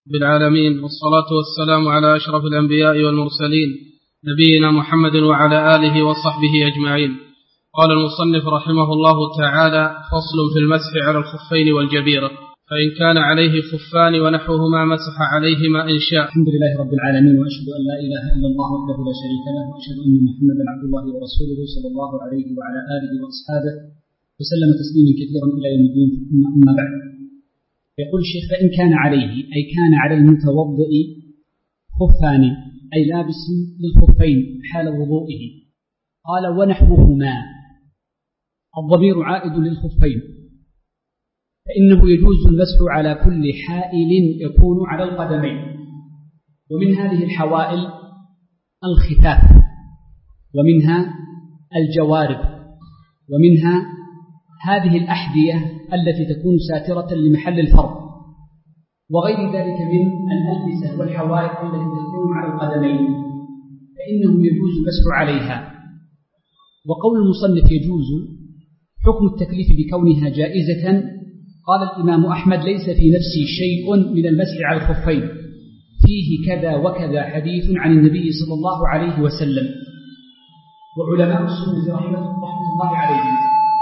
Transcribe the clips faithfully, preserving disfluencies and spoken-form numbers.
بالعالمين، والصلاة والسلام على أشرف الأنبياء والمرسلين نبينا محمد وعلى آله وصحبه أجمعين. قال المصنف رحمه الله تعالى: فصل في المسح على الخفين والجبيرة، فإن كان عليه خفان ونحوهما مسح عليهما إن شاء. الحمد لله رب العالمين، وأشهد أن لا إله إلا الله وحده لا شريك له، وأشهد أن محمدا عبد الله ورسوله صلى الله عليه وعلى آله وأصحابه وسلم تسليما كثيرا إلى يوم الدين. أما بعد، يقول الشيخ: فإن كان عليه أي كان على المتوضئ خفان أي لابس للخفين حال وضوئه. قال: ونحوهما، الضمير عائد للخفين، فإنه يجوز المسح على كل حائل يكون على القدمين، ومن هذه الحوائل الخفاف، ومنها الجوارب، ومنها هذه الأحذية التي تكون ساترة لمحل الفرض، وغير ذلك من الألبسة والحوائل التي تكون على القدمين، فإنه يجوز المسح عليها. وقول المصنف يجوز حكم التكليف بكونها جائزة. قال الإمام أحمد: ليس في نفسي شيء من المسح على الخفين، فيه كذا وكذا حديث عن النبي صلى الله عليه وسلم. وعلماء السنة رحمة الله عليهم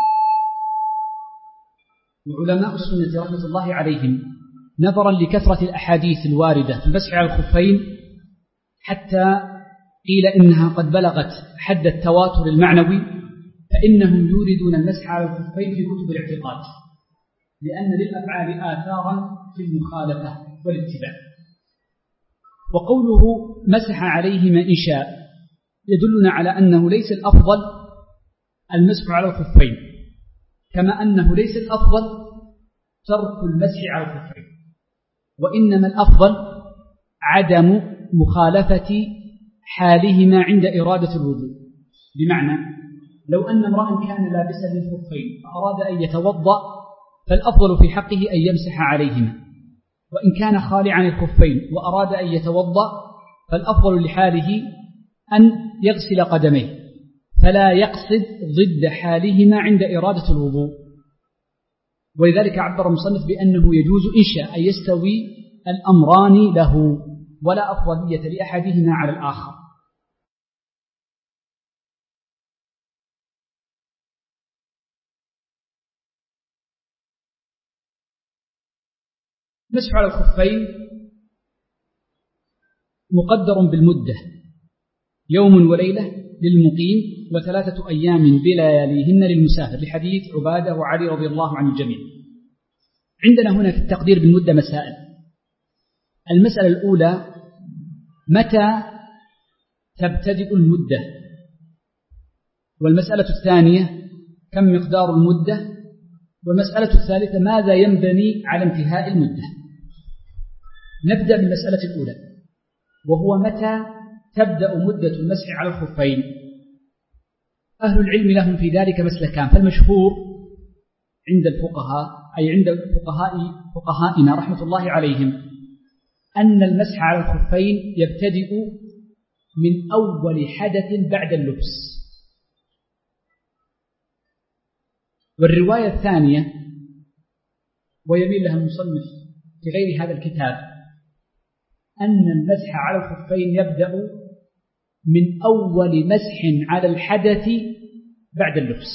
وعلماء السنة رحمة الله عليهم نظرا لكثرة الأحاديث الواردة في المسح على الخفين، حتى قيل إنها قد بلغت حد التواتر المعنوي، فإنهم يوردون المسح على الخفين في كتب الاعتقاد، لأن للأفعال آثارا في المخالفة والاتباع. وقوله مسح عليهما إن شاء يدلنا على أنه ليس الأفضل المسح على الخفين، كما أنه ليس الأفضل ترك المسح على الخفين، وإنما الأفضل عدم مخالفة حالهما عند إرادة الوضوء. بمعنى لو أن امرأ كان لابسا للخفين فأراد أن يتوضأ، فالأفضل في حقه أن يمسح عليهما، وإن كان خالعا عن الخفين وأراد أن يتوضأ فالأفضل لحاله أن يغسل قدميه، فلا يقصد ضد حالهما عند إرادة الوضوء. ولذلك عبر المصنف بأنه يجوز إن شاء أن يستوي الأمران له، ولا أفضلية لأحدهما على الآخر. مسح على الخفين مقدر بالمدة، يوم وليلة للمقيم، وثلاثة أيام بلياليهن للمسافر، لحديث عبادة وعلي رضي الله عن الجميع. عندنا هنا في التقدير بالمدة مسائل. المسألة الأولى: متى تبتدئ المدة؟ والمسألة الثانية: كم مقدار المدة؟ والمسألة الثالثة: ماذا ينبني على انتهاء المدة؟ نبدأ بالمسألة الأولى، وهو متى تبدأ مدة المسح على الخفين. أهل العلم لهم في ذلك مسلكان، فالمشهور عند الفقهاء أي عند فقهاء فقهائنا رحمة الله عليهم أن المسح على الخفين يبتدئ من أول حدث بعد اللبس. والرواية الثانية، ويميل لها المصنف في غير هذا الكتاب، أن المسح على الخفين يبدأ من أول مسح على الحدث بعد اللبس.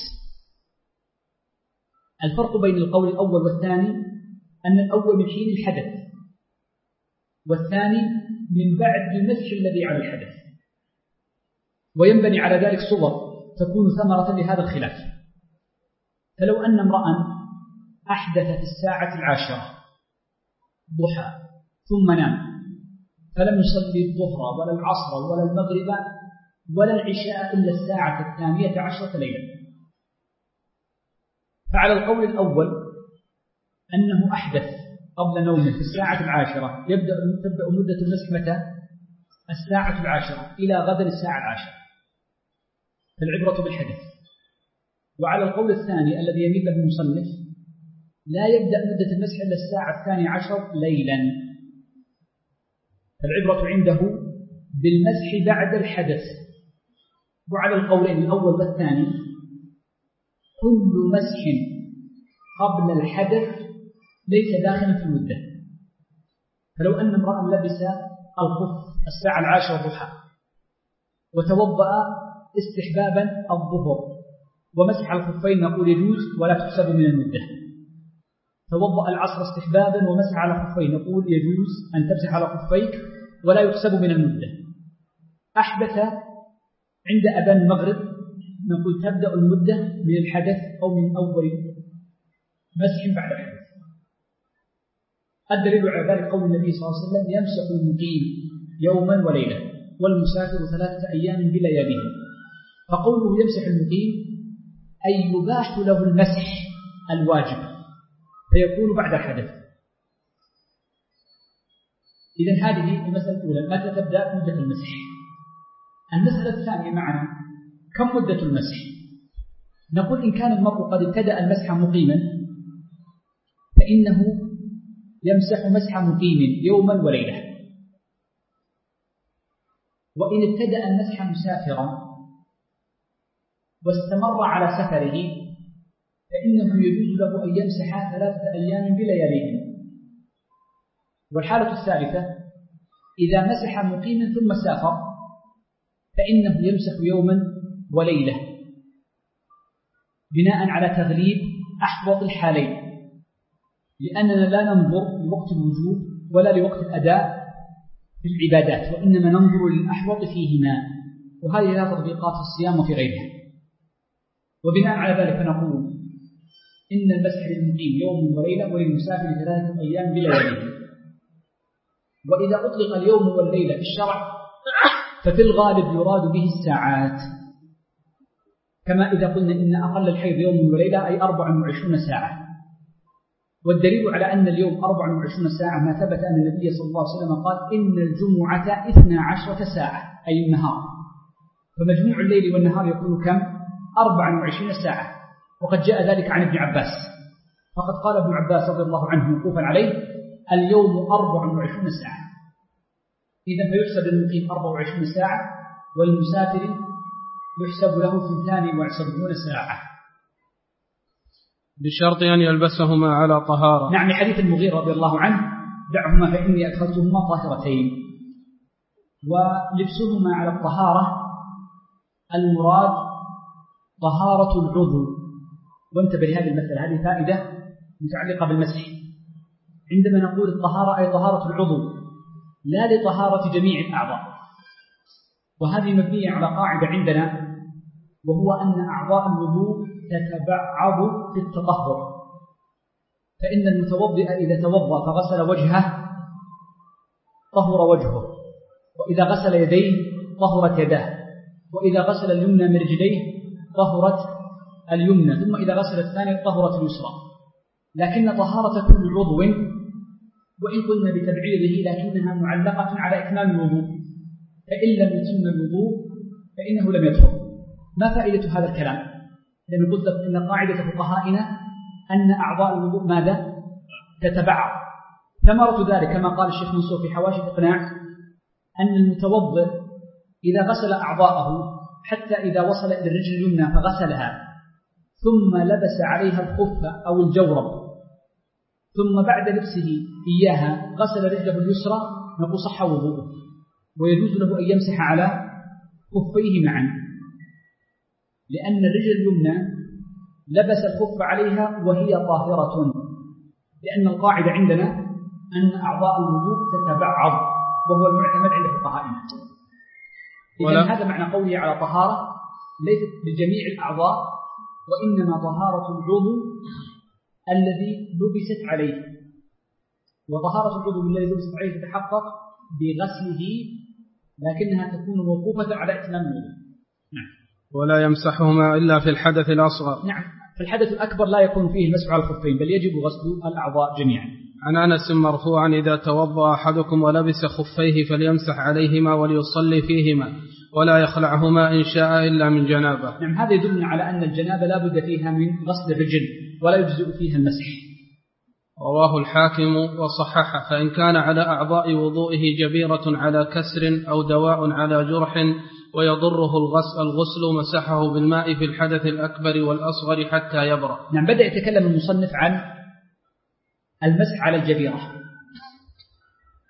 الفرق بين القول الأول والثاني أن الأول من حين الحدث، والثاني من بعد المسح الذي على الحدث. وينبني على ذلك صور تكون ثمرة لهذا الخلاف. فلو أن امرأ أحدث في الساعة العاشرة ضحى ثم نام، فلم يصلي الظهر ولا العصر ولا المغرب ولا العشاء إلا الساعة الثانية عشرة ليلة، فعلى القول الأول أنه أحدث قبل نومه في الساعة العاشرة يبدأ تبدأ مدة المسح متى؟ الساعة العاشرة إلى غدا الساعة العاشرة، فالعبرة بالحدث. وعلى القول الثاني الذي يميل له المصنف: لا يبدأ مدة المسح إلا الساعة الثانية عشر ليلا، العبرة عنده بالمسح بعد الحدث. وعلى القولين الأول والثاني كل مسح قبل الحدث ليس داخلا في المدة، فلو أن امرأ لبس الخف الساعة العاشرة ضحى وتوضأ استحبابا الظهر ومسح الخفين نقول يجوز ولا تحسب من المدة. توضأ العصر استحبابا ومسح على خفين نقول يجوز أن تمسح على خفيك ولا يحسب من المدة. أحدث عند أذان المغرب نقول تبدأ المدة من الحدث أو من أول مسح بعد الحدث. الدليل على ذلك قول النبي صلى الله عليه وسلم يمسح المقيم يوما وليلة والمسافر ثلاثة أيام بلياليهم. فقوله يمسح المقيم أي يباح له المسح الواجب فيكون بعد الحدث. إذن هذه المسألة الأولى متى تبدأ مدة المسح. المسألة الثانية معنا كم مدة المسح. نقول إن كان المرء قد ابتدأ المسح مقيما فإنه يمسح مسح مقيم يوما وليلة. وإن ابتدأ المسح مسافرا واستمر على سفره فإنه يجوز له أن يمسح ثلاثة أيام بلياليهم. والحالة الثالثة إذا مسح مقيما ثم سافر فإنه يمسح يوما وليلة بناء على تغليب أحوط الحالين، لأننا لا ننظر لوقت الوجوب ولا لوقت الأداء في العبادات وإنما ننظر للأحوط فيهما، وهذه لها تطبيقات في الصيام وفي غيرها. وبناء على ذلك نقول إن المسح للمقيم يوم وليلة وللمسافر ثلاثة أيام بلياليهم. وإذا أطلق اليوم والليلة في الشرع ففي الغالب يراد به الساعات، كما إذا قلنا إن أقل الحيض يوم وليلة أي أربع وعشرون ساعة. والدليل على أن اليوم أربع وعشرون ساعة ما ثبت أن النبي صلى الله عليه وسلم قال إن الجمعة اثنا عشرة ساعة أي النهار، فمجموع الليل والنهار يكون كم؟ أربع وعشرين ساعة. وقد جاء ذلك عن ابن عباس، فقد قال ابن عباس رضي الله عنه وقوفا عليه اليوم أربع وعشرون ساعة. إذا فيحسب المقيم أربع وعشرين ساعة والمسافر يحسب له ثنتان وسبعون ساعة بشرط أن يلبسهما على طهارة. نعم، حديث المغيرة رضي الله عنه دعهما فإني أدخلتهما طاهرتين. ولبسهما على الطهارة المراد طهارة العضو. وانتبه لهذه المسألة، هذه فائدة متعلقة بالمسح. عندما نقول الطهارة أي طهارة العضو لا لطهارة جميع الأعضاء. وهذه مبنية على قاعدة عندنا وهو أن أعضاء الوضوء تتبعض في التطهر. فإن المتوضئ إذا توضأ فغسل وجهه طهر وجهه، وإذا غسل يديه طهرت يداه، وإذا غسل اليمنى من رجليه طهرت اليمنى، ثم إذا غسل الثانية طهرت اليسرى. لكن طهارة كل عضو وإن قلنا بتبعيضه لكنها معلقة على إتمام الوضوء، فإن لم يتم الوضوء فإنه لم يدخل. ما فائدة هذا الكلام؟ لأن قلت إن قاعدة فقهائنا أن أعضاء الوضوء ماذا؟ تتبعض. ثمرة ذلك كما قال الشيخ منصور في حواشي الإقناع أن المتوضئ إذا غسل أعضاءه حتى إذا وصل إلى الرجل اليمنى فغسلها ثم لبس عليها الخف أو الجورب ثم بعد لبسه إياها غسل رجله اليسرى نقول صح وضوءه، ويجوز له أن يمسح على خفيه معا، لأن الرجل اليمنى لبس الخف عليها وهي طاهرة. لأن القاعدة عندنا أن أعضاء الوضوء تتبعض وهو المعتمد عند فقهائنا. إذن هذا معنى قوله على طهارة ليست بجميع الأعضاء وإنما طهارة العضو الذي لبست عليه. وطهارة العضو الذي لبست عليه تتحقق بغسله، لكنها تكون موقوفة على إتمام الوضوء. نعم. ولا يمسحهما إلا في الحدث الأصغر. نعم، في الحدث الأكبر لا يكون فيه المسح على الخفين بل يجب غسل الأعضاء جميعا. عن أنس مرفوعا إذا توضأ أحدكم ولبس خفيه فليمسح عليهما وليصلي فيهما ولا يخلعهما إن شاء إلا من جنابه. نعم، هذا يدلنا على أن الجنابة لا بد فيها من غسل الرجل ولا يجزئ فيها المسح. رواه الحاكم وصححه. فإن كان على أعضاء وضوئه جبيرة على كسر أو دواء على جرح ويضره الغسل, الغسل مسحه بالماء في الحدث الأكبر والأصغر حتى يبرأ. نعم، بدأ يتكلم المصنف عن المسح على الجبيرة.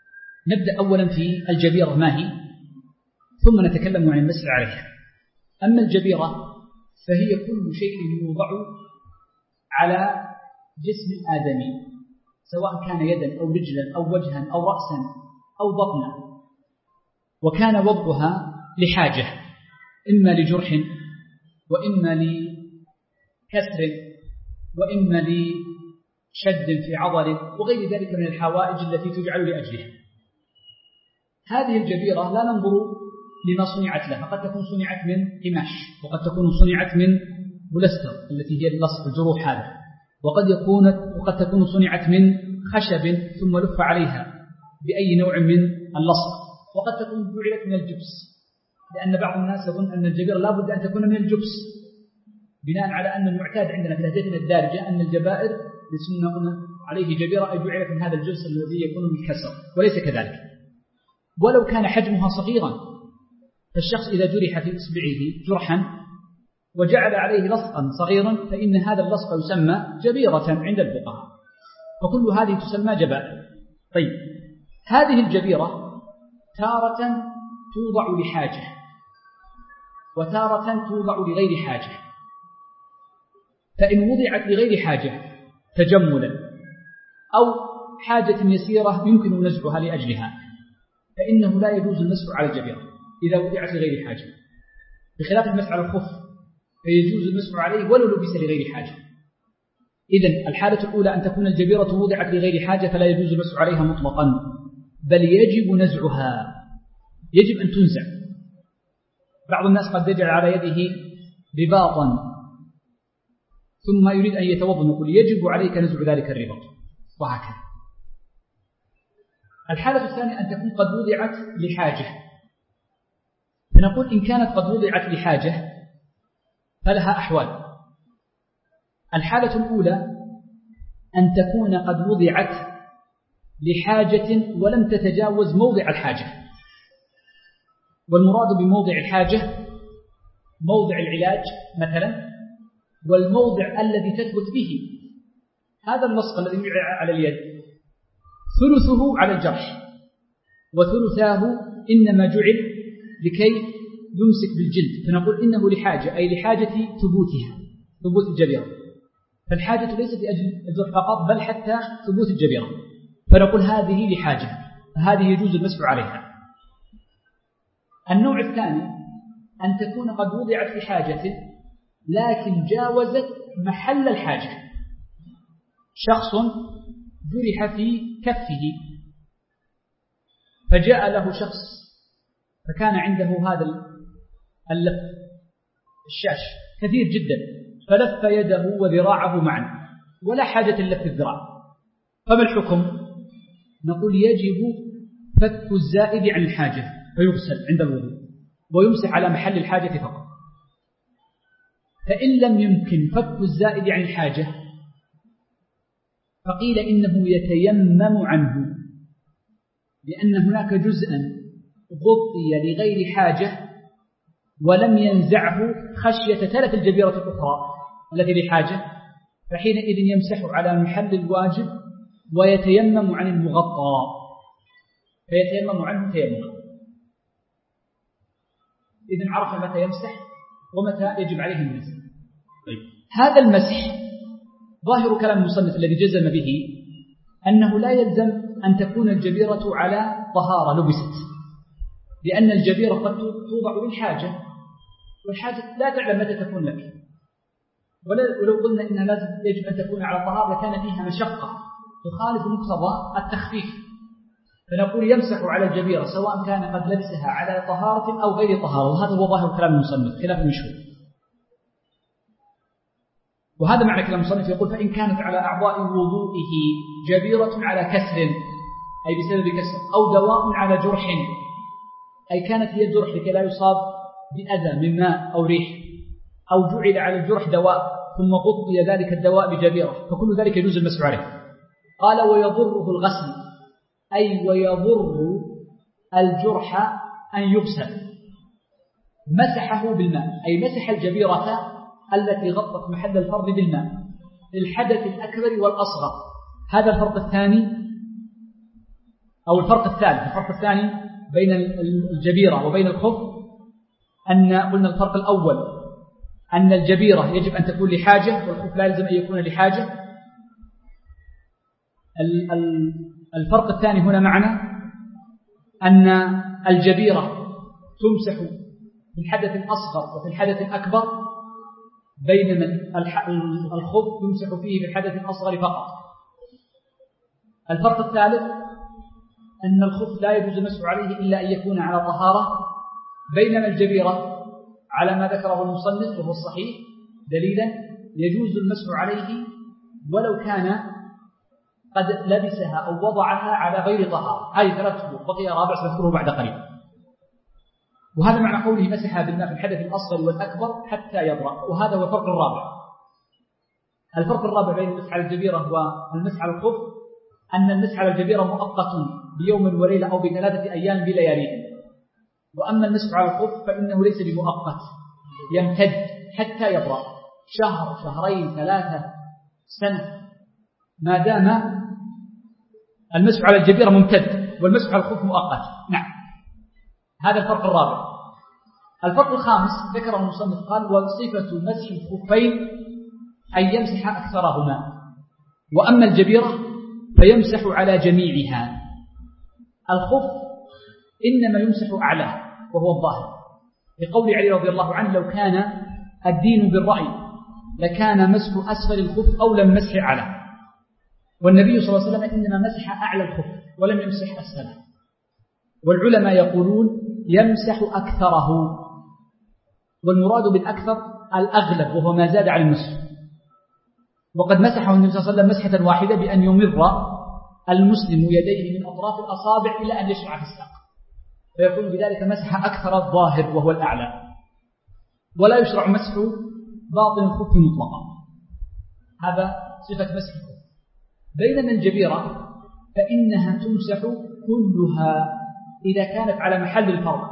نبدأ أولا في الجبيرة ما هي، ثم نتكلم عن المسح عليها. أما الجبيرة فهي كل شيء يوضع على جسم الآدمي، سواء كان يدا أو رجلا أو وجها أو رأسا أو بطنا، وكان وضعها لحاجة، إما لجرح وإما لكسر وإما لشد في عضل وغير ذلك من الحوائج التي تجعل لأجلها. هذه الجبيرة لا ننظر لما صنعت لها، قد تكون صنعت من قماش، وقد تكون صنعت من بولستر التي هي اللصق الجروح هذا، وقد يكون وقد تكون صنعت من خشب ثم لف عليها بأي نوع من اللصق، وقد تكون جعلت من الجبس، لأن بعض الناس يظن أن الجبيرة لا بد أن تكون من الجبس، بناء على أن المعتاد عندنا في لهجتنا الدارجة أن الجبائر يسمون عليه جبيرة أي جعلت من هذا الجبس الذي يكون بالكسر، وليس كذلك. ولو كان حجمها صغيرا، فالشخص إذا جرح في إصبعه جرحا وجعل عليه لصقا صغيرا فإن هذا اللصق يسمى جبيرة عند الفقهاء، وكل هذه تسمى جبائر. طيب، هذه الجبيرة تارة توضع لحاجة وتارة توضع لغير حاجة، فإن وضعت لغير حاجة تجملا أو حاجة يسيرة يمكن نزعها لأجلها فإنه لا يجوز المسح على الجبيرة إذا وضعت لغير حاجة، بخلاف المسح على الخف فيجوز المسح عليه ولو لبس لغير حاجة. إذن الحالة الأولى أن تكون الجبيرة وضعت لغير حاجة فلا يجوز المسح عليها مطلقا، بل يجب نزعها، يجب أن تنزع. بعض الناس قد يجعل على يده رباطا ثم يريد أن يتوضأ، نقول يجب عليك نزع ذلك الرباط، وهكذا. الحالة الثانية أن تكون قد وضعت لحاجة، فنقول إن كانت قد وضعت لحاجة فلها أحوال. الحالة الأولى أن تكون قد وضعت لحاجة ولم تتجاوز موضع الحاجة، والمراد بموضع الحاجة موضع العلاج مثلا، والموضع الذي تثبت به. هذا اللصق الذي يوضع على اليد ثلثه على الجرح وثلثاه إنما جعل لكي يمسك بالجلد، فنقول إنه لحاجة أي لحاجة ثبوتها، ثبوت الجبيرة، فالحاجة ليست لأجل الجرح فقط بل حتى ثبوت الجبيرة، فنقول هذه لحاجة، فهذه يجوز المسح عليها. النوع الثاني أن تكون قد وضعت لحاجة لكن جاوزت محل الحاجة، شخص جرح في كفه فجاء له شخص فكان عنده هذا اللف الشاش كثير جدا فلف يده وذراعه معا ولا حاجة لف الذراع، فما الحكم؟ نقول يجب فك الزائد عن الحاجة فيغسل عند الوضوء ويمسح على محل الحاجة فقط. فإن لم يمكن فك الزائد عن الحاجة فقيل إنه يتيمم عنه، لأن هناك جزءا غطي لغير حاجة ولم ينزعه خشية تلف الجبيرة الأخرى التي لحاجة، فحينئذ يمسح على محل الواجب ويتيمم عن المغطى، فيتيمم عنه تيمم. إذن عرف متى يمسح ومتى يجب عليه المسح. طيب. هذا المسح ظاهر كلام المصنف الذي جزم به أنه لا يلزم أن تكون الجبيرة على طهارة لبست، لأن الجبيرة قد توضع للحاجة والحاجة لا تعلم متى تكون لك، ولو قلنا إنها لازم يجب أن تكون على طهارة لكان فيها مشقة تخالف مقتضى التخفيف، فنقول يمسح على الجبيرة سواء كان قد لبسها على طهارة أو غير طهارة، وهذا هو ظاهر كلام المصنف خلاف المشهور. وهذا معنى كلام المصنف يقول فإن كانت على أعضاء وضوئه جبيرة على كسر أي بسبب كسر أو دواء على جرح أي كانت هي الجرح لكي لا يصاب بأذى من ماء أو ريح، أو جعل على الجرح دواء ثم غطي ذلك الدواء بجبيرة، فكل ذلك يجوز المسح عليه. قال ويضره الغسل أي ويضر الجرح أن يغسل، مسحه بالماء أي مسح الجبيرة التي غطت محل الفرد بالماء للحدث الأكبر والأصغر. هذا الفرق الثاني أو الفرق الثالث الفرق الثاني بين الجبيرة وبين الخف، أن قلنا الفرق الأول أن الجبيرة يجب أن تكون لحاجة والخف لا يلزم أن يكون لحاجة. الفرق الثاني هنا معنا أن الجبيرة تمسح في الحدث الأصغر وفي الحدث الأكبر، بينما الخف يمسح فيه في الحدث الأصغر فقط. الفرق الثالث أن الخف لا يجوز المسح عليه إلا أن يكون على طهارة، بينما الجبيرة على ما ذكره المصنف وهو الصحيح دليلا يجوز المسح عليه ولو كان قد لبسها أو وضعها على غير طهارة. هذه ثلاث شروط، بقي رابع سنذكره بعد قليل. وهذا معنى قوله مسح بالماء في الحدث الأصغر والأكبر حتى يبرأ، وهذا هو الفرق الرابع. الفرق الرابع بين المسح على الجبيرة والمسح على الخف أن المسح على الجبيرة مؤقت بيوم وليلة أو بثلاثة أيام بلياليهم، وأما المسح على الخف فإنه ليس بمؤقت، يمتد حتى يبرأ شهر شهرين ثلاثة سنة، ما دام المسح على الجبيرة ممتد والمسح على الخف مؤقت. نعم، هذا الفرق الرابع. الفرق الخامس ذكره المصنف قال: وصفة مسح الخفين أن يمسح أكثرهما، وأما الجبيرة فيمسح على جميعها. الخف إنما يمسح أعلاه وهو الظاهر، لقول علي رضي الله عنه: لو كان الدين بالرأي لكان مسح أسفل الخف أولى من مسح أعلاه. والنبي صلى الله عليه وسلم إنما مسح أعلى الخف ولم يمسح أسفله. والعلماء يقولون يمسح أكثره، والمراد بالأكثر الأغلب وهو ما زاد على المسح. وقد مسحه النبي صلى الله عليه وسلم مسحة واحدة بأن يمر المسلم يديه من أطراف الأصابع إلى أن يشرع في الساق، فيكون بذلك مسح أكثر الظاهر وهو الأعلى، ولا يشرع مسح باطن الخف مطلقا. هذا صفة مسح الخف. بينما الجبيرة فإنها تمسح كلها إذا كانت على محل الفرض،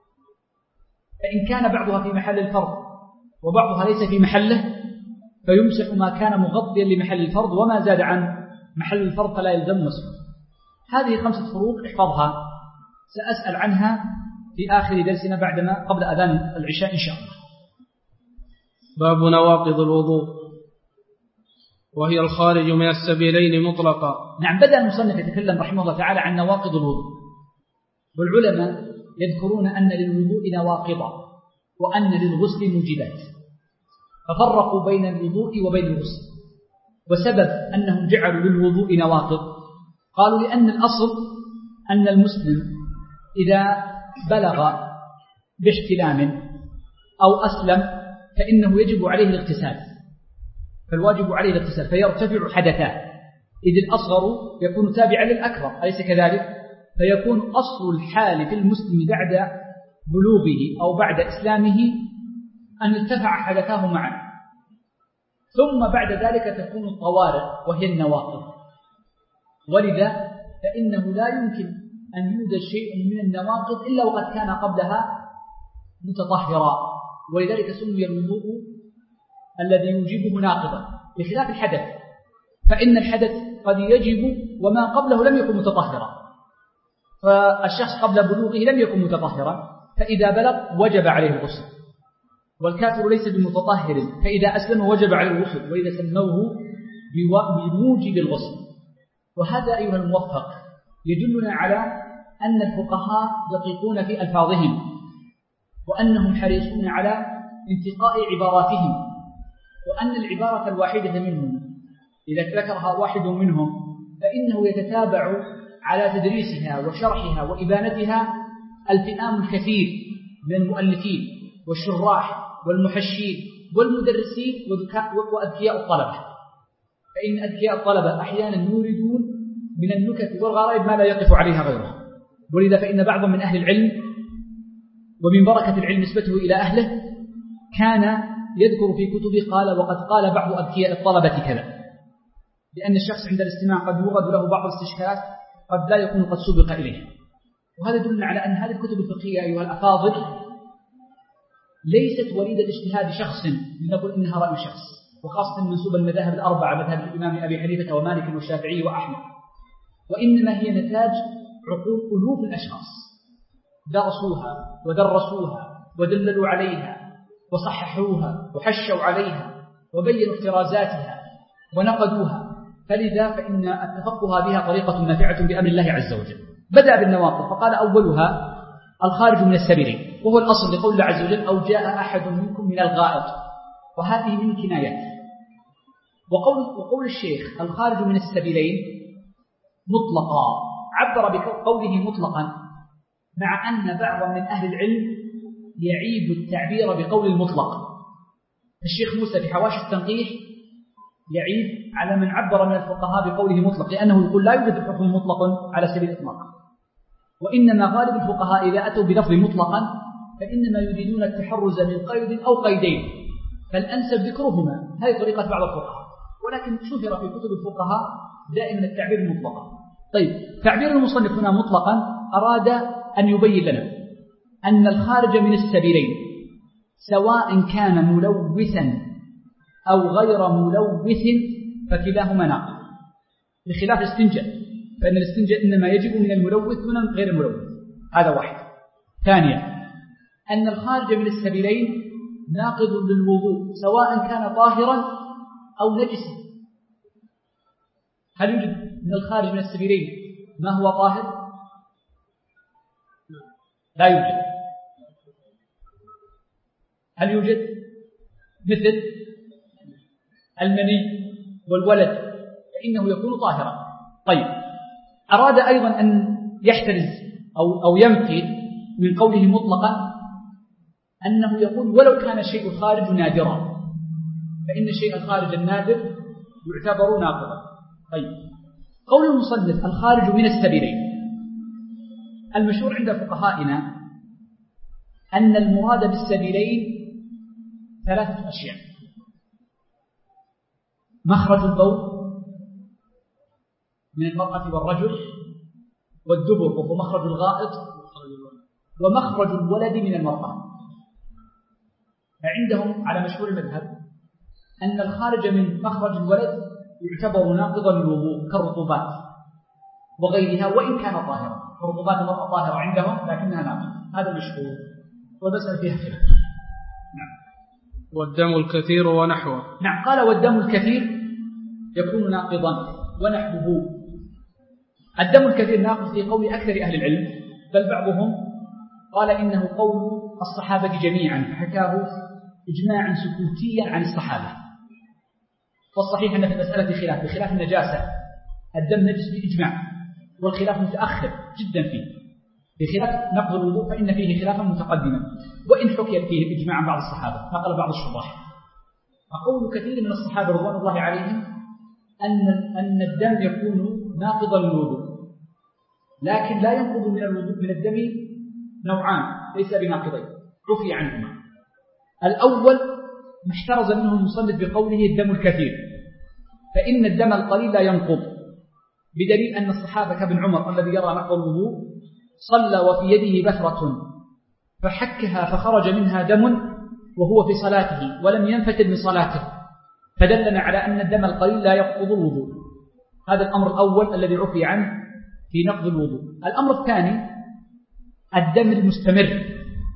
فإن كان بعضها في محل الفرض وبعضها ليس في محله فيمسح ما كان مغطيا لمحل الفرض، وما زاد عن محل الفرض فلا يلزم مسحه. هذه خمسة فروق احفظها، سأسأل عنها في آخر درسنا بعدما قبل أذان العشاء إن شاء الله. باب نواقض الوضوء، وهي الخارج من السبيلين مطلقا. نعم، بدأ المصنف يتكلم رحمه الله تعالى عن نواقض الوضوء، والعلماء يذكرون أن للوضوء نواقض وأن للغسل موجبات، ففرقوا بين الوضوء وبين الغسل. وسبب أنهم جعلوا للوضوء نواقض قالوا لأن الأصل أن المسلم إذا بلغ باحتلام أو أسلم فإنه يجب عليه الاغتسال، فالواجب عليه الاغتسال فيرتفع حدثاه، إذ الأصغر يكون تابعا للأكبر أليس كذلك؟ فيكون أصل الحال في المسلم بعد بلوغه أو بعد إسلامه أن ارتفع حدثاه معا، ثم بعد ذلك تكون الطوارئ وهي النواقض. ولذا فإنه لا يمكن أن يوجد شيء من النواقض إلا وقد كان قبلها متطهرا، ولذلك سمي الوضوء الذي يوجبه ناقضا، بخلاف الحدث، فإن الحدث قد يجب وما قبله لم يكن متطهرا. فالشخص قبل بلوغه لم يكن متطهرا، فإذا بلغ وجب عليه الغسل، والكافر ليس بمتطهر فإذا أسلم وجب عليه الغسل، وإذا سموه بموجب الغسل. وهذا أيها الموفق يدلنا على أن الفقهاء دقيقون في ألفاظهم، وأنهم حريصون على انتقاء عباراتهم، وأن العبارة الواحدة منهم إذا ذكرها واحد منهم فإنه يتتابع على تدريسها وشرحها وإبانتها الفئام الكثير من المؤلفين والشراح والمحشين والمدرسين وأذكياء الطلبة، فإن أذكياء الطلبة أحيانا يوردون من النكت والغرائب ما لا يقف عليها غيره. ولذا فإن بعض من أهل العلم ومن بركة العلم نسبته إلى أهله كان يذكر في كتبه قال وقد قال بعض أذكياء الطلبة كذا، لأن الشخص عند الاستماع قد يورد له بعض الاستشكالات قد لا يكون قد سبق إليه. وهذا يدل على أن هذه الكتب الفقهية أيها الأفاضل ليست وليدة اجتهاد شخص لنقول إنها رأي شخص، وخاصة منسوب المذاهب الأربعة، مذهب الإمام أبي حنيفة ومالك والشافعي وأحمد، وإنما هي نتاج عقول ألوف الأشخاص درسوها ودرسوها ودللوا عليها وصححوها وحشوا عليها وبينوا افترازاتها ونقدوها، فلذا فإن التفقه بها طريقة نافعة بأمر الله عز وجل. بدأ بالنواقض فقال أولها الخارج من السبيلين، وهو الأصل لقول الله عز وجل أو جاء أحد منكم من الغائط، وهذه من كنايات. وقول, وقول الشيخ الخارج من السبيلين مطلقا عبر بقوله مطلقا، مع أن بعض من أهل العلم يعيب التعبير بقول المطلق. الشيخ موسى في حواشي التنقيح يعيب على من عبر من الفقهاء بقوله مطلق، لأنه يقول لا يوجد حكم مطلق على سبيل الإطلاق، وإنما غالب الفقهاء إذا أتوا بلفظ مطلقا فإنما يريدون التحرز من قيد أو قيدين، فالأنسب ذكرهما. هذه طريقة بعض الفقهاء، ولكن شهر في كتب الفقهاء دائما التعبير المطلقا. طيب، تعبير المصنف هنا مطلقا أراد أن يبين لنا أن الخارج من السبيلين سواء كان ملوثا أو غير ملوث فكلاهما ناقض، بخلاف الاستنجاء، فإن الاستنجاء إنما يجب من الملوث دون غير الملوث. هذا واحد. ثانيا، أن الخارج من السبيلين ناقض للوضوء سواء كان طاهرا أو نجسا. هل يوجد من الخارج من السبيلين ما هو طاهر؟ لا يوجد. هل يوجد مثل المني والولد فإنه يكون طاهرا؟ طيب، أراد أيضا أن يحترز أو, أو ينفي من قوله مطلقا أنه يقول ولو كان الشيء الخارج نادرا، فإن الشيء الخارج النادر يعتبر ناقضا. طيب، قول المصنف الخارج من السبيلين، المشهور عند فقهائنا أن المراد بالسبيلين ثلاثة أشياء: مخرج البول من المرأة والرجل، والدبر وهو مخرج الغائط، ومخرج الولد من المرأة. فعندهم على مشهور المذهب أن الخارج من مخرج الولد يعتبر ناقضا للوضوء كالرطوبات وغيرها وإن كان طاهرا، الرطوبات المرأة طاهرة عندهم لكنها ناقضة. هذا مشهور والمسألة فيها خلاف. نعم. والدم الكثير ونحوه. نعم، قال والدم الكثير يكون ناقضا ونحوه. الدم الكثير ناقض في قول أكثر أهل العلم، بل بعضهم قال إنه قول الصحابة جميعا، فحكاه إجماعا سكوتيا عن الصحابة. والصحيح أن في المسألة خلاف، بخلاف النجاسة الدم نجس بإجماع، والخلاف متأخر جدا فيه. بخلاف نقض الوضوء فإن فيه خلافا متقدما، وإن حكي فيه إجماع بعض الصحابة نقل بعض الشراح. أقول كثير من الصحابة رضوان الله عليهم أن أن الدم يكون ناقضا للوضوء، لكن لا ينقض من الوضوء من الدم نوعان ليس بناقضين عفي عنهما. الأول ما احترز منه المصنف بقوله الدم الكثير، فإن الدم القليل لا ينقض، بدليل أن الصحابة كابن عمر الذي يرى نقض الوضوء صلى وفي يده بثرة فحكها فخرج منها دم وهو في صلاته ولم ينفتل من صلاته، فدلنا على أن الدم القليل لا ينقض الوضوء. هذا الأمر الأول الذي عفي عنه في نقض الوضوء. الأمر الثاني الدم المستمر،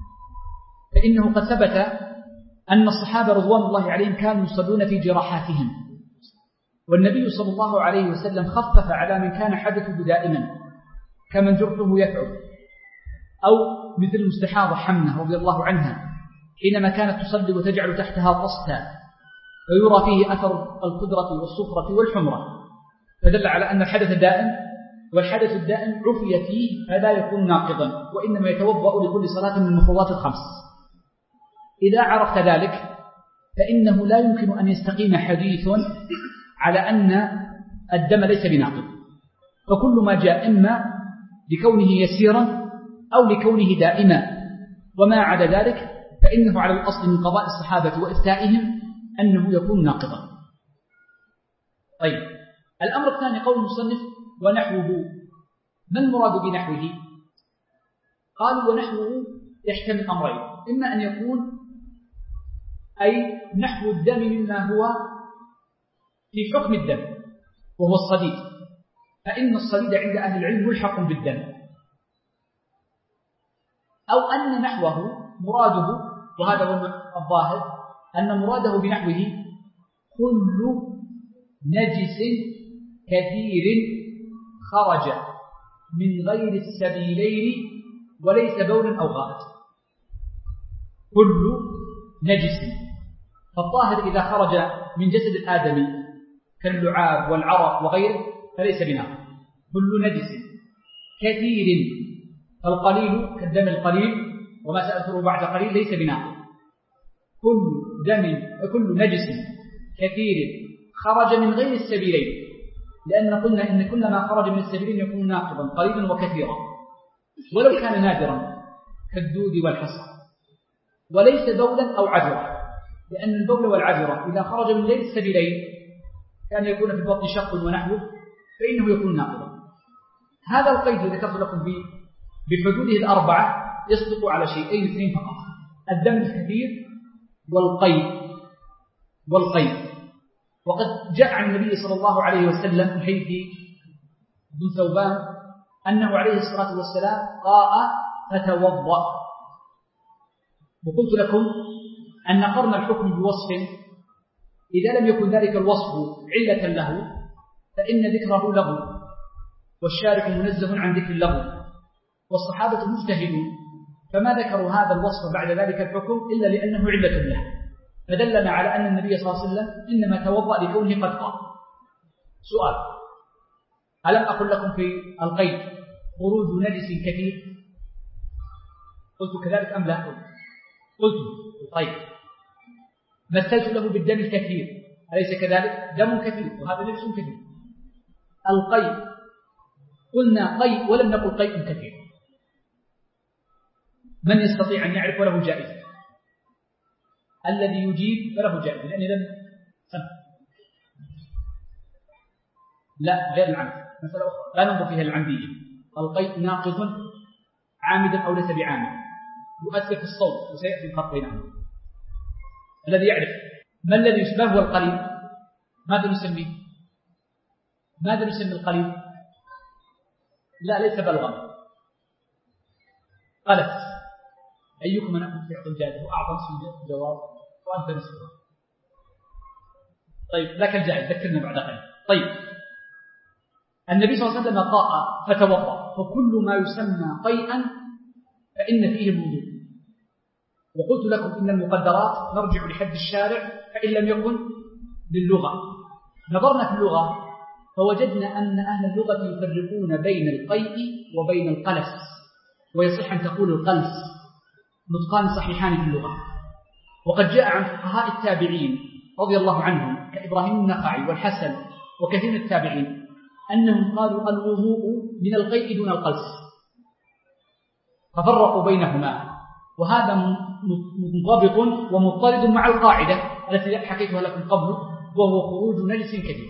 فإنه قد ثبت أن الصحابة رضوان الله عليهم كانوا يصلون في جراحاتهم، والنبي صلى الله عليه وسلم خفف على من كان حدثه دائما كمن جرحه يتعب، أو مثل المستحاضة حمنة رضي الله عنها حينما كانت تصلي وتجعل تحتها طستا ويرى فيه أثر القدرة والصفرة والحمرة، فدل على أن الحدث دائم، والحدث الدائم عفي فيه فلا يكون ناقضا، وإنما يتوضأ لكل صلاة من المفروضات الخمس. إذا عرفت ذلك فإنه لا يمكن أن يستقيم حديث على أن الدم ليس بناقض، فكل ما جاء إما لكونه يسيرا أو لكونه دائما، وما عدا ذلك فإنه على الأصل من قضاء الصحابة وإفتائهم أنه يكون ناقضا. طيب، الأمر الثاني قول المصنف ونحوه. ما المراد بنحوه؟ قالوا ونحوه يحتمل أمرين، إما أن يكون أي نحو الدم مما هو في حكم الدم وهو الصديد، فإن الصديد عند أهل العلم ملحق بالدم، أو أن نحوه مراده، وهذا هو الظاهر، أن مراده بنحوه كل نجس كثير خرج من غير السبيلين وليس بول أو غائط. كل نجس، فالطاهر إذا خرج من جسد الآدمي كاللعاب والعرق وغيره فليس بناقض. كل نجس كثير، القليل كالدم القليل وما سأذكره بعد قليل ليس بناقض. كل دم كل نجس كثير خرج من غير السبيلين، لأن قلنا إن كل ما خرج من السبيلين يكون ناقضا قليلا وكثيرا، ولو كان نادرا كالدود والحصى، وليس بولا أو عذرا، لأن البول والعذرة إذا خرج من غير السبيلين كان يكون في البطن شق ونحوه فإنه يكون ناقضا. هذا القيد ذكرت لكم بحدوده الأربعة يصدق على شيئين اثنين فقط: الدم الكثير والقيد والقيد وقد جاء عن النبي صلى الله عليه وسلم من حديث ابن ثوبان أنه عليه الصلاة والسلام قاء فتوضأ. وقلت لكم أن قرن الحكم بوصف إذا لم يكن ذلك الوصف علة له فإن ذكره لغو، والشارع منزه عن ذكر اللغو، والصحابة مجتهدون فما ذكروا هذا الوصف بعد ذلك الحكم إلا لأنه علة له، فدلنا على أن النبي صلى الله عليه وسلم إنما توضأ لكونه قد قام. سؤال: ألم أقل لكم في القيد خروج نجس كثير؟ قلت كذلك أم لا؟ قلت قلت طيب مثلت له بالدم الكثير، أليس كذلك؟ دم كثير وهذا نجس كثير. القيد قلنا قيد ولم نقل قيد كثير. من يستطيع أن يعرف وله جائزة؟ الذي يجيب فله جائزة، لأنه لم سمع. لا، غير العمد، مثلا لا ننظر فيها العمدية. القيد ناقض عامدا أو ليس بعامد، يؤثر في الصوت وسيأتي الفرق بينهما. الذي يعرف ما الذي يشبه هو القليل. ماذا نسميه؟ ماذا نسمي القليل؟ لا، ليس بلغم، قلس. أيكم من أكون في عقل الجائزة وأعظم سنجد جواب وأنت نسبه. طيب لك الجائزة، ذكرنا بعد قليل. طيب النبي صلى الله عليه وسلم قاء فتوضأ، فكل ما يسمى قيئا فإن فيه الوضوء. وقلت لكم إن المقدرات نرجع لحد الشارع فإن لم يكن للغة. نظرنا في اللغة فوجدنا أن أهل اللغة يفرقون بين القيء وبين القلس، ويصح أن تقول القلس، نطقان صحيحان في اللغة. وقد جاء عن فقهاء التابعين رضي الله عنهم كإبراهيم النخعي والحسن وكثير من التابعين أنهم قالوا الوضوء من القيء دون القلس، ففرقوا بينهما، وهذا منضبط ومضطرد مع القاعدة التي حكيتها لكم قبل، وهو خروج نجس كثير.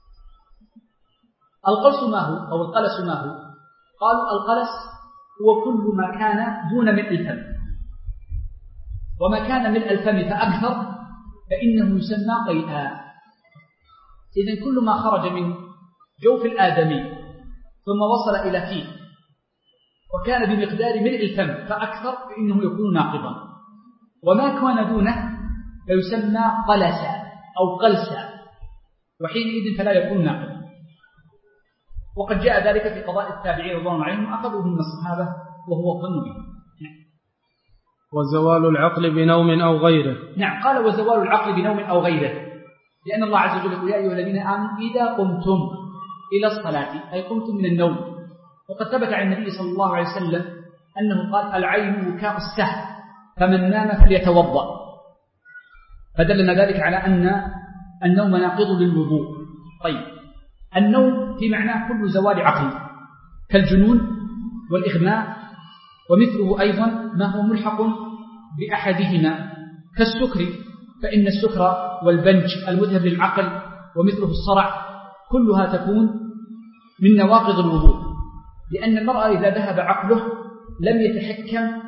القلس ما هو أو القلس ما هو؟ قالوا القلس هو كل ما كان دون ملء الفم، وما كان ملء الفم فأكثر فإنه يسمى قيئا. إذن كل ما خرج من جوف الآدمي ثم وصل إلى فيه وكان بمقدار ملء الفم فأكثر فإنه يكون ناقضا، وما كان دونه فيسمى قلسا أو قلسا، وحينئذ فلا يكون ناقضا. وقد جاء ذلك في قضاء التابعين رضي الله عنهم أخذوه من الصحابة وهو الظن به. وزوال العقل بنوم أو غيره. نعم، قال وزوال العقل بنوم أو غيره، لأن الله عز وجل يقول يا أيها الذين آمنوا إذا قمتم إلى الصلاة، أي قمتم من النوم. وقد ثبت عن النبي صلى الله عليه وسلم أنه قال العين وكاء السهل فمن نام فليتوضأ، فدلنا ذلك على أن النوم ناقض للوضوء. طيب النوم في معناه كل زوال عقل كالجنون والإغماء، ومثله أيضا ما هو ملحق بأحدهما كالسكر، فإن السكر والبنج المذهب للعقل ومثله الصرع كلها تكون من نواقض الوضوء، لأن المرأة إذا ذهب عقله لم يتحكم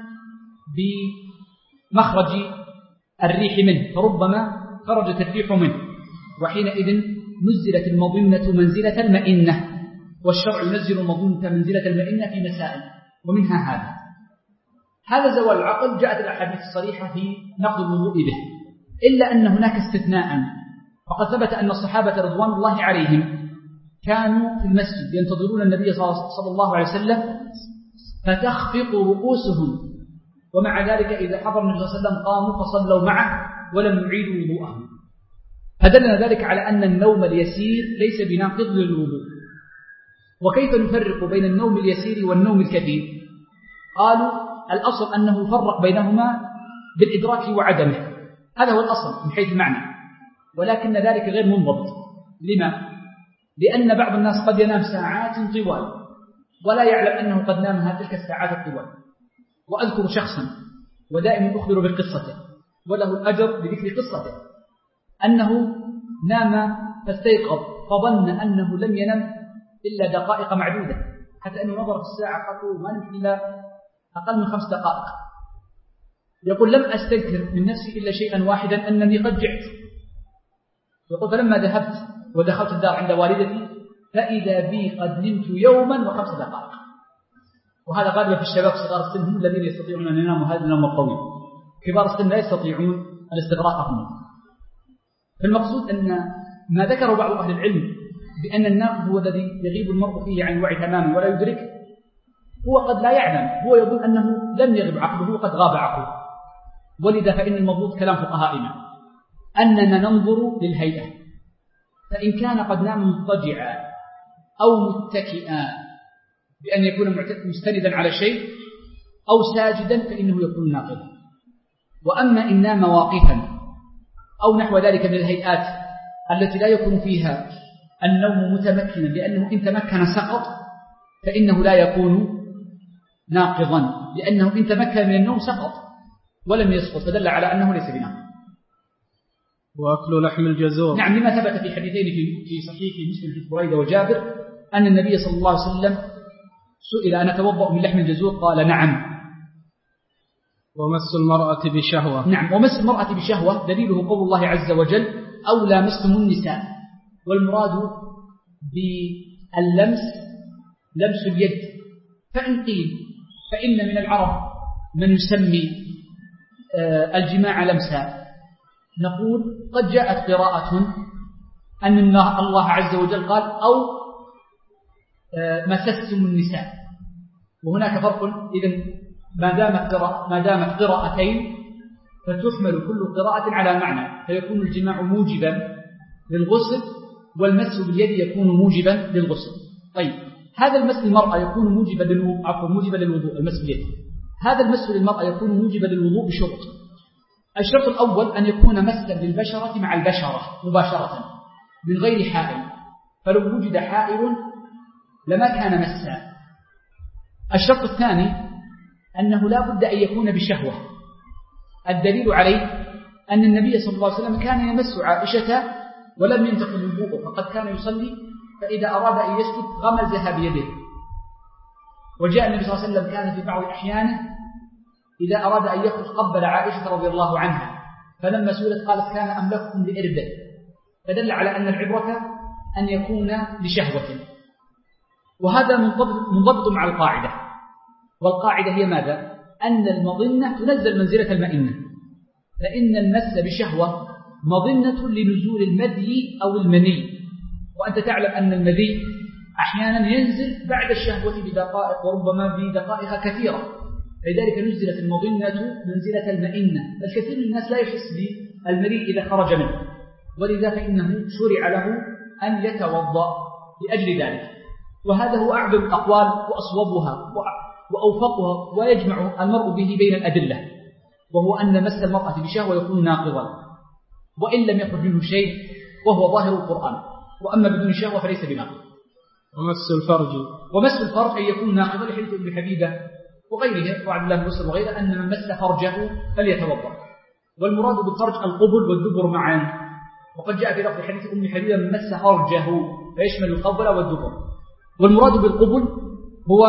بمخرج الريح منه، فربما خرجت الريح منه، وحينئذ نزلت المظنة منزلة المئنة، والشرع ينزل المظنة منزلة المئنة في مسائل، ومنها هذا. هذا زوال العقل جاءت الأحاديث الصريحة في نقض الوضوء به، إلا أن هناك استثناء، فقد ثبت أن الصحابة رضوان الله عليهم كانوا في المسجد ينتظرون النبي صلى الله عليه وسلم فتخفق رؤوسهم، ومع ذلك إذا حضر النبي صلى الله عليه وسلم قاموا فصلوا معه ولم يعيدوا وضوءهم. فدلنا ذلك على أن النوم اليسير ليس بناقض للوضوء. وكيف نفرق بين النوم اليسير والنوم الكثير؟ قالوا الأصل أنه يفرق بينهما بالإدراك وعدمه، هذا هو الأصل من حيث المعنى، ولكن ذلك غير منضبط. لما؟ لأن بعض الناس قد ينام ساعات طوال ولا يعلم أنه قد نامها تلك الساعات الطوال. وأذكر شخصا ودائما أخبر بقصته وله الأجر بذكر قصته، أنه نام فاستيقظ فظن أنه لم ينم إلا دقائق معدودة، حتى أنه نظر في الساعة قال ما نمت إلا أقل من خمس دقائق. يقول لم أستذكر من نفسي إلا شيئا واحدا أنني قد جعت. يقول فلما ذهبت ودخلت الدار عند والدتي فإذا بي قد نمت يوما وخمس دقائق. وهذا غالبا في الشباب صغار السن هم الذين يستطيعون أن يناموا هذا النوم الطويل، كبار السن لا يستطيعون الاستغراق فيه. فالمقصود أن ما ذكره بعض أهل العلم بأن الناقض هو الذي يغيب المرء فيه عن الوعي تماما ولا يدرك، هو قد لا يعلم، هو يظن أنه لم يغب عقله وقد غاب عقله. ولذا فإن المضبوط كلام فقهائنا أننا ننظر للهيئة، فإن كان قد نام مضطجعا أو متكئا بأن يكون مستندا على شيء أو ساجدا فإنه يكون ناقضا. وأما إن نام واقفا أو نحو ذلك من الهيئات التي لا يكون فيها النوم متمكنا، لأنه إن تمكن سقط فإنه لا يكون ناقضا، لأنه إن تمكن من النوم سقط ولم يسقط، فدل على أنه ليس بناقض. وأكل لحم الجزور، نعم، لما ثبت في حديثين في صحيح مسلم في بريدة وجابر أن النبي صلى الله عليه وسلم سئل أن أتوضأ من لحم الجزور قال نعم. ومس المرأة بشهوة، نعم، ومس المرأة بشهوة دليله قول الله عز وجل أو لامستم النساء، والمراد باللمس لمس اليد. فإن قيل فإن من العرب من يسمي الجماع لمسا، نقول قد جاءت قراءة أن الله عز وجل قال أو مسستم النساء، وهناك فرق. إذن ما دامت ما دامت قراءتين فتحمل كل قراءة على معنى، فيكون الجماع موجبا للغسل والمس باليد يكون موجبا للغسل. طيب، هذا المس للمرأة يكون موجبا للوضوء، عفوا موجبا للوضوء، المس باليد. هذا المس للمرأة يكون موجبا للوضوء بشرط. الشرط الأول أن يكون مسا للبشرة مع البشرة مباشرة من غير حائل، فلو وجد حائل لما كان مسا. الشرط الثاني أنه لا بد أن يكون بشهوة. الدليل عليه أن النبي صلى الله عليه وسلم كان يمس عائشة ولم ينتقل وضوءه، فقد كان يصلي فإذا أراد أن يسجد غمزها بيده. وجاء النبي صلى الله عليه وسلم كان في بعض أحيانه إذا أراد أن يخرج قبل عائشة رضي الله عنها، فلما سئلت قالت كان أملككم لإربه، فدل على أن العبرة أن يكون لشهوة. وهذا منضبط مع القاعدة، والقاعدة هي ماذا؟ أن المظنة تنزل منزلة المئنة، فإن المس بشهوة مظنة لنزول المذي أو المني، وأنت تعلم أن المذي أحيانا ينزل بعد الشهوة بدقائق وربما بدقائق كثيرة، لذلك نزلت المظنة منزلة المئنة. الكثير من الناس لا يحس بالمريء إذا خرج منه، ولذا فإنه شرع له أن يتوضأ لأجل ذلك. وهذا هو أعظم الأقوال وأصوبها وأوفقها، ويجمع المرء به بين الأدلة، وهو أن مس المرأة بشهوة يكون ناقضا وإن لم يخرج منه شيء، وهو ظاهر القرآن. وأما بدون شهوة فليس بناقض. ومس الفرج، ومس الفرج أن يكون ناقضا لحديث ابن حبيبة وغيره وعبد الله بن مسعود وغيره أن من مس فرجه فليتوضأ. والمراد بالفرج القبل والدبر معا، وقد جاء في لفظ حديث ام حبيبة من مس فرجه فيشمل القبل والدبر. والمراد بالقبل هو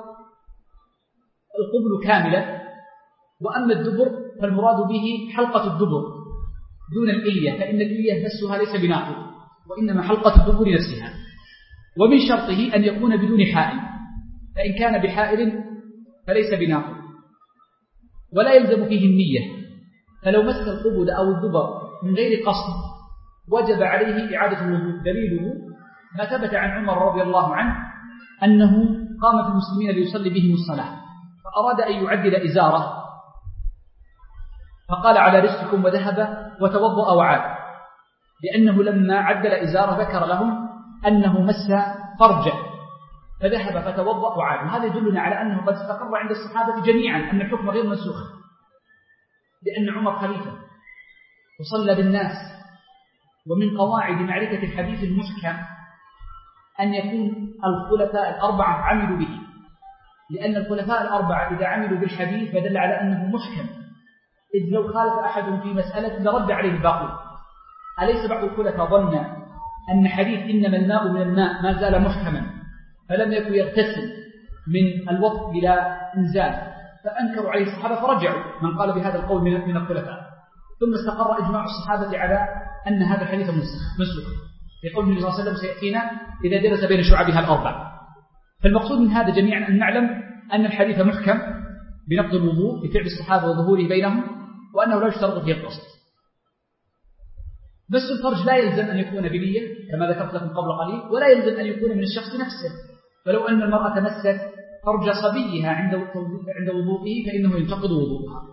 القبل كاملا، وأما الدبر فالمراد به حلقة الدبر دون الإلية، فإن الإلية مسها ليس بناقض، وإنما حلقة الدبر نفسها. ومن شرطه أن يكون بدون حائل، فإن كان بحائل فليس بناقض. ولا يلزم فيه النية، فلو مس القبل أو الدبر من غير قصد وجب عليه إعادة الوضوء. دليله ما ثبت عن عمر رضي الله عنه أنه قام في المسلمين ليصلي بهم الصلاة، فأراد أن يعدل إزاره فقال على رزقكم وذهب وتوضأ وعاد، لأنه لما عدل إزاره ذكر لهم أنه مس فرجه فذهب فتوضأ وعاد. وهذا يدلنا على أنه قد استقر عند الصحابة جميعا أن الحكم غير منسوخ، لأن عمر خليفة وصلى بالناس. ومن قواعد معرفة الحديث المحكم أن يكون الخلفاء الأربعة عملوا به، لأن الخلفاء الأربعة إذا عملوا بالحديث فدل على أنه محكم، إذ لو خالف أحد في مسألة لرد عليه الباقون. أليس بعض الخلفاء ظن أن حديث إنما الماء من الماء ما زال محكما فلم يكن يغتسل من الوضع إلى إنزال، فأنكروا عليه الصحابة فرجعوا من قال بهذا القول من الخلفاء، ثم استقر إجماع الصحابة على أن هذا الحديث منسوخ في قول النبي صلى الله عليه وسلم سيأتينا إذا درس بين شعبها الأربع. فالمقصود من هذا جميعا أن نعلم أن الحديث محكم بنقض الوضوء بفعل الصحابة وظهوره بينهم، وأنه لا يشترط فيه القصد. بس الفرج لا يلزم أن يكون بنية كما ذكرت لكم قبل قليل، ولا يلزم أن يكون من الشخص نفسه. فلو أن المرأة مست فرج صبيها عند عند وضوئه فإنه ينتقض وضوءها.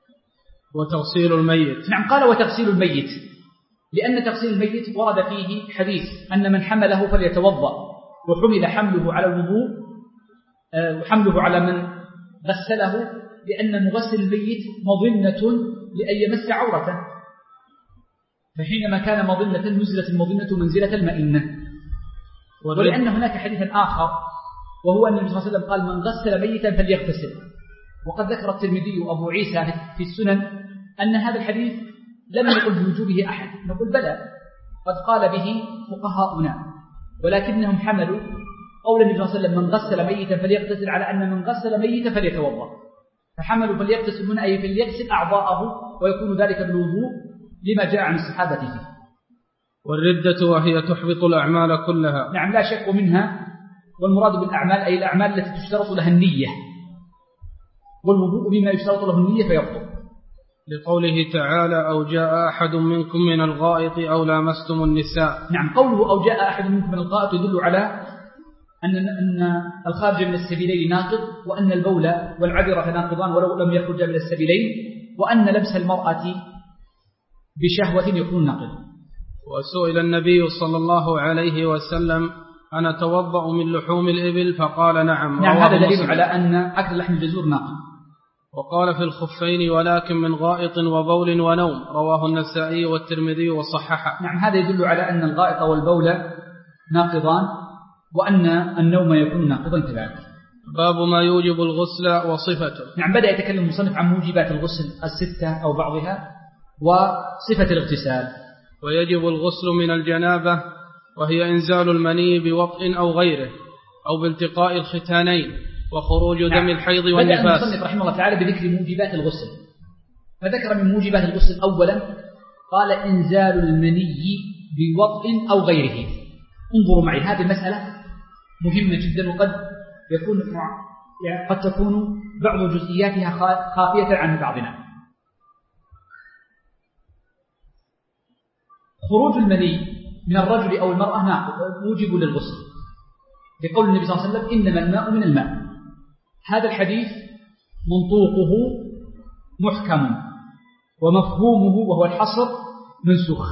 وتغسيل الميت، نعم قال وتغسيل الميت، لأن تغسيل الميت ورد فيه حديث أن من حمله فليتوضأ، وحمل حمله على الوضوء وحمله على من غسله، لأن مغسل الميت مظنة لأن يمس عورته، فحينما كان مظنة نزلت المظنة منزلة المئنة. ولأن هناك حديثا آخر وهو أن النبي صلى الله عليه وسلم قال من غسل ميتا فليغتسل، وقد ذكر الترمذي وأبو عيسى في السنن أن هذا الحديث لم يقل بوجوبه أحد. نقول بلى، قد قال به فقهاؤنا، ولكنهم حملوا قول النبي صلى الله عليه وسلم من غسل ميتا فليغتسل على أن من غسل ميتا فليتوضأ، فحملوا فليغتسل هنا أي فليغسل أعضاءه، ويكون ذلك بالوضوء لما جاء عن الصحابة فيه. والردة وهي تحبط الأعمال كلها، نعم لا شك منها، والمراد بالأعمال أي الأعمال التي تشترط لها النية، والوضوء بما يشترط له النية فيبطل، لقوله تعالى أو جاء أحد منكم من الغائط أو لامستم النساء. نعم قوله أو جاء أحد منكم من الغائط يدل على أن أن الخارج من السبيلين ناقض، وأن البول والعذرة ناقضان ولو لم يخرج من السبيلين، وأن لبس المرأة بشهوة يكون ناقضا. وسئل النبي صلى الله عليه وسلم أنا أتوضأ من لحوم الإبل فقال نعم. نعم هذا دليل على أن أكل لحم الجزور ناقض. وقال في الخفين ولكن من غائط وبول ونوم، رواه النسائي والترمذي وصححه. نعم هذا يدل على أن الغائط والبول ناقضان، وأن النوم يكون ناقضا كذلك. باب ما يوجب الغسل وصفته. نعم بدأ يتكلم المصنف عن موجبات الغسل الستة أو بعضها وصفة الاغتسال. ويجب الغسل من الجنابة وهي إنزال المني بوطء أو غيره أو بالتقاء الختانين وخروج دم الحيض والنفاس. بدأ المصنف رحمه الله تعالى بذكر موجبات الغسل، فذكر من موجبات الغسل أولا قال إنزال المني بوطء أو غيره. انظروا معي هذه المسألة مهمة جدا، وقد يكون يعني قد تكون بعض جزئياتها خافية عن بعضنا. خروج المني من الرجل أو المرأة ناقض موجب للغسل، بقول النبي صلى الله عليه وسلم إنما الماء من الماء. هذا الحديث منطوقه محكم ومفهومه وهو الحصر منسوخ،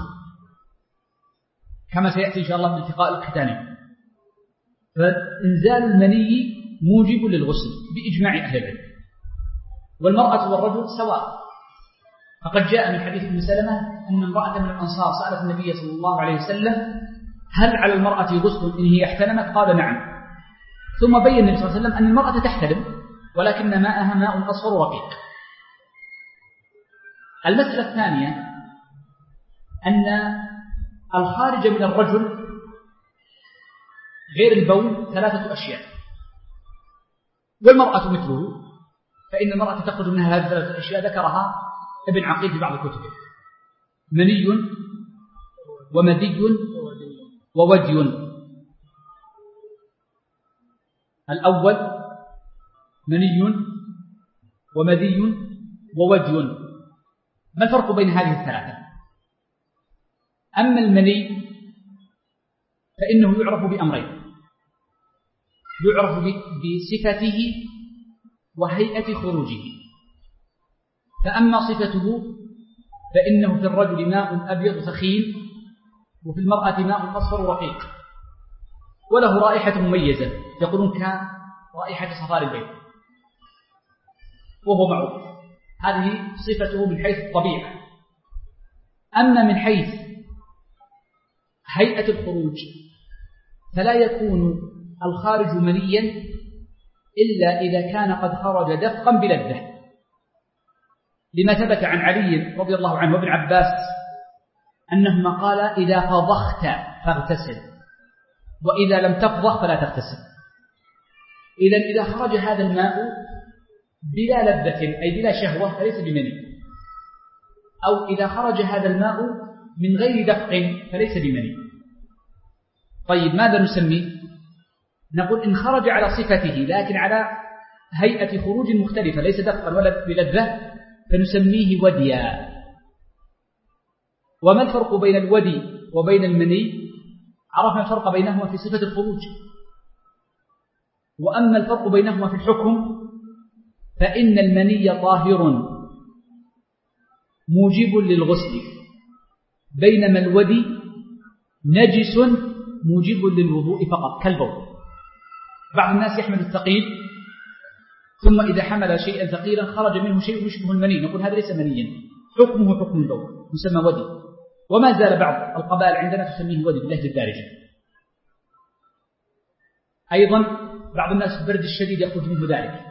كما سيأتي إن شاء الله بالتقاء الختانين. فإنزال المني موجب للغسل بإجماع أهل العلم، والمرأة والرجل سواء. فقد جاء من حديث ابن سلمة أن امرأة من الأنصار سألت النبي صلى الله عليه وسلم هل على المرأة غسل إن هي احتلمت؟ قال نعم. ثم بين النبي صلى الله عليه وسلم أن المرأة تحتلم ولكن ماءها ماء أصفر رقيق. المسألة الثانية أن الخارج من الرجل غير البول ثلاثة أشياء، والمرأة مثله، فإن المرأة تخرج منها هذه ثلاثة أشياء ذكرها ابن عقيل في بعض كتبه: مني ومدي وودي. الأول مني ومدي وودي. ما الفرق بين هذه الثلاثة؟ أما المني فإنه يعرف بأمرين، يعرف بصفته وهيئة خروجه. فأما صفته فإنه في الرجل ماء أبيض ثخين، وفي المرأة ماء أصفر رقيق، وله رائحة مميزة يقولون كرائحة صفار البيت، وهو معروف. هذه صفته من حيث الطبيعة. أما من حيث هيئة الخروج فلا يكون الخارج منيا إلا إذا كان قد خرج دفقا بلذة، لما ثبت عن علي رضي الله عنه وابن عباس أنهما قال: إذا فضخت فاغتسل، وإذا لم تفضخ فلا تغتسل. إذن إذا خرج هذا الماء بلا لذة أي بلا شهوة فليس بمني، أو إذا خرج هذا الماء من غير دفق فليس بمني. طيب ماذا نسميه؟ نقول إن خرج على صفته لكن على هيئة خروج مختلفة، ليس دفقا ولا بلذة، فنسميه وديا. وما الفرق بين الودي وبين المني؟ عرفنا الفرق بينهما في صفة الخروج. وأما الفرق بينهما في الحكم فإن المني طاهر موجب للغسل، بينما الودي نجس موجب للوضوء فقط كالبول. بعض الناس يحمل الثقيل ثم إذا حمل شيئا ثقيلا خرج منه شيء يشبه المني، نقول هذا ليس منيا، حكمه حكم البول، يسمى ودي. وما زال بعض القبائل عندنا تسميه ودي باللهجة الدارجة. أيضا بعض الناس في البرد الشديد يخرج منه ذلك.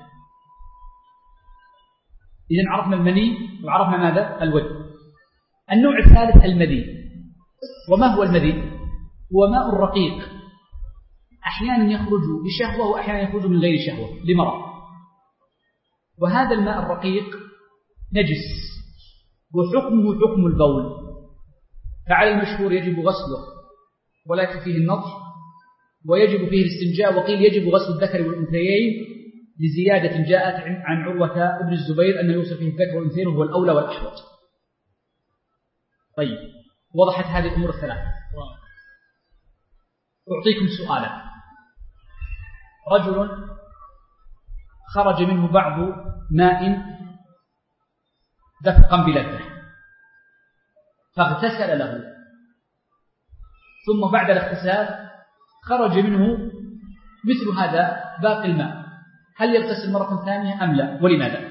إذن عرفنا المني وعرفنا ماذا؟ الودي. النوع الثالث المذي. وما هو المذي؟ هو ماء رقيق أحيانا يخرج بشهوة وأحيانا يخرج من غير شهوة لمرض، وهذا الماء الرقيق نجس وحكمه حكم البول، فعلى المشهور يجب غسله ولا يكفي فيه النضح، ويجب فيه الاستنجاء، وقيل يجب غسل الذكر والأنثيين لزيادة جاءت عن عروة ابن الزبير أنه يوصف فيه الذكر والأنثيين وهو الأولى والأحوط. طيب وضحت هذه الأمور الثلاثة. أعطيكم سؤالا: رجل خرج منه بعض ماء دفقا بلذة فاغتسل له، ثم بعد الاغتسال خرج منه مثل هذا باقي الماء، هل يغتسل مرة ثانية أم لا؟ ولماذا؟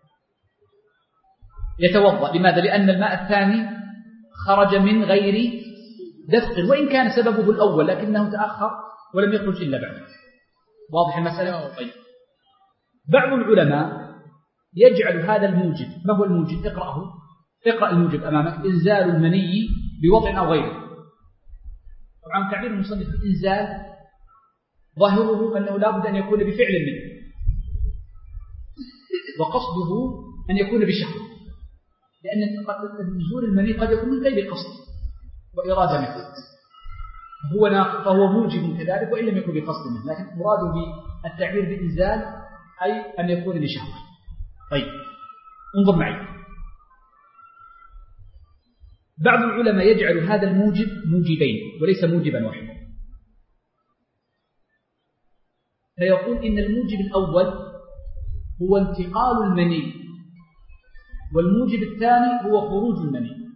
يتوضأ. لماذا؟ لأن الماء الثاني خرج من غير دفق، وإن كان سببه الأول لكنه تأخر ولم يخرج إلا بعد. واضح المسألة؟ طيب. بعض العلماء يجعل هذا الموجب، ما هو الموجب؟ اقرأه، اقرأ الموجب أمامك: إنزال المني بوضع أو غيره. طبعا تعبير المصنف الإنزال ظاهره أنه لا بد أن يكون بفعل منه، وقصده أن يكون بشهوة، لأن نزول المني قد يكون من غير قصد وإرادة منه، هو فهو موجب كذلك وإن لم يكن بقصد منه، لكن مراده بالتعبير بالإنزال أي أن يكون لشهوة. طيب انظر معي، بعض العلماء يجعل هذا الموجب موجبين وليس موجبا واحدا، فيقول إن الموجب الأول هو انتقال المني، والموجب الثاني هو خروج المني.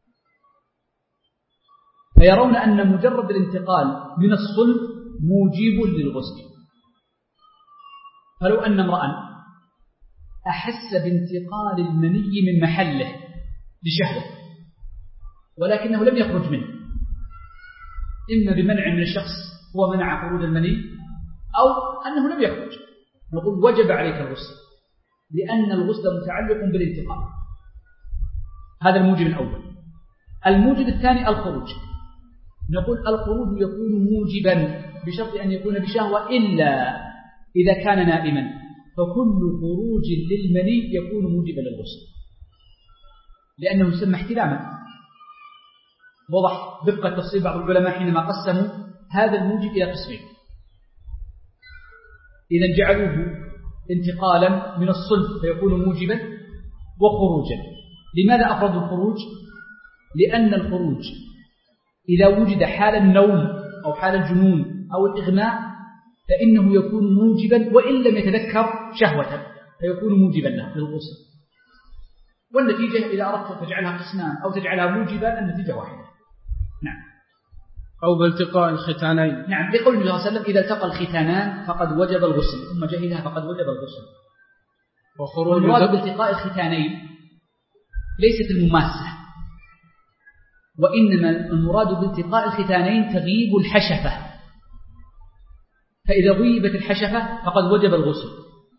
فيرون أن مجرد الانتقال من الصلب موجب للغسل. فلو أن امرأ أحس بانتقال المني من محله لشهوة ولكنه لم يخرج منه، إما بمنع من الشخص هو منع خروج المني أو أنه لم يخرج، نقول وجب عليك الغسل، لأن الغسل متعلق بالانتقال. هذا الموجب الأول. الموجب الثاني الخروج، نقول الخروج يكون موجبا بشرط أن يكون بشهوة إلا إذا كان نائما، فكل خروج للمني يكون موجبا للغسل لأنه يسمى احتلاما. وضح دقة تفصيل بعض العلماء حينما قسموا هذا الموجب إلى قسمين، إذا جعلوه انتقالا من الصلب فيكون موجبا، وخروجا. لماذا أفرد الخروج؟ لأن الخروج إذا وجد حال النوم أو حال الجنون أو الإغماء فإنه يكون موجبا وإن لم يتذكر شهوة فيكون موجبا له للغسل. والنتيجة إذا أردت تجعلها قسمان أو تجعلها موجبا النتيجة واحدة. نعم. أو بالتقاء الختانين. نعم، لقول النبي صلى الله عليه وسلم إذا التقى الختانان فقد وجب الغسل، ثم جهلها فقد وجب الغسل. وخروج المراد بالتقاء الختانين ليست المماسة، وإنما المراد بالتقاء الختانين تغييب الحشفة، فإذا غيبت الحشفة فقد وجب الغسل.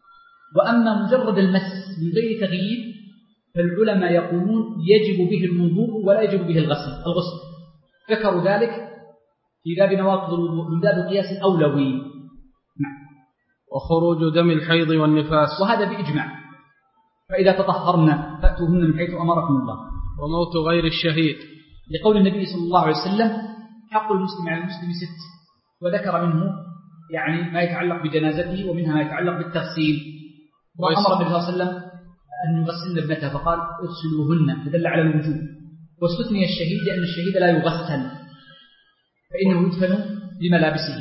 وأما مجرد المس من غير تغييب فالعلماء يقولون يجب به الوضوء ولا يجب به الغسل الغسل ذكروا ذلك في باب نواقض الوضوء من باب قياس الأولوي. نعم. وخروج دم الحيض والنفاس، وهذا بإجماع، فإذا تطهرن فأتوهن من حيث أمركم الله. وموت غير الشهيد، لقول النبي صلى الله عليه وسلم حق المسلم على المسلم ست، وذكر منه يعني ما يتعلق بجنازته ومنها ما يتعلق بالتغسيل. وأمر النبي صلى الله عليه وسلم أن يغسلن ابنته فقال اغسلوهن، فدل على الوجوب. واستثني الشهيد لأن الشهيد لا يغسل فإنه يدفن بملابسه.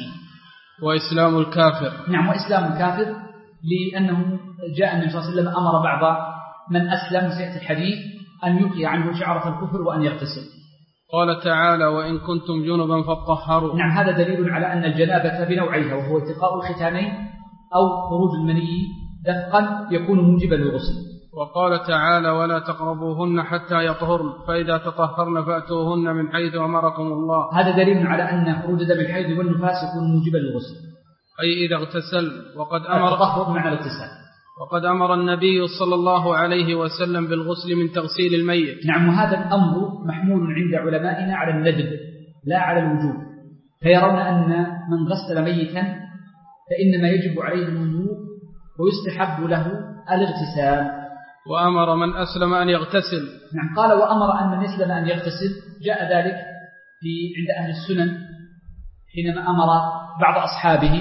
وإسلام الكافر، نعم، وإسلام الكافر لأنه جاء النبي صلى الله عليه وسلم أمر بعض من أسلم سيأتي الحديث أن يقي عنه شعرة الكفر وأن يغتسل. قال تعالى وإن كنتم جنبا فاطهروا. نعم، هذا دليل على أن الجنابة بنوعيها، وهو التقاء الختانين أو خروج المني دفقا يكون موجبا للغسل. وقال تعالى ولا تقربوهن حتى يطهرن فإذا تطهرن فأتوهن من حيث أمركم الله. هذا دليل على أن خروج دم الحيض والنفاس يكون موجبا للغسل، أي إذا اغتسل. وقد أمر التطهر مع الاغتسال. وقد أمر النبي صلى الله عليه وسلم بالغسل من تغسيل الميت. نعم، وهذا الأمر محمول عند علمائنا على الندب لا على الوجوب، فيرون أن من غسل ميتا فإنما يجب عليه الوضوء ويستحب له الاغتسال. وأمر من أسلم أن يغتسل. نعم، قال وأمر أن من يسلم أن يغتسل. جاء ذلك في عند أهل السنن حينما أمر بعض أصحابه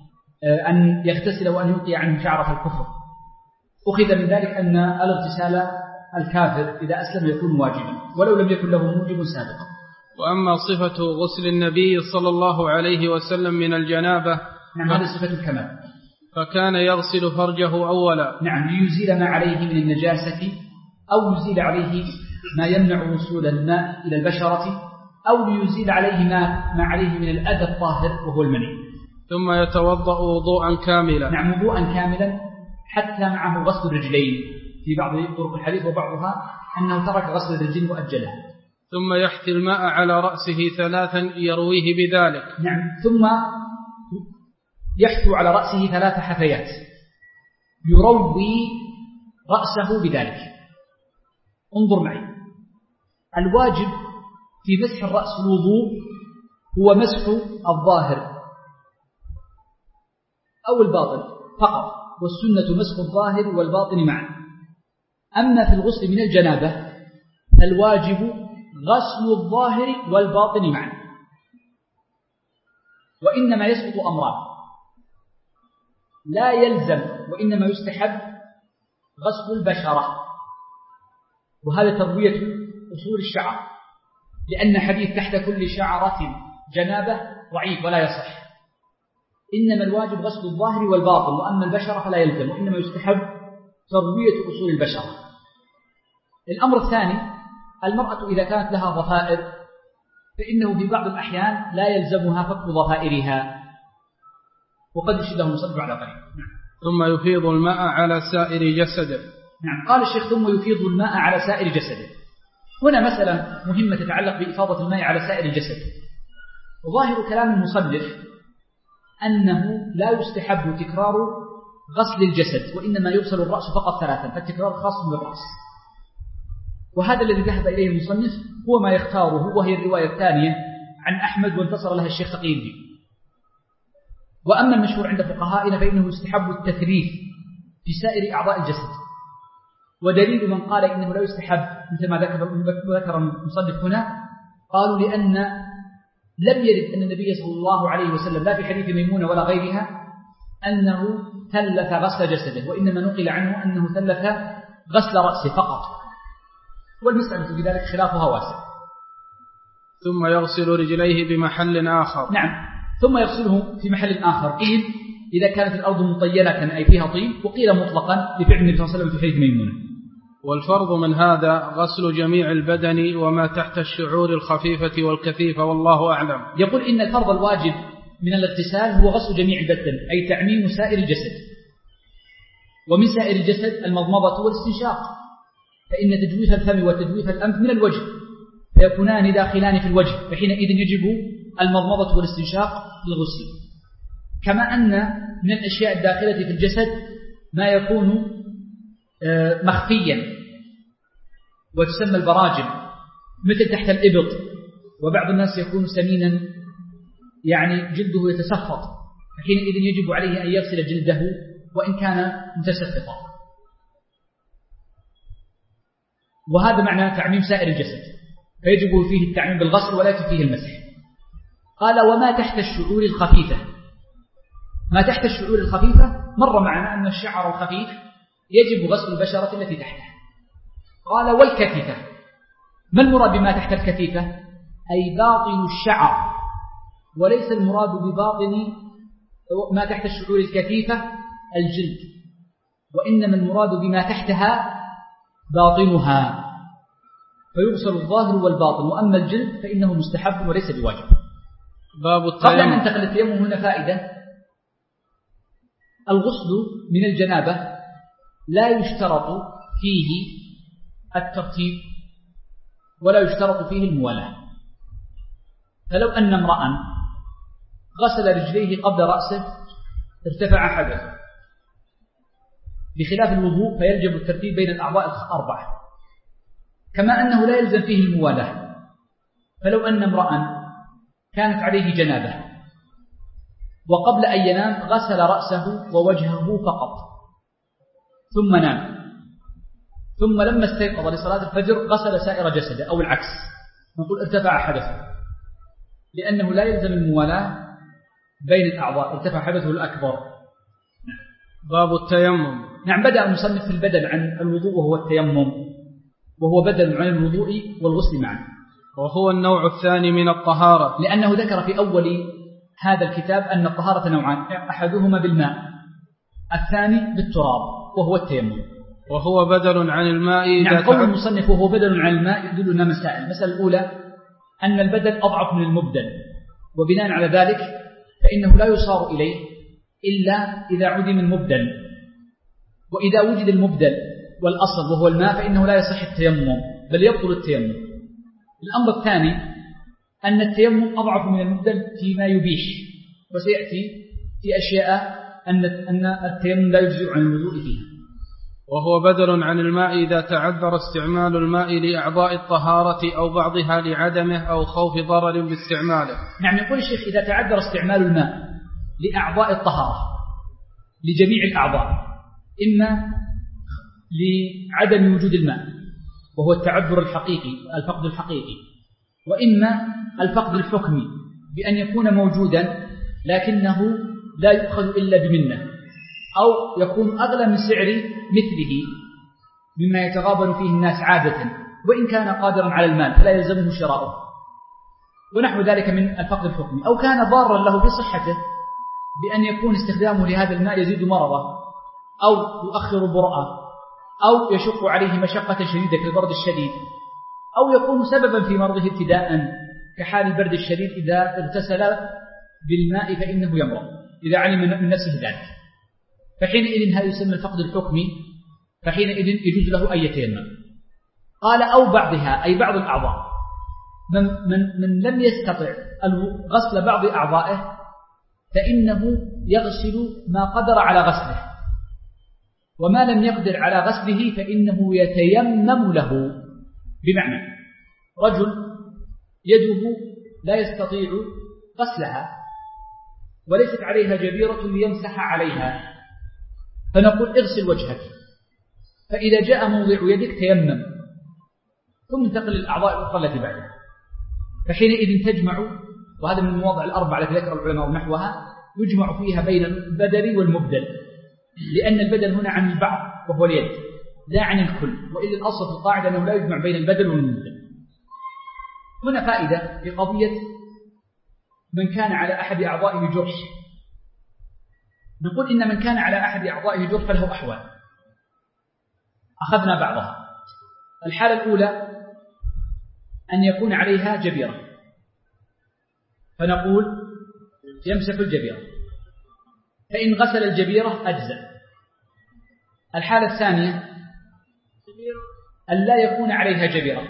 أن يغتسل وأن يلقي عنه شعرة الكفر. أخذ من ذلك أن الاغتسال الكافر إذا أسلم يكون واجبا ولو لم يكن له موجب سابقا. وأما صفة غسل النبي صلى الله عليه وسلم من الجنابة، نعم، هذه صفة الكمال، فكان يغسل فرجه أولا. نعم، ليزيل ما عليه من النجاسة أو يزيل عليه ما يمنع وصول الماء إلى البشرة أو ليزيل عليه ما, ما عليه من الأذى الطاهر وهو المني. ثم يتوضأ وضوءا كاملا. نعم، وضوءا كاملا حتى معه غسل الرجلين. في بعض طرق الحديث وبعضها أنه ترك غسل الرجلين وأجله. ثم يحثي الماء على رأسه ثلاثا يرويه بذلك. نعم، ثم يحثو على رأسه ثلاث حثيات يروي رأسه بذلك. انظر معي، الواجب في مسح الرأس الوضوء هو مسح الظاهر أو الباطن فقط، والسنة مسح الظاهر والباطن معا. أما في الغسل من الجنابة فالواجب غسل الظاهر والباطن معا، وإنما يسقط أمران لا يلزم، وإنما يستحب غسل البشرة، وهذا تروية أصول الشعر، لأن حديث تحت كل شعرة جنابة ضعيف ولا يصح. إنما الواجب غسل الظاهر والباطن، وأما البشرة فلا يلزم، وإنما يستحب تروية أصول البشرة. الأمر الثاني، المرأة إذا كانت لها ضفائر فإنه في بعض الأحيان لا يلزمها فك ضفائرها، وقد يشده المصنف على قريب. نعم. ثم يفيض الماء على سائر جسده. نعم، قال الشيخ ثم يفيض الماء على سائر جسده. هنا مسألة مهمة تتعلق بإفاضة الماء على سائر الجسد. وظاهر كلام المصنف أنه لا يستحب تكرار غسل الجسد، وإنما يغسل الرأس فقط ثلاثا، فالتكرار خاص بالرأس. وهذا الذي ذهب إليه المصنف هو ما يختاره، وهي الرواية الثانية عن أحمد وانتصر لها الشيخ تقي الدين. وأما المشهور عند فقهائنا فإنه يستحب التثليث في سائر أعضاء الجسد. ودليل من قال إنه لا يستحب مثل ما ذكر المصنف هنا، قالوا لأن لم يرد أن النبي صلى الله عليه وسلم لا في حديث ميمونة ولا غيرها أنه ثلث غسل جسده، وإنما نقل عنه أنه ثلث غسل رأسه فقط، والمسألة في ذلك خلافها واسع. ثم يغسل رجليه بمحل آخر. نعم، ثم يغسله في محل آخر. قيل إذا كانت الأرض مطينة أي فيها طين، وقيل مطلقا لفعل النبي صلى الله عليه وسلم في حديث ميمونة. والفرض من هذا غسل جميع البدن وما تحت الشعور الخفيفة والكثيفة، والله أعلم. يقول إن الفرض الواجب من الاغتسال هو غسل جميع البدن، أي تعميم سائر الجسد، ومن سائر الجسد المضمضة والاستنشاق، فإن تجويف الفم وتجويف الأنف من الوجه فيكونان داخلان في الوجه، فحينئذ يجب المضمضة والاستنشاق للغسل. كما أن من الأشياء الداخلة في الجسد ما يكون مخفيا وتسمى البراجم، مثل تحت الإبط، وبعض الناس يكون سمينا يعني جلده يتسخط، فحينئذ يجب عليه أن يغسل جلده وإن كان متسخطا. وهذا معنى تعميم سائر الجسد، فيجب فيه التعميم بالغسل ولكن فيه المسح. قال وما تحت الشعور الخفيفة. ما تحت الشعور الخفيفة مر معنا أن الشعر الخفيف يجب غسل البشرة التي تحته. قال والكتفة. ما المراد بما تحت الكتفة؟ أي باطن الشعر، وليس المراد بباطن ما تحت الشعور الكثيفة الجلد، وإنما المراد بما تحتها باطنها، فيغسل الظاهر والباطن، وأما الجلد فإنه مستحب وليس بواجب. باب التيمم. قبل أن ننتقل للتيمم هنا فائدة: الغسل من الجنابة لا يشترط فيه الترتيب ولا يشترط فيه الموالاة. فلو أن امرأ غسل رجليه قبل رأسه ارتفع حدثه، بخلاف الوضوء فيجب الترتيب بين الأعضاء الأربعة، كما أنه لا يلزم فيه الموالاة. فلو أن امرأ كانت عليه جنابة وقبل أن ينام غسل رأسه ووجهه فقط ثم نام، ثم لما استيقظ لصلاة الفجر غسل سائر جسده أو العكس، نقول ارتفع حدثه، لأنه لا يلزم الموالاة بين الأعضاء، ارتفع حدثه الأكبر. باب التيمم. نعم، بدأ المصنف في البدل عن الوضوء وهو التيمم، وهو بدل عن الوضوء والغسل معا، وهو النوع الثاني من الطهارة، لأنه ذكر في أول هذا الكتاب أن الطهارة نوعان: أحدهما بالماء، الثاني بالتراب وهو التيمم. وهو بدل عن الماء. نعم، قول المصنف وهو بدل عن الماء يدلنا مسائل. المسألة الأولى أن البدل أضعف من المبدل، وبناء على ذلك فإنه لا يصار إليه إلا إذا عدم المبدل، وإذا وجد المبدل والأصل وهو الماء فإنه لا يصح التيمم بل يبطل التيمم. الأمر الثاني أن التيمم أضعف من المبدل فيما يبيح، وسيأتي في أشياء أن أن التيمم لا يجزئ عن الوضوء فيها. وهو بدل عن الماء إذا تعذر استعمال الماء لأعضاء الطهارة أو بعضها لعدمه أو خوف ضرر باستعماله. نعم، يقول الشيخ إذا تعذر استعمال الماء لأعضاء الطهارة لجميع الأعضاء، إما لعدم وجود الماء وهو التعذر الحقيقي الفقد الحقيقي، وإما الفقد الحكمي بأن يكون موجودا لكنه لا يؤخذ إلا بمنه، أو يكون أغلى من سعر مثله مما يتغابن فيه الناس عادة، وإن كان قادرا على المال فلا يلزمه شراؤه، ونحو ذلك من الفقد الحكمي. أو كان ضارا له في صحته بأن يكون استخدامه لهذا الماء يزيد مرضه أو يؤخر برأه أو يشق عليه مشقة شديدة كالبرد الشديد، أو يكون سببا في مرضه ابتداء كحال البرد الشديد إذا اغتسل بالماء فإنه يمرض إذا علم من نفسه ذلك، فحينئذ هذا يسمى الفقد الحكمي، فحينئذ يجوز له أن يتيمم. قال أو بعضها أي بعض الأعضاء، من, من, من لم يستطع غسل بعض أعضائه فإنه يغسل ما قدر على غسله، وما لم يقدر على غسله فإنه يتيمم له. بمعنى رجل يده لا يستطيع غسلها وليست عليها جبيرة ليمسح عليها، فنقول اغسل وجهك، فإذا جاء موضع يدك تيمم ثم انتقل للأعضاء الأخرى التي بعدها، فحينئذ تجمع، وهذا من المواضع الأربعة التي ذكر العلماء نحوها، يجمع فيها بين البدل والمبدل، لأن البدل هنا عن البعض وهو اليد، لا عن الكل، وإلا الأصل في القاعدة أنه لا يجمع بين البدل والمبدل. هنا فائدة في قضية من كان على أحد أعضائه جرح. نقول إن من كان على أحد أعضائه جرح فله أحوال، أخذنا بعضها. الحالة الأولى أن يكون عليها جبيرة، فنقول يمسح الجبيرة، فإن غسل الجبيرة أجزأ. الحالة الثانية أن لا يكون عليها جبيرة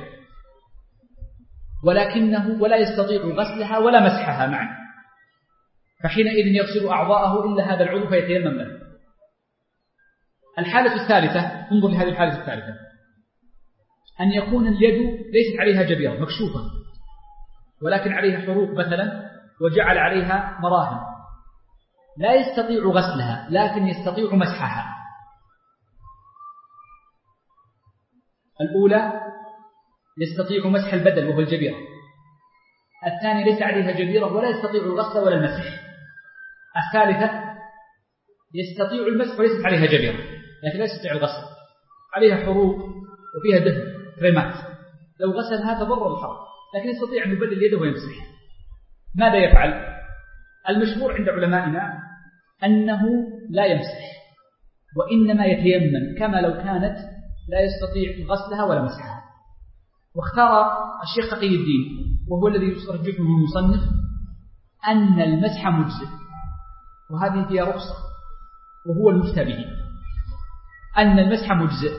ولكنه ولا يستطيع غسلها ولا مسحها معا، فحينئذ يغسل أعضاءه إلا هذا العضو فيتيمم له. الحالة الثالثة، انظر لهذه الحالة الثالثة، أن يكون اليد ليست عليها جبيرة مكشوفة ولكن عليها حروق مثلا وجعل عليها مراهم، لا يستطيع غسلها لكن يستطيع مسحها. الأولى يستطيع مسح البدن وهو الجبيرة، الثاني ليس عليها جبيرة ولا يستطيع الغسل ولا المسح، الثالثة يستطيع المسح وليست عليها جبيرة لكن لا يستطيع الغسل، عليها حروق وفيها دهن كريمات، لو غسلها تضرر الحرق لكن يستطيع أن يبلل يده ويمسح. ماذا يفعل؟ المشهور عند علمائنا أنه لا يمسح وإنما يتيمم كما لو كانت لا يستطيع غسلها ولا مسحها. واختار الشيخ تقي الدين وهو الذي يرجحه المصنف أن المسح مجزئ، وهذه هي رخصة وهو المفتى به، أن المسح مجزئ.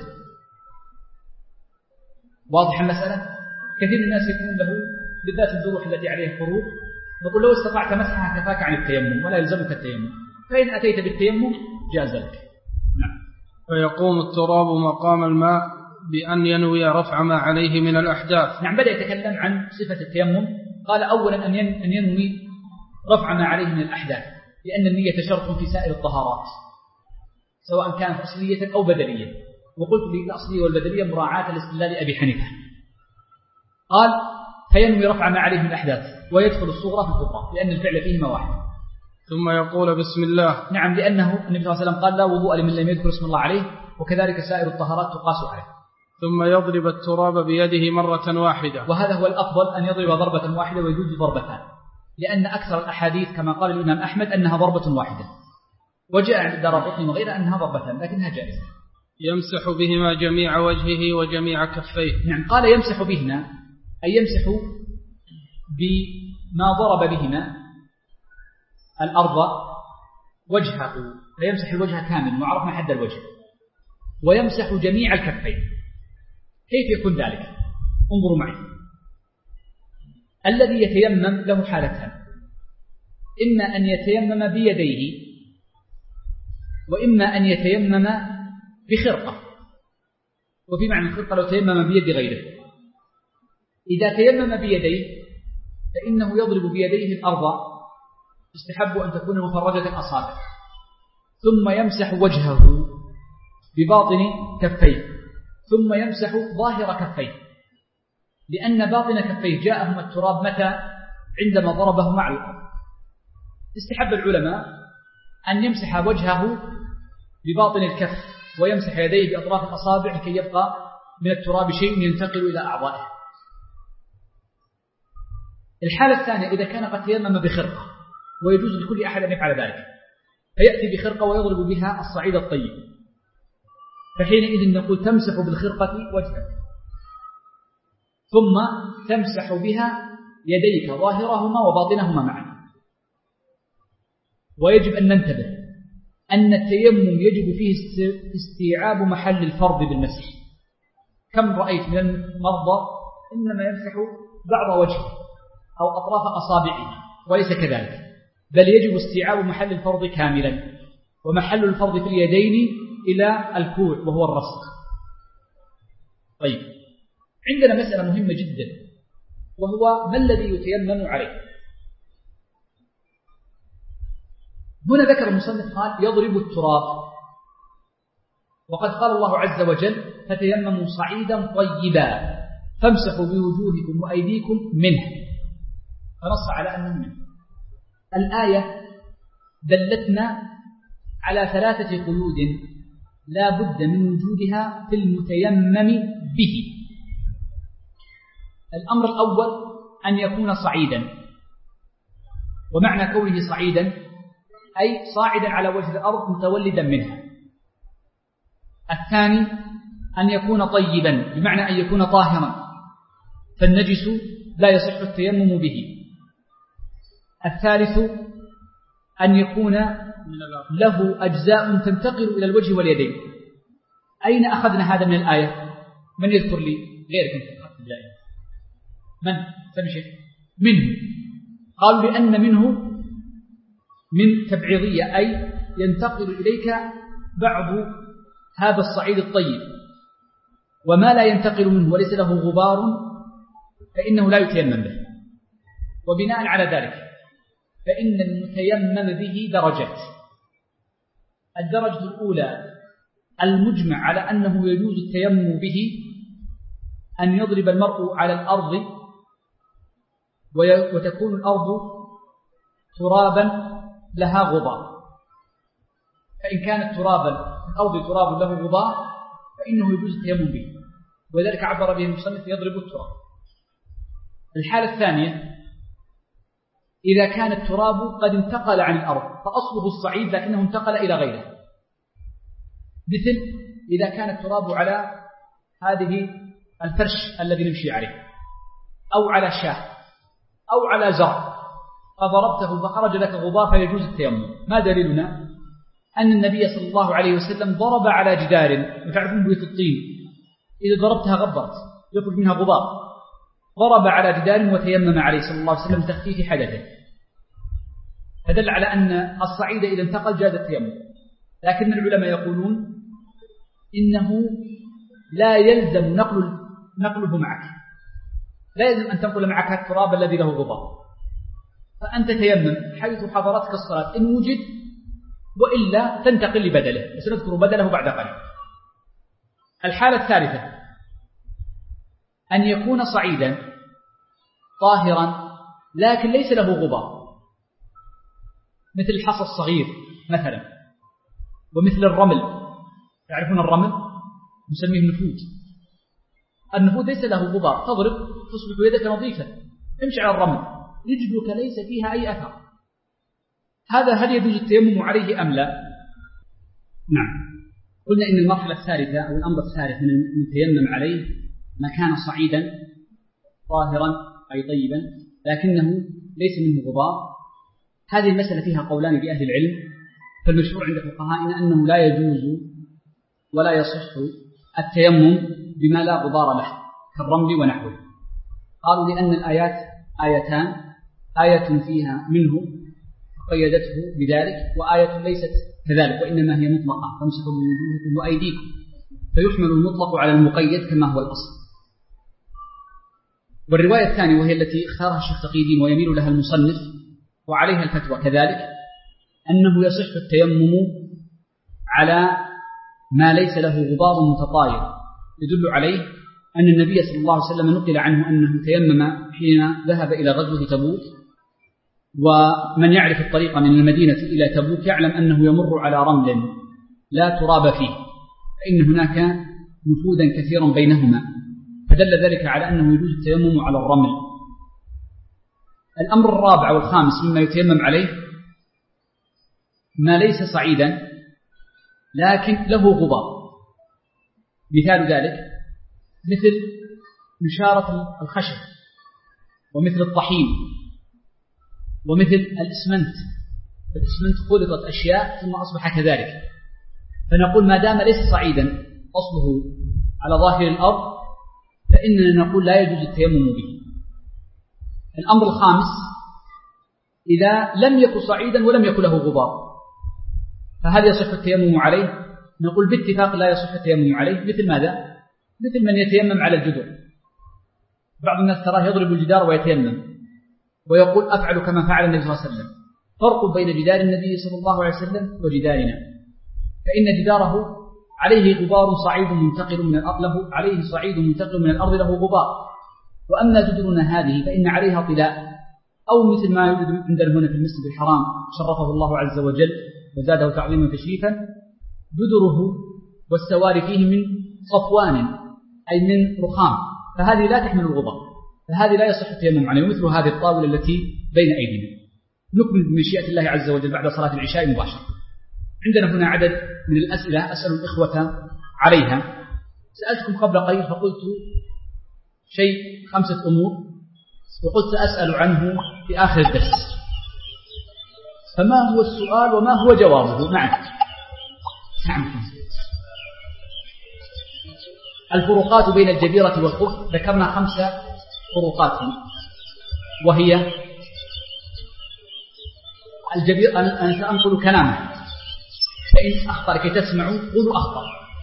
واضح المسألة؟ كثير من الناس يكون له بالذات الجروح التي عليها حروق، نقول لو استطعت مسحها كفاك عن التيمم ولا يلزمك التيمم، فإن أتيت بالتيمم جاز لك. نعم. فيقوم التراب مقام الماء بأن ينوي رفع ما عليه من الأحداث. نعم، بدأ يتكلم عن صفة التيمم، قال أولا أن ينوي رفع ما عليه من الأحداث، لأن النية شرط في سائر الطهارات سواء كانت أصلية أو بدلية، وقلت بالأصلية والبدلية مراعاة لاستدلال أبي حنيفة. قال فينوي رفع ما عليه من الأحداث ويدخل الصغرى في الكبرى لأن الفعل فيهما واحد. ثم يقول بسم الله. نعم، لأنه النبي صلى الله عليه وسلم قال لا وضوء لمن لم يذكر اسم الله عليه، وكذلك سائر الطهارات تقاس عليه. ثم يضرب التراب بيده مرة واحدة، وهذا هو الأفضل أن يضرب ضربة واحدة ويجوز ضربتان، لأن أكثر الأحاديث كما قال الإمام أحمد أنها ضربة واحدة، وجاء عند الدارقطني وغيره أنها ضربتان لكنها جائزة. يمسح بهما جميع وجهه وجميع كفيه. نعم، قال يمسح بهما أي يمسح بما ضرب بهما الأرض وجهه، فيمسح الوجه كامل وعرفنا حد الوجه، ويمسح جميع الكفين. كيف يكون ذلك؟ انظروا معي. الذي يتيمم له حالتان، إما أن يتيمم بيديه وإما أن يتيمم بخرقة، وفي معنى الخرقة لو تيمم بيد غيره. إذا تيمم بيديه فإنه يضرب بيديه الأرض، يستحب أن تكون مفرجة الأصابع، ثم يمسح وجهه بباطن كفيه، ثم يمسح ظاهر كفيه، لأن باطن كفيه جاءهم التراب متى؟ عندما ضربه مع الأرض. استحب العلماء أن يمسح وجهه بباطن الكف ويمسح يديه بأطراف الأصابع لكي يبقى من التراب شيء ينتقل إلى أعضائه. الحالة الثانية إذا كان قد تيمم بخرقة، ويجوز لكل أحد أن يفعل ذلك، فيأتي بخرقة ويضرب بها الصعيد الطيب، فحينئذ نقول تمسح بالخرقة وجهك، ثم تمسح بها يديك ظاهرهما وباطنهما معا. ويجب أن ننتبه أن التيمم يجب فيه استيعاب محل الفرض بالمسح. كم رأيت من المرضى إنما يمسح بعض وجهه أو أطراف أصابعه، وليس كذلك، بل يجب استيعاب محل الفرض كاملا، ومحل الفرض في اليدين إلى الكوع وهو الرسغ. طيب، عندنا مسألة مهمة جدا، وهو ما الذي يتيمم عليه. هنا ذكر المصنف قال يضرب التراب، وقد قال الله عز وجل فتيمموا صعيدا طيبا فامسحوا بوجوهكم وأيديكم منه، فنص على أنه منه. الآية دلتنا على ثلاثة قيود لا بد من وجودها في المتيمم به. الأمر الأول أن يكون صعيدا، ومعنى كونه صعيدا أي صاعدا على وجه الأرض متولدا منها. الثاني أن يكون طيبا، بمعنى أن يكون طاهرا، فالنجس لا يصح التيمم به. الثالث أن يكون له أجزاء تنتقل إلى الوجه واليدين. أين أخذنا هذا من الآية؟ من يذكر لي غيركم في أخذ الآية؟ من؟ سمشي منه. قالوا لأن منه من تبعيضية، أي ينتقل إليك بعض هذا الصعيد الطيب، وما لا ينتقل منه وليس له غبار فإنه لا يتيمم به. وبناء على ذلك فإن المتيمم به درجات. الدرجة الأولى المجمع على أنه يجوز التيمم به أن يضرب المرء على الأرض وتكون الأرض ترابا لها غبار، فإن كانت ترابا الأرض تراب له غبار فإنه يجوز التيمم به، وذلك عبر به المصنف يضرب التراب. الحالة الثانية إذا كان التراب قد انتقل عن الأرض فأصله الصعيد لكنه انتقل إلى غيره، مثل إذا كان التراب على هذه الفرش الذي نمشي عليه، أو على شاة، أو على زرع، فضربته فخرج لك غبار فيجوز التيمم. ما دليلنا؟ أن النبي صلى الله عليه وسلم ضرب على جدار، وتعرفون بيت الطين إذا ضربتها غبرت يخرج منها غبار، ضرب على جدار وتيمم عليه صلى الله عليه وسلم تخفيف حدثه، فدل على أن الصعيد إذا انتقل جاز التيمم. لكن العلماء يقولون إنه لا يلزم نقل نقله معك، لا يلزم أن تنقل معك التراب الذي له غبار، فأنت تيمم حيث حضرتك الصلاة إن وجد، وإلا تنتقل لبدله، وسنذكر بدله بعد قليل. الحالة الثالثة أن يكون صعيدا طاهرا لكن ليس له غبار، مثل الحصى الصغير مثلا، ومثل الرمل. تعرفون الرمل؟ نسميه النفود. النفود ليس له غبار، تضرب تصبح يدك نظيفة، امشي على الرمل رجلك ليس فيها أي أثر. هذا هل يجوز التيمم عليه أم لا؟ نعم. قلنا إن المرحلة الثالثة أو الأمر الثالث من المتيمم عليه ما كان صعيدا طاهرا أي طيبا لكنه ليس منه غبار. هذه المسألة فيها قولان لأهل العلم، فالمشهور عند فقهائنا أنه لا يجوز ولا يصح التيمم بما لا غبار له كالرمل ونحوه. قالوا لأن الآيات آيتان، آية فيها منه قيدته بذلك، وآية ليست كذلك وإنما هي مطلقة، فامسحوا بوجوهكم وأيديكم، فيحمل المطلق على المقيد كما هو الأصل. والرواية الثانية وهي التي اختارها الشيخ تقي الدين ويميل لها المصنف وعليها الفتوى كذلك، أنه يصح التيمم على ما ليس له غبار متطاير، يدل عليه أن النبي صلى الله عليه وسلم نقل عنه أنه تيمم حين ذهب إلى غزوة تبوك، ومن يعرف الطريق من المدينة إلى تبوك يعلم أنه يمر على رمل لا تراب فيه، فإن هناك نفوذا كثيرا بينهما، فدل ذلك على أنه يجوز التيمم على الرمل. الأمر الرابع والخامس مما يتيمم عليه ما ليس صعيدا لكن له غبار. مثال ذلك مثل نشارة الخشب، ومثل الطحين، ومثل الإسمنت. الإسمنت خلطت أشياء ثم أصبح كذلك، فنقول ما دام ليس صعيدا أصله على ظاهر الأرض فإننا نقول لا يجوز التيمم به. الأمر الخامس إذا لم يكن صعيدا ولم يكن له غبار فهل يصح التيمم عليه؟ نقول باتفاق لا يصح التيمم عليه. مثل ماذا؟ مثل من يتيمم على الجدر. بعض الناس تراه يضرب الجدار ويتيمم ويقول أفعل كما فعل النبي صلى الله عليه وسلم. فرق بين جدار النبي صلى الله عليه وسلم وجدارنا، فإن جداره عليه غبار صعيد منتقل من الأرض له عليه صعيد منتقل من الأرض له غبار، وأما جدرنا هذه فإن عليها طلاء، أو مثل ما يوجد عندنا هنا في المسجد الحرام شرفه الله عز وجل وزاده تعظيما تشريفا، جدره والسواري فيه من صفوان أي من رخام، فهذه لا تحمل الغبار، فهذه لا يصح التيمم عليها، مثل هذه الطاولة التي بين أيدينا. نكمل بمشيئة الله عز وجل بعد صلاة العشاء مباشرة. عندنا هنا عدد من الأسئلة أسأل الإخوة عليها. سألتكم قبل قليل فقلت شيء خمسة أمور، وقلت سأسأل عنه في آخر الدرس، فما هو السؤال وما هو جوابه؟ نعم نعم. الفروقات بين الجبيرة والخف، ذكرنا خمسة فروقات، وهي الجبير. أنا سأنقل كلامه، فإن أخطر كي تسمعوا قولوا أخطر.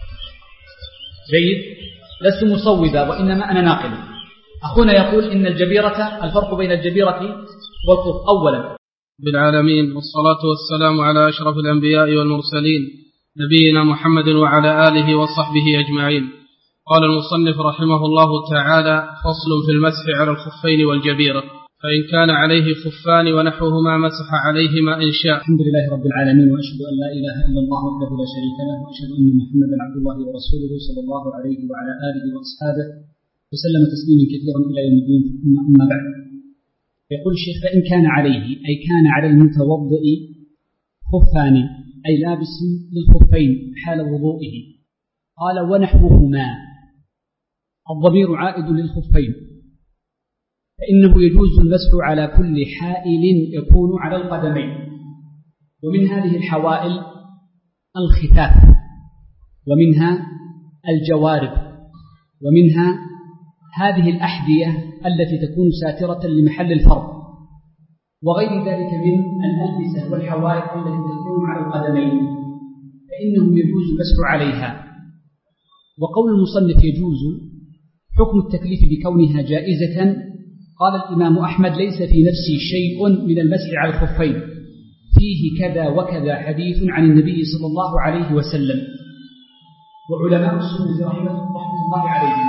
جيد، لست مصوبا وإنما أنا ناقل. أخونا يقول إن الجبيرة، الفرق بين الجبيرة والخف. أولا بالعالمين، والصلاة والسلام على أشرف الأنبياء والمرسلين نبينا محمد وعلى آله وصحبه أجمعين. قال المصنف رحمه الله تعالى: فصل في المسح على الخفين والجبيرة، فإن كان عليه خفان ونحوهما مسح عليهما إن شاء. الحمد لله رب العالمين، وأشهد أن لا إله إلا الله وحده لا شريك له، وأشهد أن محمدا عبد الله ورسوله صلى الله عليه وعلى آله وأصحابه وسلم تسليما كثيرا إلى يوم الدين. أما بعد، يقول الشيخ: فإن كان عليه أي كان على المتوضئ خفان أي لابس للخفين حال وضوئه. قال: ونحوهما، الضمير عائد للخفين، فإنه يجوز المسح على كل حائل يكون على القدمين، ومن هذه الحوائل الختاف، ومنها الجوارب، ومنها هذه الأحذية التي تكون ساترة لمحل الفرض، وغير ذلك من الألبسة والحوائل التي تكون على القدمين، فإنه يجوز المسح عليها. وقول المصنف يجوز حكم التكليف بكونها جائزة. قال الإمام أحمد: ليس في نفسي شيء من المسح على الخفين، فيه كذا وكذا حديث عن النبي صلى الله عليه وسلم. وعلماء السنة رحمة الله عليهم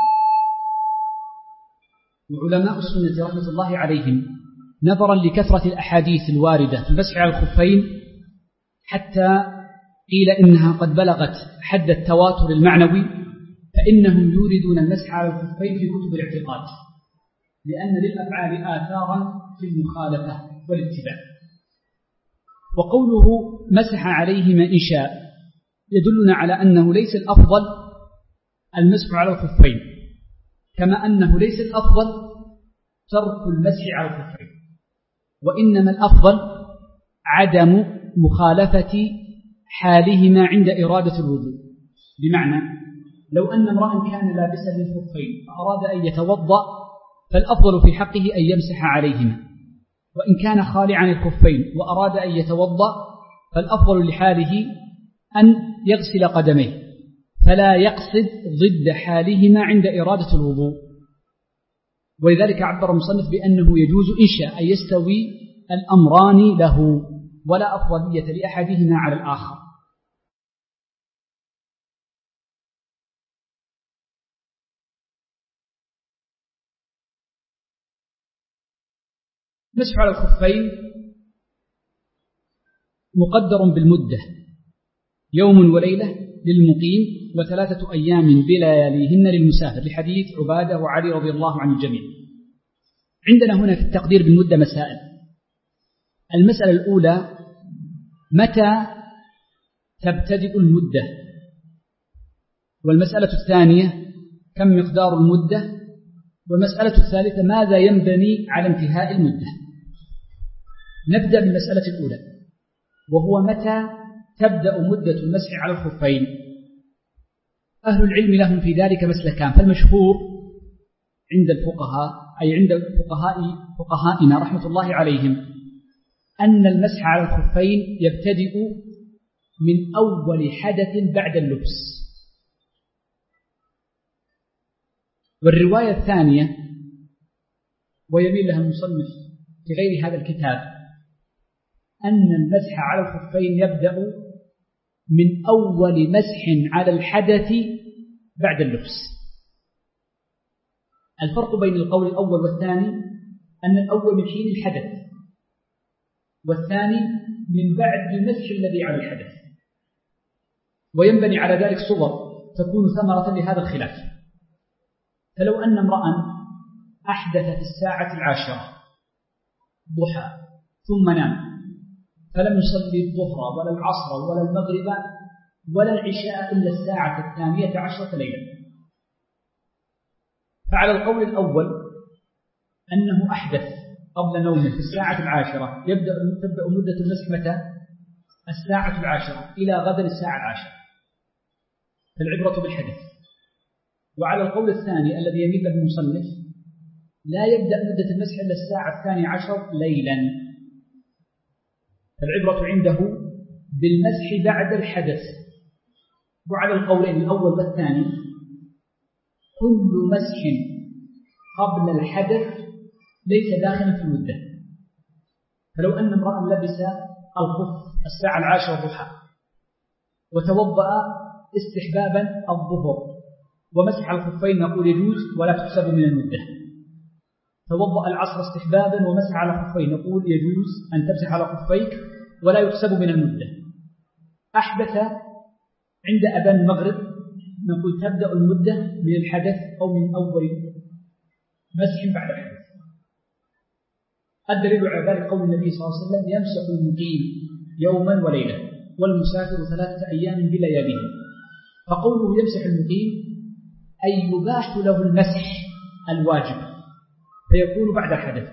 وعلماء السنة رحمة الله عليهم نظرا لكثرة الأحاديث الواردة في المسح على الخفين، حتى قيل إنها قد بلغت حد التواتر المعنوي، فإنهم يوردون المسح على الخفين في كتب الاعتقاد، لأن للأفعال آثارا في المخالفة والاتباع. وقوله مسح عليهما إن شاء يدلنا على أنه ليس الأفضل المسح على الخفين، كما أنه ليس الأفضل ترك المسح على الخفين، وإنما الأفضل عدم مخالفة حالهما عند إرادة الوضوء. بمعنى لو أن امرأ كان لابسا للخفين فأراد أن يتوضأ، فالأفضل في حقه أن يمسح عليهما، وإن كان خالعا عن الخفين وأراد أن يتوضأ فالأفضل لحاله أن يغسل قدميه، فلا يقصد ضد حالهما عند إرادة الوضوء. ولذلك عبر المصنف بأنه يجوز إن شاء أن يستوي الأمران له، ولا أفضلية لأحدهما على الآخر. مسح على الخفين مقدر بالمدة، يوم وليلة للمقيم، وثلاثة أيام بلياليهن للمسافر، لحديث عبادة وعلي رضي الله عن الجميع. عندنا هنا في التقدير بالمدة مسائل. المسألة الأولى: متى تبتدئ المدة؟ والمسألة الثانية: كم مقدار المدة؟ والمسألة الثالثة: ماذا ينبني على انتهاء المدة؟ نبدأ بالمسألة الأولى، وهو متى تبدأ مدة المسح على الخفين. أهل العلم لهم في ذلك مسلكان، فالمشهور عند الفقهاء أي عند فقهاء فقهائنا رحمة الله عليهم أن المسح على الخفين يبتدئ من أول حدث بعد اللبس. والرواية الثانية ويميل لها المصنف في غير هذا الكتاب أن المسح على الخفين يبدأ من أول مسح على الحدث بعد اللبس. الفرق بين القول الأول والثاني أن الأول من حين الحدث، والثاني من بعد المسح الذي على الحدث. وينبني على ذلك صور تكون ثمرة لهذا الخلاف. فلو أن امرأ أحدث في الساعة العاشرة ضحى ثم نام فلم يصلي الظهر ولا العصر ولا المغرب ولا العشاء إلا الساعة الثانية عشرة ليلة، فعلى القول الأول أنه أحدث قبل نومه في الساعة العاشرة يبدأ تبدأ مدة المسح متى؟ الساعة العاشرة إلى غدا الساعة العاشرة، فالعبرة بالحدث. وعلى القول الثاني الذي يميل له المصنف لا يبدأ مدة المسح إلا الساعة الثانية عشر ليلا، فالعبرة عنده بالمسح بعد الحدث. وعلى القولين الأول والثاني كل مسح قبل الحدث ليس داخلا في المدة. فلو أن امرأ لبس الخف الساعة العاشرة ضحى وتوضأ استحبابا الظهر ومسح الخفين نقول يجوز ولا تحسب من المدة، توضأ العصر استحبابا ومسح على خفين نقول يجوز أن تمسح على خفيك ولا يحسب من المدة. أحدث عند أذان المغرب نقول تبدأ المدة من الحدث أو من أول مسح بعد الحدث. الدليل على ذلك قول النبي صلى الله عليه وسلم يمسح المقيم يوما وليلة والمسافر ثلاثة أيام بلياليهم، فقوله يمسح المقيم أي يباح له المسح الواجب فيكون بعد الحدث.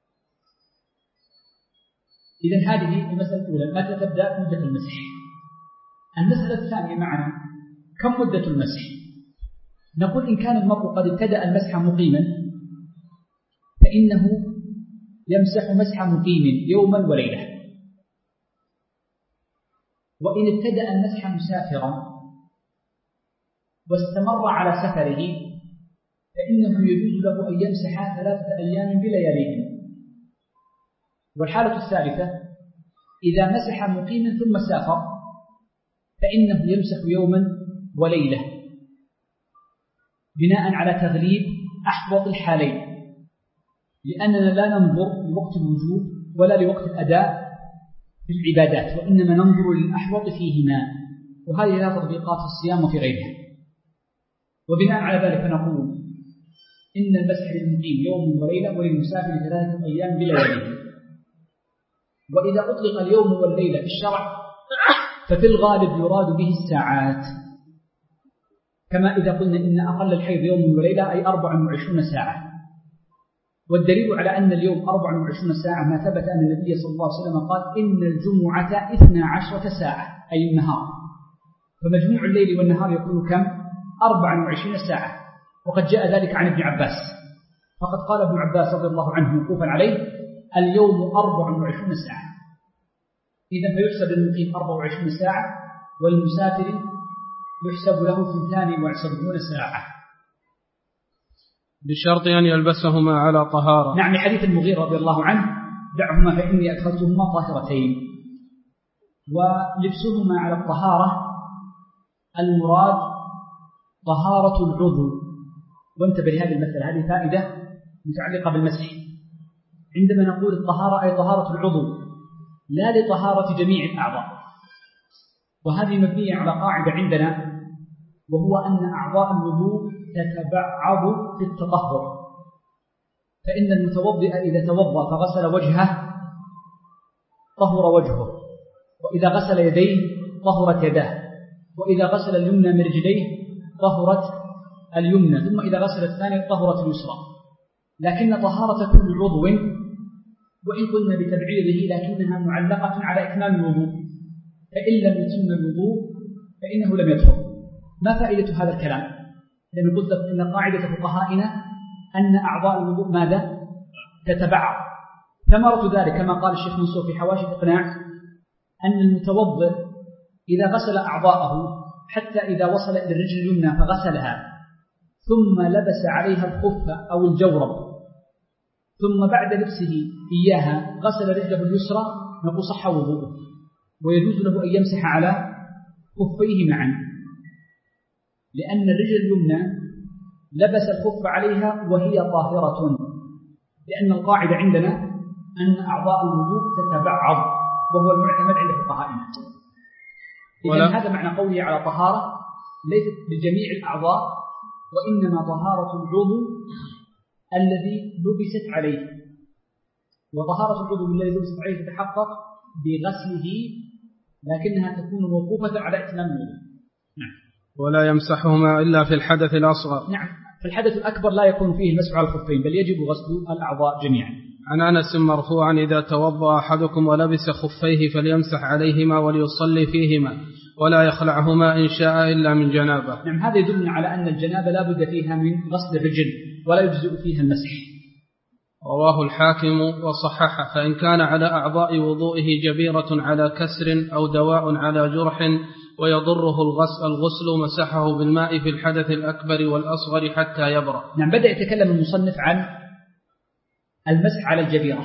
إذن هذه المسألة الأولى متى تبدأ مدة المسح. المسألة الثانية معنا كم مدة المسح؟ نقول إن كان المرء قد ابتدأ المسح مقيما فإنه يمسح مسح مقيم يوما وليلة، وإن ابتدأ المسح مسافرا واستمر على سفره فإنه يجوز له أن يمسح ثلاثة أيام بلياليهم. والحالة الثالثة إذا مسح مقيما ثم سافر فإنه يمسح يوما وليلة بناء على تغليب أحوط الحالين، لأننا لا ننظر لوقت الوجوب ولا لوقت الأداء في العبادات وإنما ننظر للأحوط فيهما، وهذه لها تطبيقات في الصيام وفي غيرها. وبناء على ذلك نقول إن المسح للمقيم يوم وليلة وللمسافر ثلاثة أيام بلياليهم. وإذا أطلق اليوم والليلة في الشرع ففي الغالب يراد به الساعات، كما إذا قلنا إن أقل الحيض يوم وليلة أي أربع وعشرون ساعة. والدليل على أن اليوم أربع وعشرون ساعة ما ثبت أن النبي صلى الله عليه وسلم قال إن الجمعة اثنا عشرة ساعة أي النهار، فمجموع الليل والنهار يكون كم؟ أربع وعشرين ساعة. وقد جاء ذلك عن ابن عباس، فقد قال ابن عباس رضي الله عنه وقوفا عليه اليوم أربع وعشرون ساعة. إذا فيحسب للمقيم أربع وعشرين ساعة والمسافر يحسب له ثنتان وسبعون ساعة بشرط أن يلبسهما على طهارة. نعم، حديث المغيرة رضي الله عنه دعهما فإني أدخلتهما طاهرتين. ولبسهما على الطهارة المراد طهارة العضو. وانتبه لهذه المسألة، هذه فائدة متعلقة بالمسح. عندما نقول الطهارة أي طهارة العضو لا لطهارة جميع الأعضاء، وهذه مبنية على قاعدة عندنا وهو أن أعضاء الوضوء تتبعض في التطهر، فإن المتوضئ إذا توضأ فغسل وجهه طهر وجهه، وإذا غسل يديه طهرت يداه، وإذا غسل اليمنى من رجليه طهرت اليمنى، ثم إذا غسل الثاني طهرت اليسرى. لكن طهارة كل عضو وإن قلنا بتبعيضه لكنها معلقة على إتمام الوضوء، فإن لم يتم الوضوء فإنه لم يدخل. ما فائدة هذا الكلام؟ لأن قلت إن قاعدة فقهائنا أن أعضاء الوضوء ماذا؟ تتبعض. ثمرة ذلك كما قال الشيخ منصور في حواشي الإقناع أن المتوضئ إذا غسل أعضاءه حتى إذا وصل إلى الرجل اليمنى فغسلها ثم لبس عليها الخف أو الجورب ثم بعد لبسه إياها غسل رجله اليسرى نقول صح وضوءه، ويجوز له أن يمسح على خفيه معا، لأن الرجل اليمنى لبس الخف عليها وهي طاهرة، لأن القاعدة عندنا أن أعضاء الوضوء تتبعض وهو المعتمد عند فقهائنا. إذن هذا معنى قوله على طهارة، ليست بجميع الأعضاء، وإنما طهارة العضو الذي لبست عليه، وطهارة العضو الذي لبست عليه تتحقق بغسله، لكنها تكون موقوفة على إتمام الوضوء. نعم. ولا يمسحهما إلا في الحدث الأصغر. نعم، في الحدث الأكبر لا يكون فيه المسح على الخفين، بل يجب غسل الأعضاء جميعا. عن أنس مرفوعا: إذا توضأ أحدكم ولبس خفيه فليمسح عليهما وليصلي فيهما ولا يخلعهما إن شاء إلا من جنابه. نعم، هذا يدلنا على أن الجنابة لا بد فيها من غسل الرجل ولا يجزئ فيها المسح. رواه الحاكم وصححه. فإن كان على أعضاء وضوئه جبيرة على كسر أو دواء على جرح ويضره الغسل مسحه بالماء في الحدث الأكبر والأصغر حتى يبرأ. نعم، بدأ يتكلم المصنف عن المسح على الجبيرة.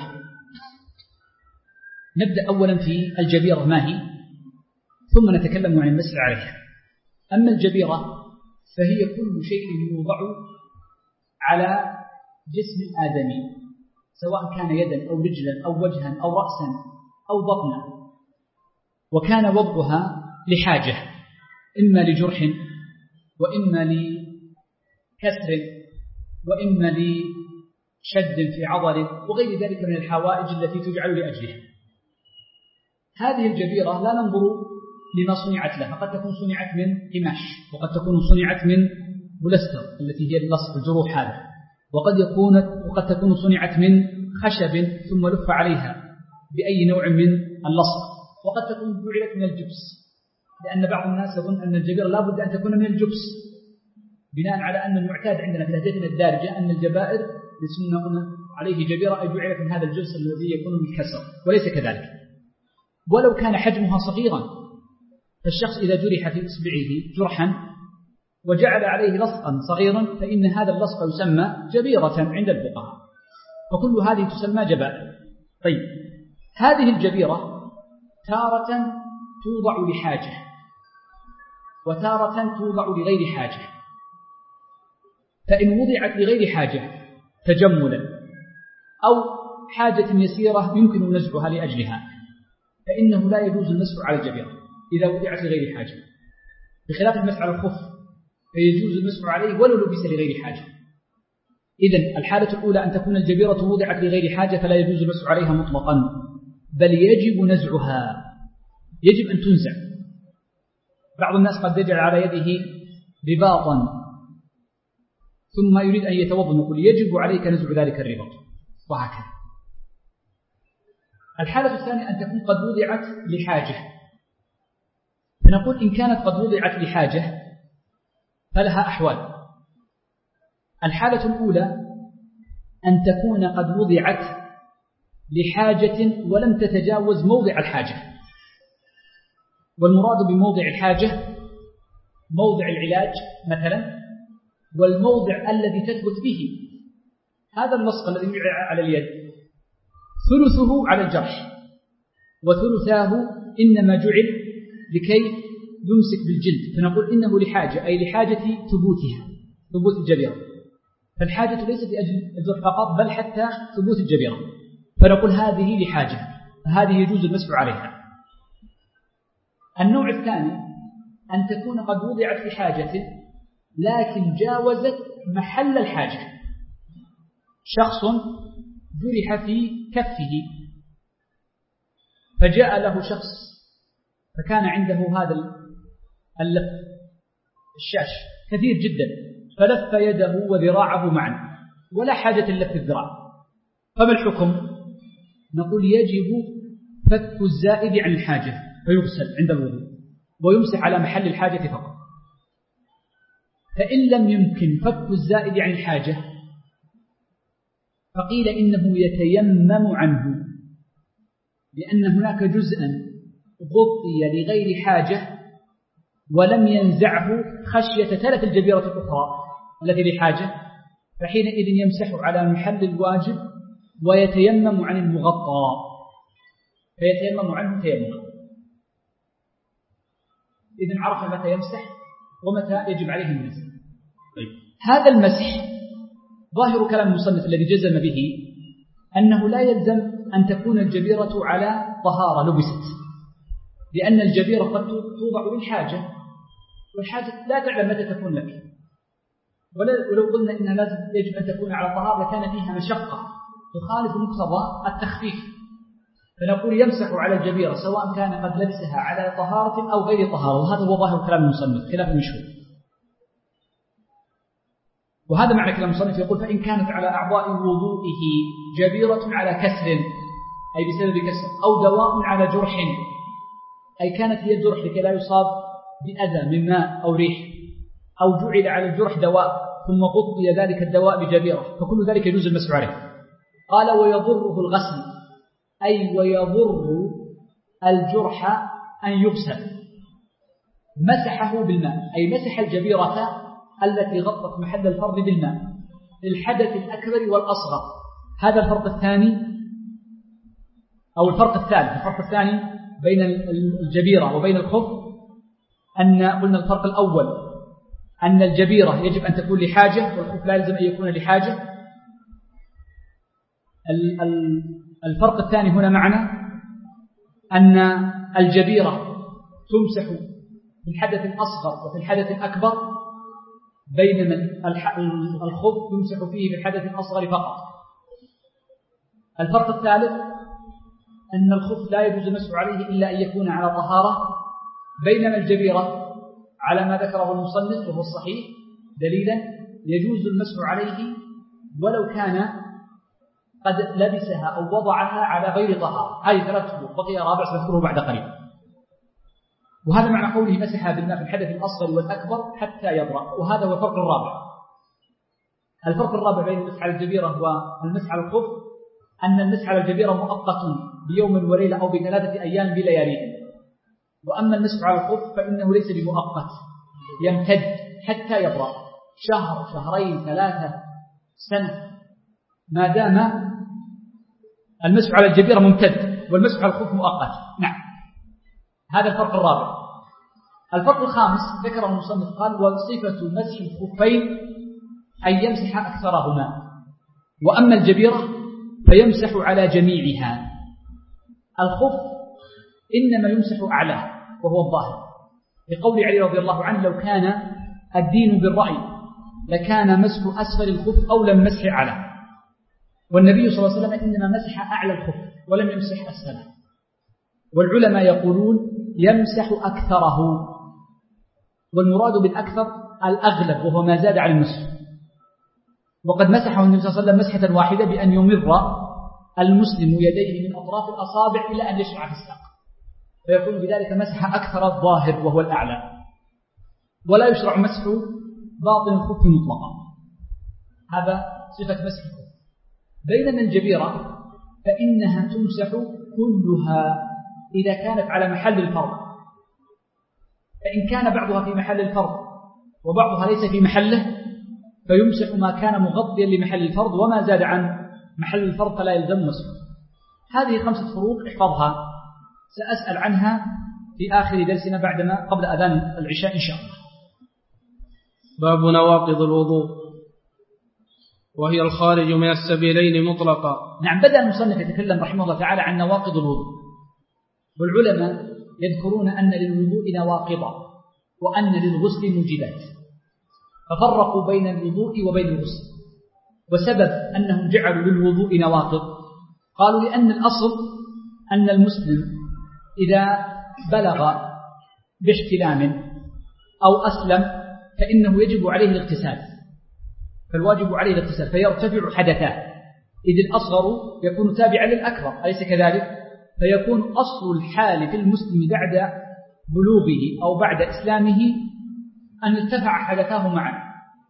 نبدأ أولا في الجبيرة ما هي، ثم نتكلم عن المسح عليها. أما الجبيرة فهي كل شيء يوضع على جسم الآدمي، سواء كان يدا أو رجلا أو وجها أو رأسا أو بطنا، وكان وضعها لحاجة، إما لجرح وإما لكسر وإما لشد في عضل وغير ذلك من الحوائج التي تجعل لأجلها. هذه الجبيرة لا ننظر لما صنعت لها، قد تكون صنعت من قماش، وقد تكون صنعت من بولستر التي هي اللصق الجروح هذا، وقد يكون وقد تكون صنعت من خشب ثم لف عليها بأي نوع من اللصق، وقد تكون جعلت من الجبس، لأن بعض الناس يظن أن الجبيرة لا بد أن تكون من الجبس، بناء على أن المعتاد عندنا في لهجتنا الدارجة أن الجبائر يسمون عليه جبيرة أي جعلت من هذا الجبس الذي يكون بالكسر، وليس كذلك. ولو كان حجمها صغيرا، فالشخص إذا جرح في إصبعه جرحا وجعل عليه لصقا صغيرا فإن هذا اللصق يسمى جبيرة عند الفقهاء، وكل هذه تسمى جبائر. طيب، هذه الجبيرة تارة توضع لحاجة وتارة توضع لغير حاجة، فإن وضعت لغير حاجة تجملا أو حاجة يسيرة يمكن نزعها لأجلها فإنه لا يجوز المسح على الجبيرة إذا وضعت لغير حاجة، بخلاف المسح على الخف فيجوز المسح عليه ولو لبس لغير حاجة. إذن الحالة الأولى أن تكون الجبيرة وضعت لغير حاجة فلا يجوز المسح عليها مطلقا، بل يجب نزعها، يجب أن تنزع. بعض الناس قد يجعل على يده رباطا ثم يريد أن يتوضأ، نقول يجب عليك نزع ذلك الرباط، وهكذا. الحالة الثانية أن تكون قد وضعت لحاجة، فنقول إن كانت قد وضعت لحاجة فلها أحوال. الحالة الأولى أن تكون قد وضعت لحاجة ولم تتجاوز موضع الحاجة، والمراد بموضع الحاجة موضع العلاج مثلا، والموضع الذي تثبت به. هذا اللصق الذي يوضع على اليد ثلثه على الجرح وثلثاه إنما جعل لكي يمسك بالجلد، فنقول إنه لحاجة أي لحاجة ثبوتها، ثبوت الجبيرة، فالحاجة ليست لأجل الجرح فقط بل حتى ثبوت الجبيرة، فنقول هذه لحاجة، فهذه يجوز المسح عليها. النوع الثاني أن تكون قد وضعت لحاجة لكن جاوزت محل الحاجة، شخص جرح في كفه فجاء له شخص فكان عنده هذا اللف الشاش كثير جدا فلف يده وذراعه معا ولا حاجة لف الذراع، فما الحكم؟ نقول يجب فك الزائد عن الحاجة فيغسل عند الوضوء ويمسح على محل الحاجة فقط. فإن لم يمكن فك الزائد عن الحاجة فقيل إنه يتيمم عنه، لأن هناك جزءا غطي لغير حاجة ولم ينزعه خشية تلف الجبيرة الأخرى التي لحاجة، فحينئذ يمسح على محل الواجب ويتيمم عن المغطى، فيتيمم عنه تيمم. إذن عرف متى يمسح ومتى يجب عليه المسح. طيب. هذا المسح ظاهر كلام المصنف الذي جزم به أنه لا يلزم أن تكون الجبيرة على طهارة لبست، لأن الجبيرة قد توضع للحاجة، والحاجة لا تعلم متى تكون لك، ولو قلنا إنها لازم يجب أن تكون على طهارة لكان فيها مشقة تخالف مقتضى التخفيف، فنقول يمسح على الجبيرة سواء كان قد لبسها على طهارة أو غير طهارة، وهذا هو ظاهر كلام المصنف خلاف المشهور. وهذا معنى كلام المصنف، يقول فإن كانت على أعضاء وضوئه جبيرة على كسر أي بسبب كسر، أو دواء على جرح أي كانت هي الجرح لكي لا يصاب بأذى من ماء أو ريح، أو جعل على الجرح دواء ثم غطي ذلك الدواء بجبيرة، فكل ذلك يجوز المسح عليه. قال ويضره الغسل أي ويضر الجرح أن يغسل، مسحه بالماء أي مسح الجبيرة التي غطت محل الفرد بالماء للحدث الأكبر والأصغر. هذا الفرق الثاني أو الفرق الثالث. الفرق الثاني بين الجبيرة وبين الخف أن قلنا الفرق الأول أن الجبيرة يجب أن تكون لحاجة والخف لا يلزم أن يكون لحاجة. الفرق الثاني هنا معنا أن الجبيرة تمسح في الحدث الأصغر وفي الحدث الأكبر، بينما الخف يمسح فيه في الحدث الأصغر فقط. الفرق الثالث أن الخف لا يجوز المسح عليه إلا أن يكون على طهارة، بينما الجبيرة على ما ذكره المصنف وهو الصحيح دليلا يجوز المسح عليه ولو كان قد لبسها أو وضعها على غير طهارة. هذه ثلاث فروق، بقي رابع سنذكره بعد قليل. وهذا معنى قوله مسح بالماء في الحدث الأصغر والأكبر حتى يبرأ، وهذا هو الفرق الرابع. الفرق الرابع بين المسح على الجبيرة والمسح على الخف أن المسح على الجبيرة مؤقت بيوم وليلة أو بثلاثة أيام بلياليهم، وأما المسح على الخف فإنه ليس بمؤقت، يمتد حتى يبرأ شهر شهرين ثلاثة سنة، ما دام المسح على الجبيرة ممتد والمسح على الخف مؤقت. نعم، هذا الفرق الرابع. الفرق الخامس ذكره المصنف قال وصفة مسح الخفين أن يمسح أكثرهما، وأما الجبيرة فيمسح على جميعها. الخف إنما يمسح أعلاه وهو الظاهر، لقول علي رضي الله عنه لو كان الدين بالرأي لكان مسح أسفل الخف أولى من مسح أعلاه، والنبي صلى الله عليه وسلم إنما مسح أعلى الخف ولم يمسح أسفله. والعلماء يقولون يمسح أكثره، والمراد بالأكثر الأغلب وهو ما زاد على المسح. وقد مسحه النبي صلى الله عليه وسلم مسحة واحدة بأن يمر المسلم يديه من أطراف الأصابع إلى أن يشرع في الساق، فيكون بذلك مسح أكثر الظاهر وهو الأعلى، ولا يشرع مسح باطن الخف مطلقا. هذا صفة مسح الخف. بينما الجبيرة فإنها تمسح كلها إذا كانت على محل الفرض، فإن كان بعضها في محل الفرض وبعضها ليس في محله فيمسح ما كان مغطيا لمحل الفرض، وما زاد عن محل الفرض فلا يلزم مسحه. هذه خمسة فروق احفظها، سأسأل عنها في آخر درسنا بعدما قبل أذان العشاء إن شاء الله. باب نواقض الوضوء وهي الخارج من السبيلين مطلقا. نعم، بدأ المصنف يتكلم رحمه الله تعالى عن نواقض الوضوء، والعلماء يذكرون أن للوضوء نواقض وأن للغسل موجبات، ففرقوا بين الوضوء وبين الغسل. وسبب أنهم جعلوا للوضوء نواقض قالوا لأن الأصل أن المسلم إذا بلغ باحتلام أو أسلم فإنه يجب عليه الاغتسال، فالواجب عليه الاغتسال فيرتفع حدثاه، إذ الأصغر يكون تابعا للأكبر أليس كذلك؟ فيكون أصل الحال في المسلم بعد بلوغه أو بعد إسلامه أن ارتفع حدثاه معا،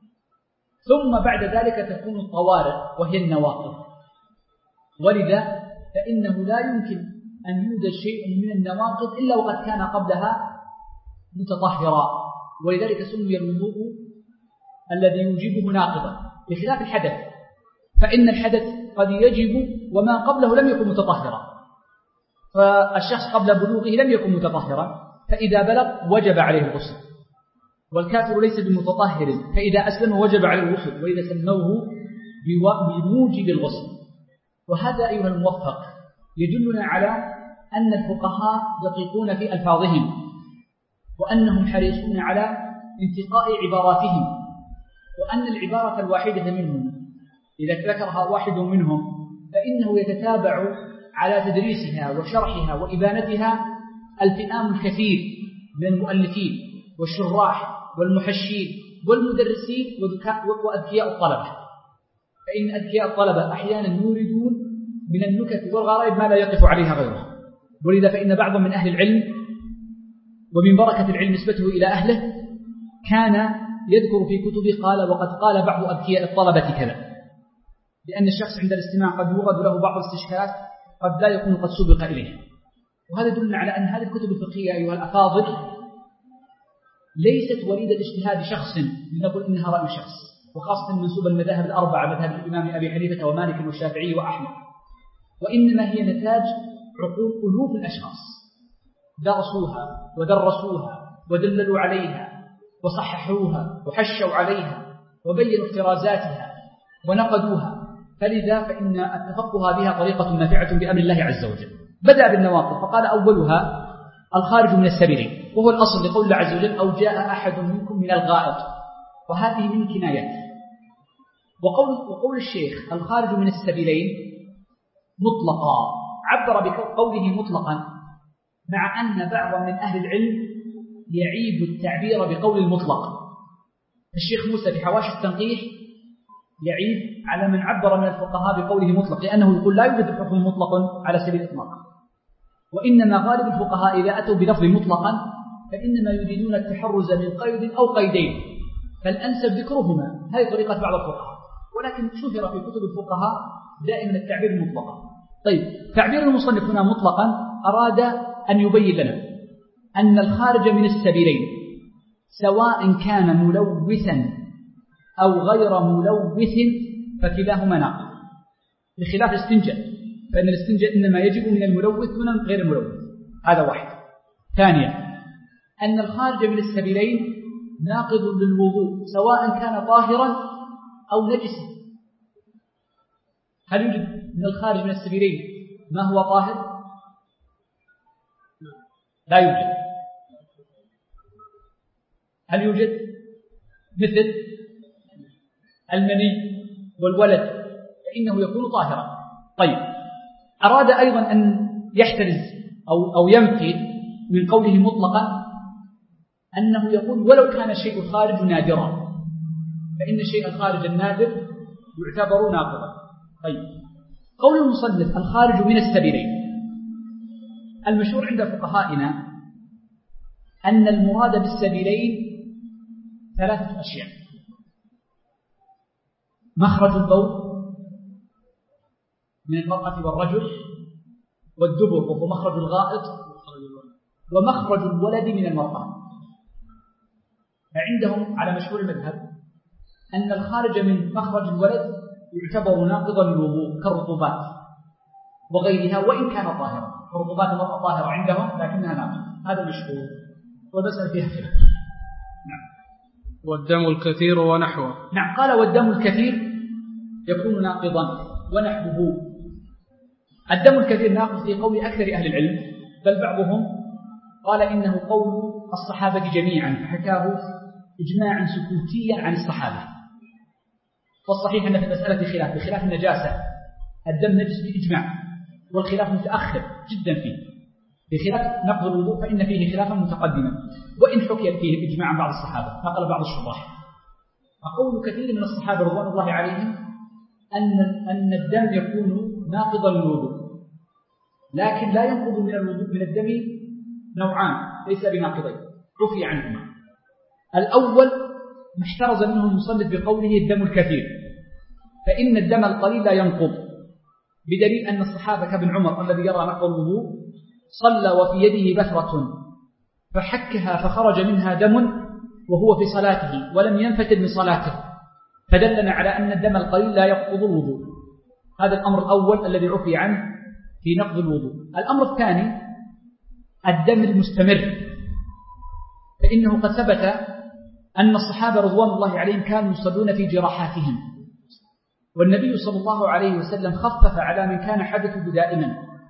ثم بعد ذلك تكون الطوارئ وهي النواقض. ولذا فإنه لا يمكن أن يوجد شيء من النواقض إلا وقد كان قبلها متطهرا، ولذلك سمي الوضوء الذي يوجبه ناقضا، بخلاف الحدث فإن الحدث قد يجب وما قبله لم يكن متطهرا، فالشخص قبل بلوغه لم يكن متطهرا فإذا بلغ وجب عليه الغسل، والكافر ليس بمتطهر فإذا أسلم وجب عليه الغسل، وإذا سموه بموجب الغسل. وهذا أيها الموفق يدلنا على أن الفقهاء دقيقون في ألفاظهم، وأنهم حريصون على انتقاء عباراتهم، وأن العبارة الواحدة منهم إذا ذكرها واحد منهم فإنه يتتابع على تدريسها وشرحها وإبانتها الفئام الكثير من المؤلفين والشراح والمحشين والمدرسين وأذكياء الطلبة. فإن أذكياء الطلبة أحيانا يوردون من النكت والغرائب ما لا يقف عليها غيره، ولذا فإن بعض من أهل العلم ومن بركة العلم نسبته إلى أهله كان يذكر في كتبه قال وقد قال بعض أذكياء الطلبة كذا، لأن الشخص عند الاستماع قد يورد له بعض الاستشكالات قد لا يكون قد سبق إليه. وهذا يدل على أن هذه الكتب الفقهية أيها الأفاضل ليست وليدة اجتهاد شخص لنقول إنها رأي شخص، وخاصة منسوب المذاهب الأربعة مذهب الإمام أبي حنيفة ومالك والشافعي وأحمد، وإنما هي نتاج عقول ألوف الأشخاص درسوها ودرسوها ودللوا عليها وصححوها وحشوا عليها وبينوا افترازاتها ونقدوها. فلذا فإن التفقه بها طريقة نافعة بأمر الله عز وجل. بدأ بالنواقض فقال أولها الخارج من السبيلين، وهو الأصل لقول الله عز وجل أو جاء أحد منكم من الغائط، وهذه من كنايات. وقول, وقول الشيخ الخارج من السبيلين مطلقا عبر بقوله مطلقا، مع أن بعض من أهل العلم يعيب التعبير بقول المطلق. الشيخ موسى في حواشي التنقيح يعيب على من عبر من الفقهاء بقوله مطلق، لأنه يقول لا يوجد حكم مطلق على سبيل الإطلاق، وإنما غالب الفقهاء إذا أتوا بلفظ مطلقا فإنما يريدون التحرز من قيد أو قيدين، فالأنسب ذكرهما. هذه طريقة بعض الفقهاء، ولكن شهر في كتب الفقهاء دائما التعبير المطلقا. طيب، تعبير المصنف هنا مطلقا أراد أن يبين لنا أن الخارج من السبيلين سواء كان ملوثا أو غير ملوث فكلاهما ناقض، بخلاف الاستنجاء، فإن الاستنجاء إنما يجب من الملوث دون غير الملوث. هذا واحد. ثانيا أن الخارج من السبيلين ناقض للوضوء سواء كان طاهرا أو نجسا. هل يوجد من الخارج من السبيلين ما هو طاهر؟ لا يوجد. هل يوجد مثل المني والولد فإنه يكون طاهرا؟ طيب، أراد أيضا أن يحترز أو, أو ينفي من قوله مطلقا أنه يقول ولو كان الشيء الخارج نادرا، فإن الشيء الخارج النادر يعتبر ناقضا. طيب، قول المصنف الخارج من السبيلين، المشهور عند فقهائنا أن المراد بالسبيلين ثلاثة أشياء: مخرج البول من المرأة والرجل، والدبر وهو مخرج الغائط، ومخرج الولد من المرأة. فعندهم على مشهور المذهب أن الخارج من مخرج الولد يعتبر ناقضا للوضوء كالرطوبات وغيرها وإن كان طاهرا. الرطوبات المرأة طاهرة عندهم لكنها ناقضة، هذا مشهور والمسألة فيها خلاف. نعم. والدم الكثير ونحوه. نعم، قال والدم الكثير يكون ناقضا ونحوه. الدم الكثير ناقض في قول أكثر أهل العلم، بل بعضهم قال إنه قول الصحابة جميعا، فحكاه إجماعا سكوتيا عن الصحابة. والصحيح أن في المسألة خلاف، بخلاف النجاسة الدم نجس بإجماع، والخلاف متأخر جدا فيه. بخلاف نقض الوضوء فإن فيه خلافا متقدما، وإن حكي فيه إجماع بعض الصحابة نقل بعض الشراح. أقول كثير من الصحابة رضوان الله عليهم أن أن الدم يكون ناقضا للوضوء، لكن لا ينقض من الوضوء من الدم نوعان ليس بناقضين عفي عنهما. الأول ما احترز منه المصنف بقوله الدم الكثير، فإن الدم القليل لا ينقض، بدليل أن الصحابة كابن عمر الذي يرى نقض الوضوء صلى وفي يده بثرة فحكها فخرج منها دم وهو في صلاته ولم ينفتل من صلاته، فدلنا على أن الدم القليل لا ينقض الوضوء. هذا الأمر الأول الذي عفي عنه في نقض الوضوء. الأمر الثاني الدم المستمر، فإنه قد ثبت أن الصحابة رضوان الله عليهم كانوا يصلون في جراحاتهم، والنبي صلى الله عليه وسلم خفف على من كان حدثه دائما،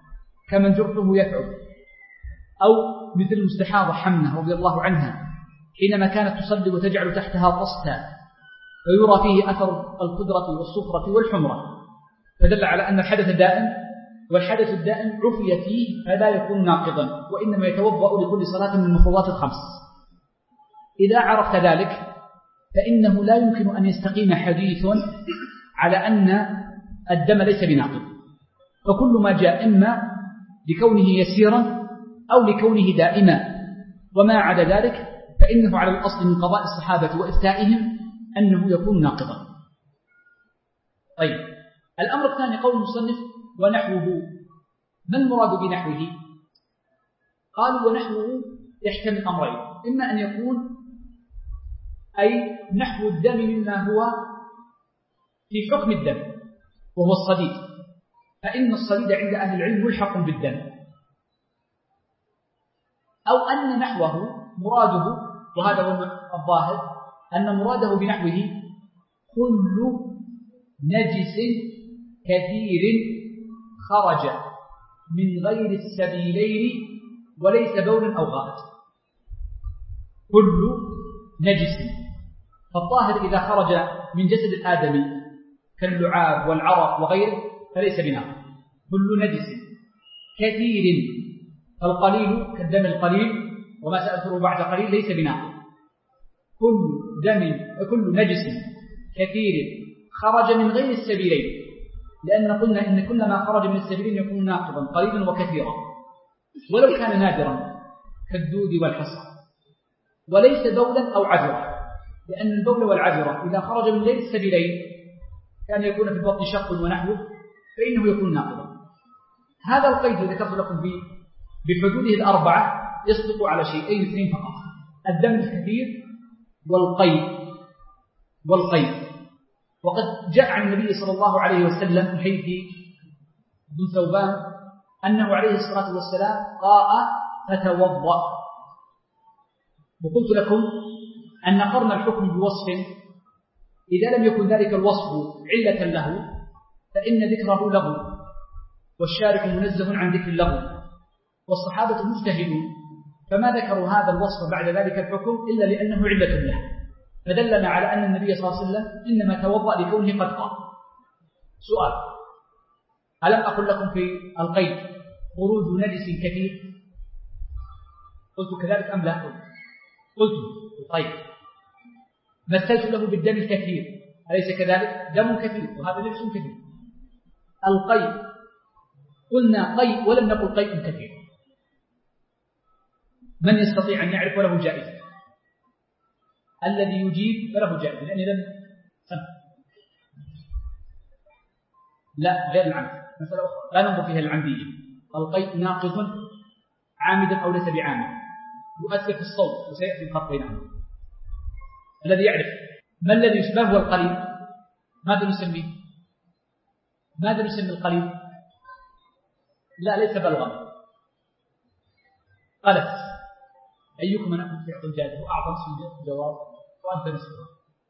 كمن جرحه يثعب، أو مثل المستحاضة حمنة رضي الله عنها حينما كانت تصلي وتجعل تحتها طستا ويرى فيه أثر القدرة والصفرة والحمرة، فدل على أن الحدث دائم، والحدث الدائم عفي فيه فلا يكون ناقضا، وإنما يتوضأ لكل صلاة من المفروضات الخمس. إذا عرفت ذلك فإنه لا يمكن أن يستقيم حديث على أن الدم ليس بناقض، فكل ما جاء إما لكونه يسيرا أو لكونه دائما، وما عدا ذلك فإنه على الأصل من قضاء الصحابة وإفتائهم أنه يكون ناقضا. طيب، الأمر الثاني قول المصنف ونحوه. ما المراد بنحوه؟ قالوا ونحوه يحتمل أمرين، إما أن يكون أي نحو الدم مما هو في حكم الدم وهو الصديد، فإن الصديد عند أهل العلم ملحق بالدم، أو أن نحوه مراده، وهذا هو الظاهر، أن مراده بنحوه كل نجس كثير خرج من غير السبيلين وليس بولا أو غائط. كل نجس، فالطاهر إذا خرج من جسد الآدمي كاللعاب والعرق وغيره فليس بناقض. كل نجس كثير، القليل كالدم القليل وما سأذكره بعد قليل ليس بناقض. كل دم كل نجس كثير خرج من غير السبيلين، لأن قلنا إن كل ما خرج من السبيلين يكون ناقضا قليلا وكثيرا، ولو كان نادرا كالدود والحصى، وليس بولا أو عذرا، لأن البول والعذرة إذا خرج من غير السبيلين كان يكون في البطن شق ونحوه فإنه يكون ناقضا. هذا القيد الذي ذكرت لكم بحدوده الأربعة يصدق على شيئين اثنين فقط: الدم الكثير والقيد والقيد وقد جاء عن النبي صلى الله عليه وسلم من حديث ابن ثوبان أنه عليه الصلاة والسلام قاء فتوضأ. وقلت لكم أن قرن الحكم بوصف إذا لم يكن ذلك الوصف علة له فإن ذكره لغو، والشارع منزه عن ذكر اللغو، والصحابة مجتهدون فما ذكروا هذا الوصف بعد ذلك الحكم إلا لأنه علة له، فدلنا على أن النبي صلى الله عليه وسلم إنما توضأ لكونه قد قام. سؤال: ألم أقل لكم في القيد خروج نجس كثير؟ قلت كذلك أم لا؟ قلت قلت طيب، مثلت له بالدم الكثير، أليس كذلك؟ دم كثير وهذا نجس كثير. القيد قلنا قيد ولم نقل قيد كثير. من يستطيع أن يعرف وله جائزة؟ الذي يجيب فله جائزة، لأن لم سمع. لا، غير العمد، مثلا أخرى لا ننظر فيها العمدية. القيد ناقض عامدا أو ليس بعامد، يؤثر في الصوت، وسيأتي الفرق بينهما. الذي يعرف ما الذي يشبه هو القليل. ماذا نسميه؟ ماذا نسمي القليل؟ لا، ليس بلغم، قلت. أيكم من أكون في عقل الجائزة وأعظم اسم الجواب وأنت نسبه.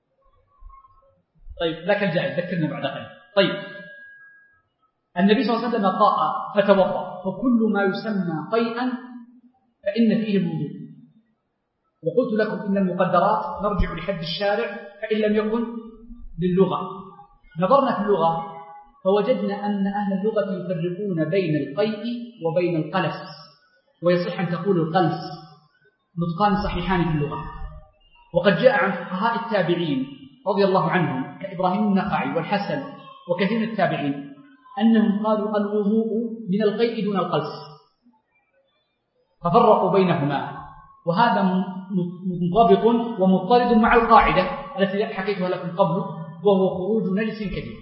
طيب، لك الجائزة، ذكرنا بعد قليل. طيب، النبي صلى الله عليه وسلم قاء فتوضأ، فكل ما يسمى قيئا فإن فيه الوضوء. وقلت لكم إن المقدرات نرجع لحد الشارع فإن لم يكن للغة. نظرنا في اللغة فوجدنا أن أهل اللغة يفرقون بين القيء وبين القلس، ويصح أن تقول القلس، نطقان صحيحان في اللغة. وقد جاء عن فقهاء التابعين رضي الله عنهم كإبراهيم النخعي والحسن وكثير من التابعين أنهم قالوا الوضوء من القيء دون القلس، ففرقوا بينهما، وهذا منضبط ومضطرد مع القاعدة التي حكيتها لكم قبل، وهو خروج نجس كثير.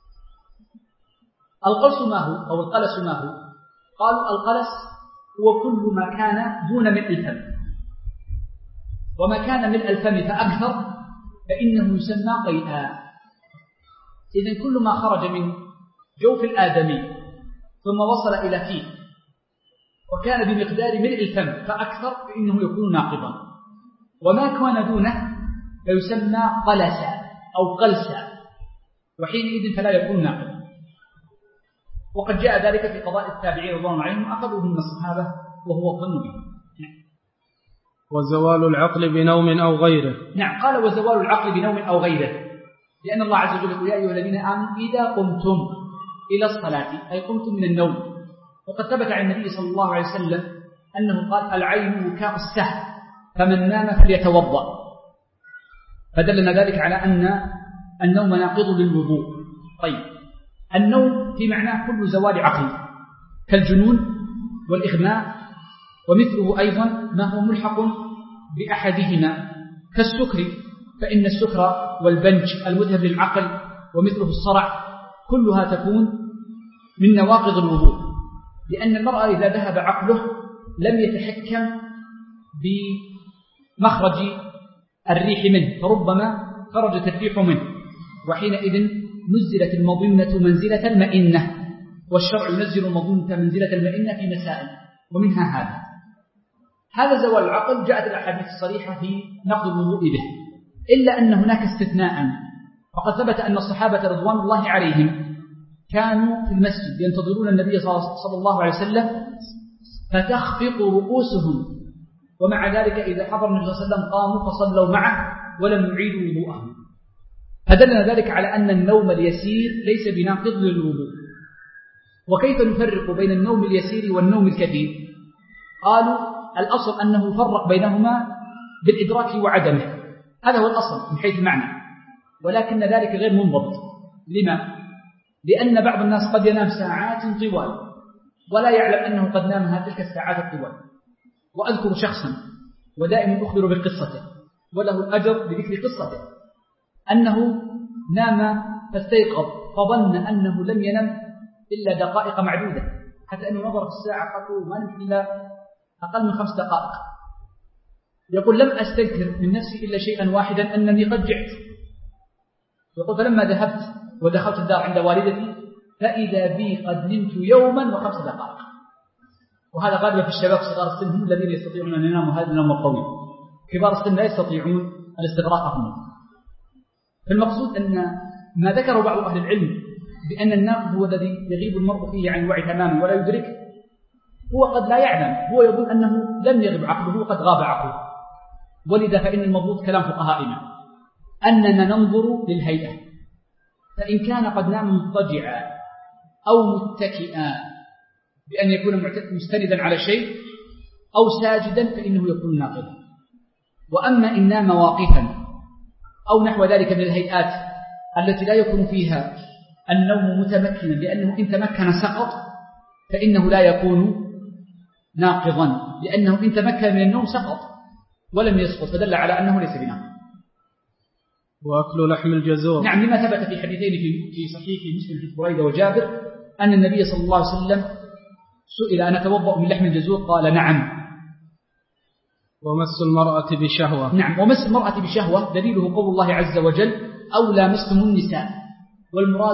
القلس ما هو أو القلس ما هو؟ قالوا القلس هو كل ما كان دون ملء الفم، وما كان ملء الفم فأكثر فإنه يسمى قيئا. إذن كل ما خرج من جوف الآدمي ثم وصل إلى فيه وكان بمقدار ملء الفم فأكثر فإنه يكون ناقضا، وما كان دونه فيسمى قلسا أو قلسا، وحينئذ فلا يكون ناقضا. وقد جاء ذلك في قضاء التابعين رضوان الله عليهم أخذوه من الصحابة وهو الظن به. وزوال العقل بنوم أو غيره. نعم، قال وزوال العقل بنوم أو غيره، لأن الله عز وجل يقول يا أيها الذين آمنوا إذا قمتم إلى الصلاة، أي قمتم من النوم. وقد ثبت عن النبي صلى الله عليه وسلم أنه قال العين وكاء السهم، فمن نام فليتوضأ. فدلنا ذلك على أن النوم ناقض للوضوء. طيب، النوم في معناه كل زوال عقل كالجنون والإغماء، ومثله أيضا ما هو ملحق بأحدهما كالسكر، فإن السكر والبنج المذهب للعقل ومثله الصرع كلها تكون من نواقض الوضوء، لأن المرأة إذا ذهب عقله لم يتحكم بمخرج الريح منه، فربما خرجت الريح منه، وحينئذ نزلت المظنة منزلة المئنة، والشرع ينزل المظنة منزلة المئنة في مسائل، ومنها هذا هذا زوال العقل. جاءت الأحاديث الصريحة في نقض الوضوء به، إلا أن هناك استثناء. فقد ثبت أن الصحابة رضوان الله عليهم كانوا في المسجد ينتظرون النبي صلى الله عليه وسلم فتخفق رؤوسهم، ومع ذلك إذا حضر النبي صلى الله عليه وسلم قاموا فصلوا معه ولم يعيدوا وضوءهم. فدلنا ذلك على أن النوم اليسير ليس بناقض للوضوء. وكيف نفرق بين النوم اليسير والنوم الكثير؟ قالوا الأصل أنه يفرق بينهما بالإدراك وعدمه، هذا هو الأصل من حيث المعنى، ولكن ذلك غير منضبط. لما؟ لأن بعض الناس قد ينام ساعات طوال ولا يعلم أنه قد نامها تلك الساعات الطوال. وأذكر شخصا ودائما أخبر بقصته وله الأجر بذكر قصته، أنه نام فاستيقظ فظن أنه لم ينم إلا دقائق معدودة، حتى أنه نظر في الساعة قال ما نمت إلا أقل من خمس دقائق. يقول لم أستذكر من نفسي إلا شيئا واحدا أنني قد جعت. يقول فلما ذهبت ودخلت الدار عند والدتي فإذا بي قد نمت يوما وخمس دقائق. وهذا غالبا في الشباب صغار السن هم الذين يستطيعون أن يناموا هذا النوم الطويل، كبار السن لا يستطيعون الاستغراق فيه. فالمقصود أن ما ذكره بعض أهل العلم بأن الناقض هو الذي يغيب المرء فيه عن الوعي تماما ولا يدرك، هو قد لا يعلم، هو يظن أنه لم يغب عقله وقد غاب عقله. ولذا فإن المضبوط كلام فقهائنا أننا ننظر للهيئة، فإن كان قد نام مضطجعا أو متكئا بأن يكون مستندا على شيء أو ساجدا فإنه يكون ناقضا. وأما إن نام واقفا أو نحو ذلك من الهيئات التي لا يكون فيها النوم متمكنا، لأنه إن تمكن سقط فإنه لا يكون ناقضا، لأنه إن تمكن من النوم سقط ولم يسقط، فدل على أنه ليس بناقض. وأكل لحم الجزور. نعم، لما ثبت في حديثين في صحيح مسلم في بريدة وجابر أن النبي صلى الله عليه وسلم سئل أن أتوضأ من لحم الجزور قال نعم. ومس المرأة بشهوة. نعم، ومس المرأة بشهوة دليله قول الله عز وجل أو لامستم النساء، والمراد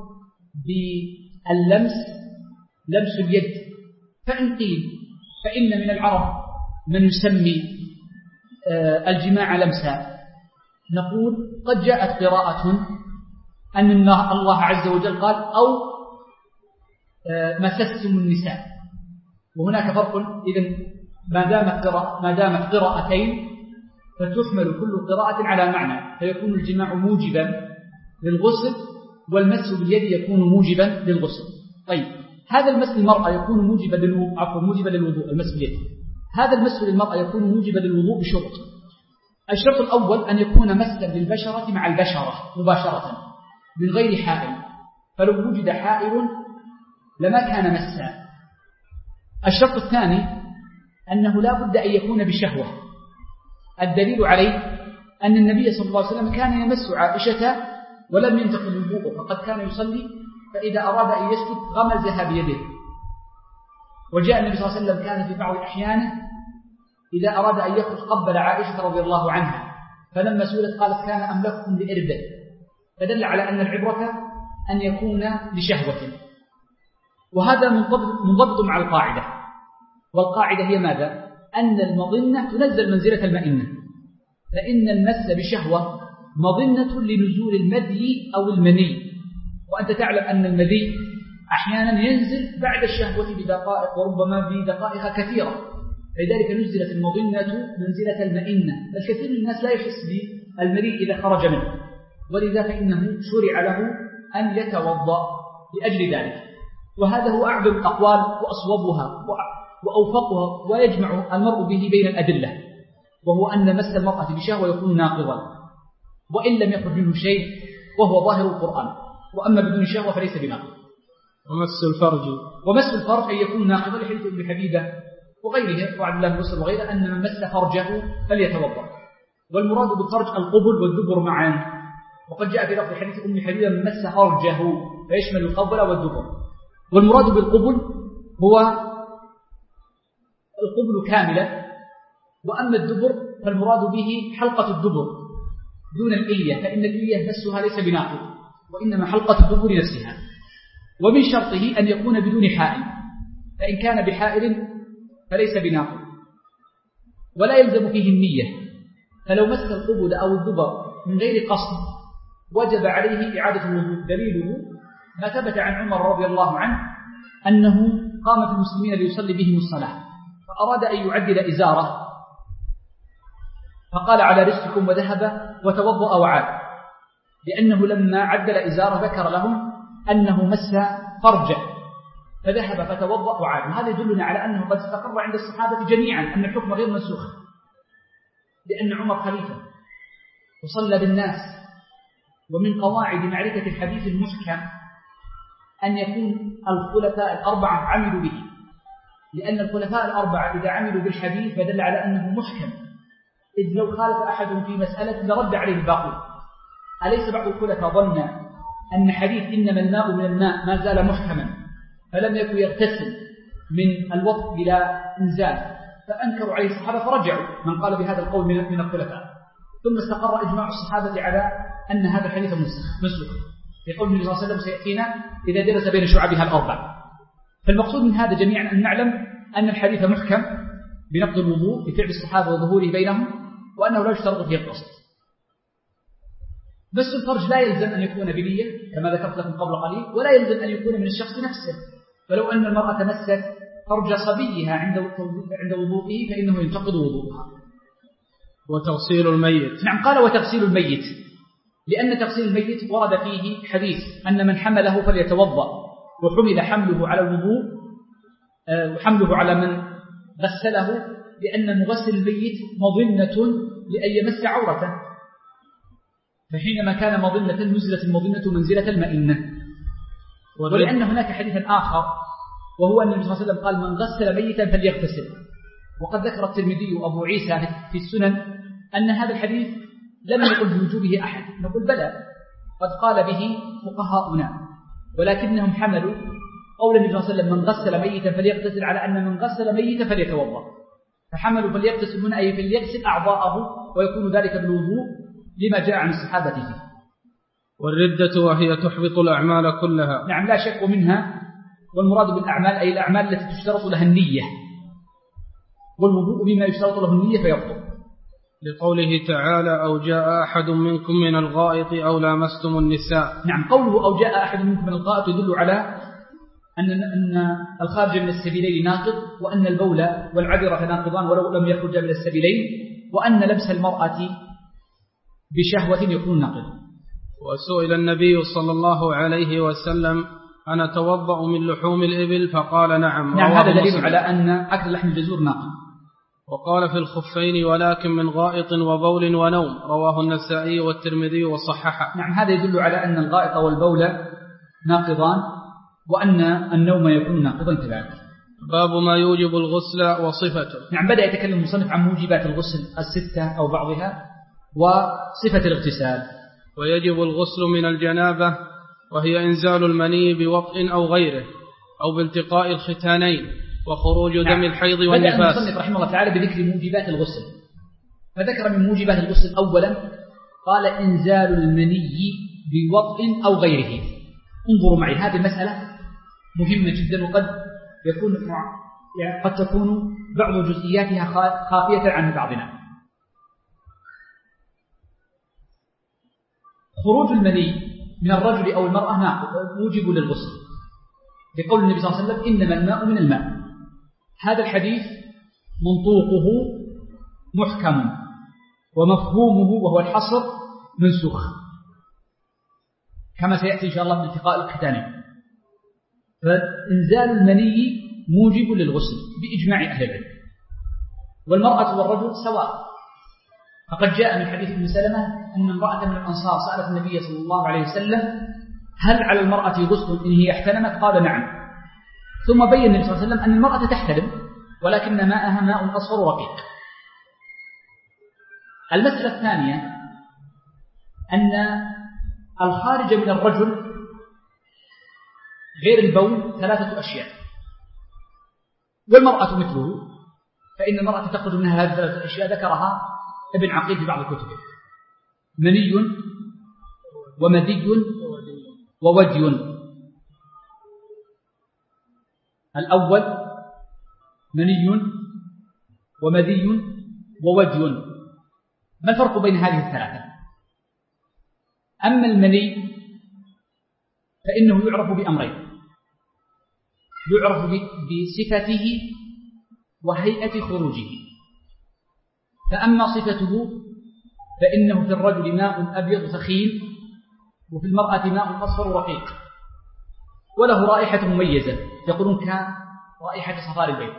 باللمس لمس اليد. فإن قيل فإن من العرب من يسمي الجماع لمسا، نقول قد جاءت قراءة أن الله عز وجل قال أو مسستم النساء، وهناك فرق. إذن ما دامت ما دامت قراءتين فتحمل كل قراءة على معنى، فيكون الجماع موجبا للغسل والمس باليد يكون موجبا للغسل. طيب، هذا المس للمرأة يكون موجبا للوضوء، عفوا موجبا للوضوء، المس باليد. هذا المس للمرأة يكون موجبا للوضوء بشرط. الشرط الأول أن يكون مسا للبشرة مع البشرة مباشرة من غير حائل، فلو وجد حائل لما كان مسا. الشرط الثاني أنه لا بد أن يكون بشهوة. الدليل عليه أن النبي صلى الله عليه وسلم كان يمس عائشة ولم ينتقل وضوءه، فقد كان يصلي فإذا أراد أن يسجد غمزها بيده. وجاء النبي صلى الله عليه وسلم كان في بعض أحيانه إذا أراد أن يخرج قبل عائشة رضي الله عنها، فلما سئلت قالت كان أملككم لإربه، فدل على أن العبرة أن يكون لشهوة. وهذا منضبط مع القاعدة، والقاعدة هي ماذا؟ أن المظنة تنزل منزلة المئنة، فإن المس بشهوة مظنة لنزول المذي أو المني، وأنت تعلم أن المذي أحيانا ينزل بعد الشهوة بدقائق وربما بدقائق كثيرة، لذلك نزلت المظنة منزلة المئنة. الكثير من الناس لا يحس بالمريء إذا خرج منه، ولذا فإنه شرع له أن يتوضأ لأجل ذلك. وهذا هو أعظم الأقوال وأصوبها وأوفقها، ويجمع المرء به بين الأدلة، وهو أن مس المرأة بشهوة يكون ناقضا وإن لم يخرج منه شيء، وهو ظاهر القرآن. وأما بدون شهوة فليس بناقض. ومس الفرج ومس الفرج أن يكون ناقضا لحديث ابن حبيبة وغيره وعبد الله بن مسعود وغيره أن من مس فرجه فليتوضأ. والمراد بالفرج القبل والدبر معا، وقد جاء في لفظ حديث ام حبيبة من مس فرجه فيشمل القبل والدبر. والمراد بالقبل هو القبل كاملا، وأما الدبر فالمراد به حلقة الدبر دون الإلية، فإن الإلية مسها ليس بناقض، وإنما حلقة الدبر نفسها. ومن شرطه أن يكون بدون حائل، فإن كان بحائل فليس بناقض، ولا يلزم فيه النية. فلو مس القبل أو الدبر من غير قصد وجب عليه إعادة الوضوء. دليله ما ثبت عن عمر رضي الله عنه أنه قام في المسلمين ليصلي بهم الصلاة، فأراد أن يعدل إزاره فقال على رزقكم وذهب وتوضأ وعاد، لأنه لما عدل إزاره ذكر لهم أنه مس فرجه فذهب فتوضأ وعاد. وهذا يدلنا على أنه قد استقر عند الصحابة جميعا أن الحكم غير منسوخ، لأن عمر خليفة وصلى بالناس. ومن قواعد معرفة الحديث المحكم أن يكون الخلفاء الأربعة عملوا به، لأن الخلفاء الأربعة إذا عملوا بالحديث فدل على أنه محكم، إذ لو خالف أحد في مسألة لرد عليه الباقون. أليس بعض الخلفاء ظن أن حديث إنما الماء من الماء ما زال محكما فلم يكن يغتسل من الوضع بلا إنزال، فأنكروا عليه الصحابة فرجعوا من قال بهذا القول من الخلفاء، ثم استقر إجماع الصحابة على أن هذا الحديث منسوخ في قول النبي صلى الله عليه وسلم سيأتينا إذا درس بين شعبها الأربع. فالمقصود من هذا جميعا أن نعلم أن الحديث محكم بنقض الوضوء بفعل الصحابة وظهوره بينهم، وأنه لا يشترط فيه القصد. بس الفرج لا يلزم أن يكون بنية كما ذكرت لكم قبل قليل، ولا يلزم أن يكون من الشخص نفسه. فلو أن المرأة مست فرج صبيها عند عند وضوئه فإنه ينتقض وضوءها. وتغسيل الميت، نعم قال وتغسيل الميت، لأن تغسيل الميت ورد فيه حديث أن من حمله فليتوضأ، وحمل حمله على الوضوء وحمله على من غسله، لأن مغسل الميت مظنة لأن يمس عورته، فحينما كان مظنة نزلت المظنة منزلة المئنة. ولأن هناك حديثا آخر وهو أن النبي صلى الله عليه وسلم قال من غسل ميتا فليغتسل، وقد ذكر الترمذي وأبو عيسى في السنن أن هذا الحديث لم يقل بوجوبه أحد. نقول بلى، قد قال به فقهاؤنا، ولكنهم حملوا قول النبي صلى الله عليه وسلم من غسل ميتا فليغتسل على أن من غسل ميتا فليتوضأ، فحملوا فليغتسل هنا أي فليغسل أعضاءه، ويكون ذلك بالوضوء لما جاء عن الصحابة فيه. والردة وهي تحبط الأعمال كلها، نعم لا شك منها. والمراد بالأعمال أي الأعمال التي تشترط لها النية، والوضوء بما يشترط له النية فيبطل، لقوله تعالى أو جاء أحد منكم من الغائط أو لامستم النساء. نعم قوله أو جاء أحد منكم من الغائط يدل على أن أن الخارج من السبيلين ناقض، وأن البول والعذرة ناقضان ولو لم يخرج من السبيلين، وأن لمس المرأة بشهوة يكون ناقضا. وسئل النبي صلى الله عليه وسلم أنا أتوضأ من لحوم الإبل فقال نعم. نعم هذا دليل على أن أكل لحم الجزور ناقض. وقال في الخفين ولكن من غائط وبول ونوم، رواه النسائي والترمذي وصححه. نعم هذا يدل على أن الغائط والبول ناقضان، وأن النوم يكون ناقضا كذلك. باب ما يوجب الغسل وصفته. نعم بدأ يتكلم المصنف عن موجبات الغسل الستة أو بعضها وصفة الاغتسال. ويجب الغسل من الجنابة، وهي إنزال المني بوطء أو غيره أو بالتقاء الختانين وخروج نعم. دم الحيض والنفاس. بدأ المصنف رحمه الله تعالى بذكر موجبات الغسل، فذكر من موجبات الغسل أولا قال إنزال المني بوطء أو غيره. انظروا معي هذه المسألة مهمة جدا، وقد يكون يعني قد تكون بعض جزئياتها خافية عن بعضنا. خروج المني من الرجل أو المرأة ناقض موجب للغسل، بقول النبي صلى الله عليه وسلم إنما الماء من الماء. هذا الحديث منطوقه محكم ومفهومه وهو الحصر منسوخ كما سيأتي إن شاء الله بالتقاء الختانين. فإنزال المني موجب للغسل بإجماع أهل العلم، والمرأة والرجل سواء. فقد جاء من حديث ابن سلمة أن امرأة من الأنصار سألت النبي صلى الله عليه وسلم هل على المرأة غسل إن هي احتلمت؟ قال نعم. ثم بين النبي صلى الله عليه وسلم أن المرأة تحتلم ولكن ماءها ماء أصفر رقيق. المسألة الثانية أن الخارج من الرجل غير البول ثلاثة أشياء، والمرأة مثله، فإن المرأة تخرج منها هذه الثلاثة أشياء ذكرها ابن عقيل في بعض الكتب: مني ومدي وودي. الأول مني ومدي وودي. ما الفرق بين هذه الثلاثة؟ أما المني فإنه يعرف بأمرين: يعرف بصفته وهيئة خروجه. فأما صفته فإنه في الرجل ماء أبيض ثخين، وفي المرأة ماء أصفر رقيق، وله رائحة مميزة يقولون كرائحة صفار البيت،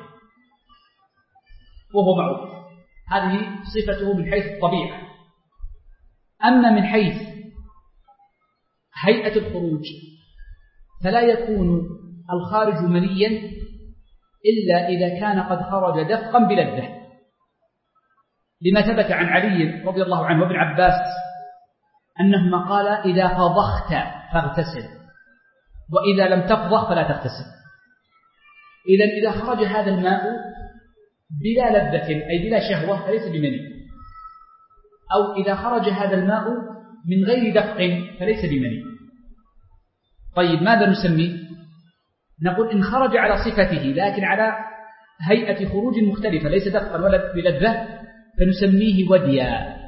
وهو معروف. هذه صفته من حيث الطبيعة. أما من حيث هيئة الخروج فلا يكون الخارج منيا إلا إذا كان قد خرج دفقا بلذة، لما ثبت عن علي رضي الله عنه وابن عباس أنهما قال: إذا فضخت فاغتسل، وإذا لم تفضخ فلا تغتسل. إذن إذا خرج هذا الماء بلا لذة أي بلا شهوة فليس بمني، أو إذا خرج هذا الماء من غير دفق فليس بمني. طيب ماذا نسميه؟ نقول إن خرج على صفته لكن على هيئة خروج مختلفة ليس دفقا ولا بلذة فنسميه وديا.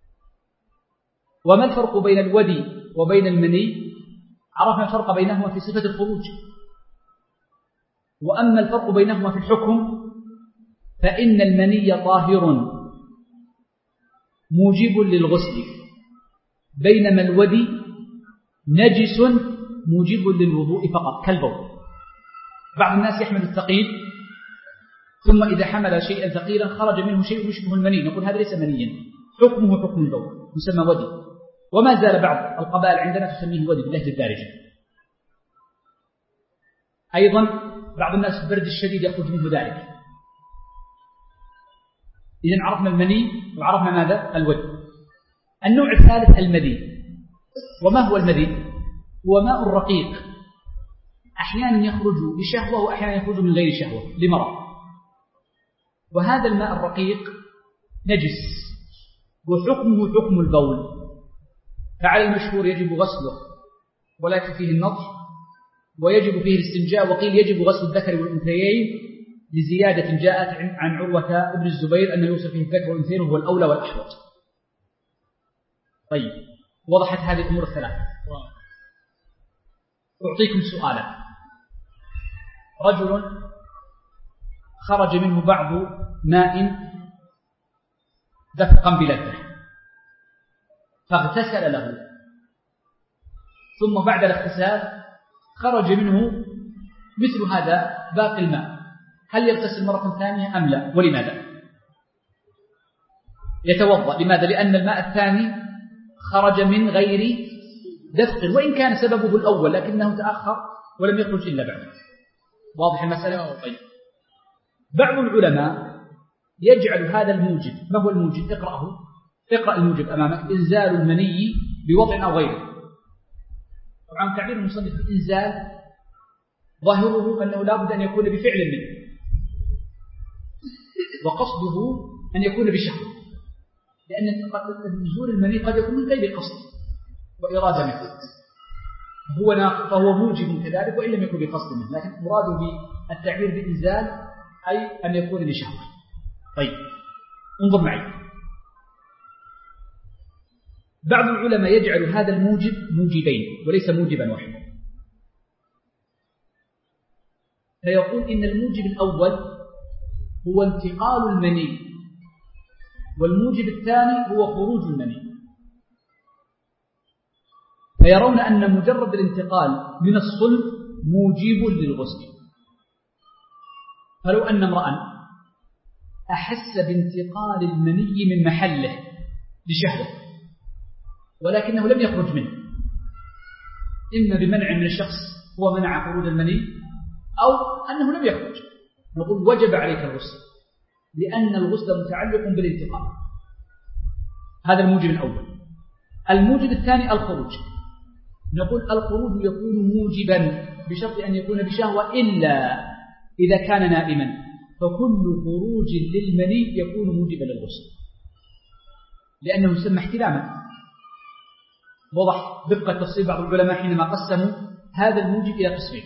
وما الفرق بين الودي وبين المني؟ عرفنا الفرق بينهما في صفة الخروج. وأما الفرق بينهما في الحكم فإن المني طاهر موجب للغسل، بينما الودي نجس موجب للوضوء فقط كالبول. بعض الناس يحمل الثقيل ثم إذا حمل شيئا ثقيلا خرج منه شيء يشبه المني، نقول هذا ليس منيا، حكمه حكم البول، يسمى ودي. وما زال بعض القبائل عندنا تسميه ودي باللهجة الدارجة. أيضا بعض الناس في البرد الشديد يخرج منه ذلك. إذن عرفنا المني وعرفنا ماذا؟ الودي. النوع الثالث المدي. وما هو المدي؟ هو ماء رقيق أحيانا يخرج بشهوة وأحيانا يخرج من غير شهوة لمرض. وهذا الماء الرقيق نجس وحكمه حكم البول، فعلى المشهور يجب غسله ولا يكفي فيه النضح، ويجب فيه الاستنجاء، وقيل يجب غسل الذكر والأنثيين لزيادة جاءت عن عروة ابن الزبير أنه يوصل فيه الذكر والأنثيين وهو الأولى والأحوط. طيب وضحت هذه الأمور الثلاثة. أعطيكم سؤالا: رجل خرج منه بعض ماء دفقا بلذة فاغتسل له، ثم بعد الاغتسال خرج منه مثل هذا باقي الماء، هل يغتسل مرة ثانية أم لا؟ ولماذا؟ يتوضأ. لماذا؟ لأن الماء الثاني خرج من غير دفق، وإن كان سببه الأول لكنه تأخر ولم يخرج إلا بعد. واضح المسألة؟ طيب. بعض العلماء يجعل هذا الموجب. ما هو الموجب؟ اقرأه، اقرأ الموجب أمامك: إنزال المني بوضع أو غيره. طبعا تعبير المصنف الإنزال ظاهره أنه لا بد أن يكون بفعل منه، وقصده أن يكون بشهوة، لأن نزول المني قد يكون من غير قصد وإرادة منه، هو فهو موجب كذلك وإن لم يكن بقصد منه، لكن مراده بالتعبير بالإنزال أي أن يكون لشهوة. طيب انظر معي. بعض العلماء يجعل هذا الموجب موجبين وليس موجبا واحدا. فيقول إن الموجب الأول هو انتقال المني، والموجب الثاني هو خروج المني. فيرون أن مجرد الانتقال من الصلب موجب للغسل. فلو أن امرأ أحس بانتقال المني من محله بشهوة ولكنه لم يخرج منه، إما بمنع من الشخص هو منع خروج المني أو أنه لم يخرج، نقول وجب عليك الغسل، لأن الغسل متعلق بالانتقال. هذا الموجب الأول. الموجب الثاني الخروج، نقول الخروج يكون موجبا بشرط أن يكون بشهوة إلا إذا كان نائما، فكل خروج للمني يكون موجبا للغسل، لأنه يسمى احتلاما. وضح دقة تفصيل بعض العلماء حينما قسموا هذا الموجب إلى قسمين،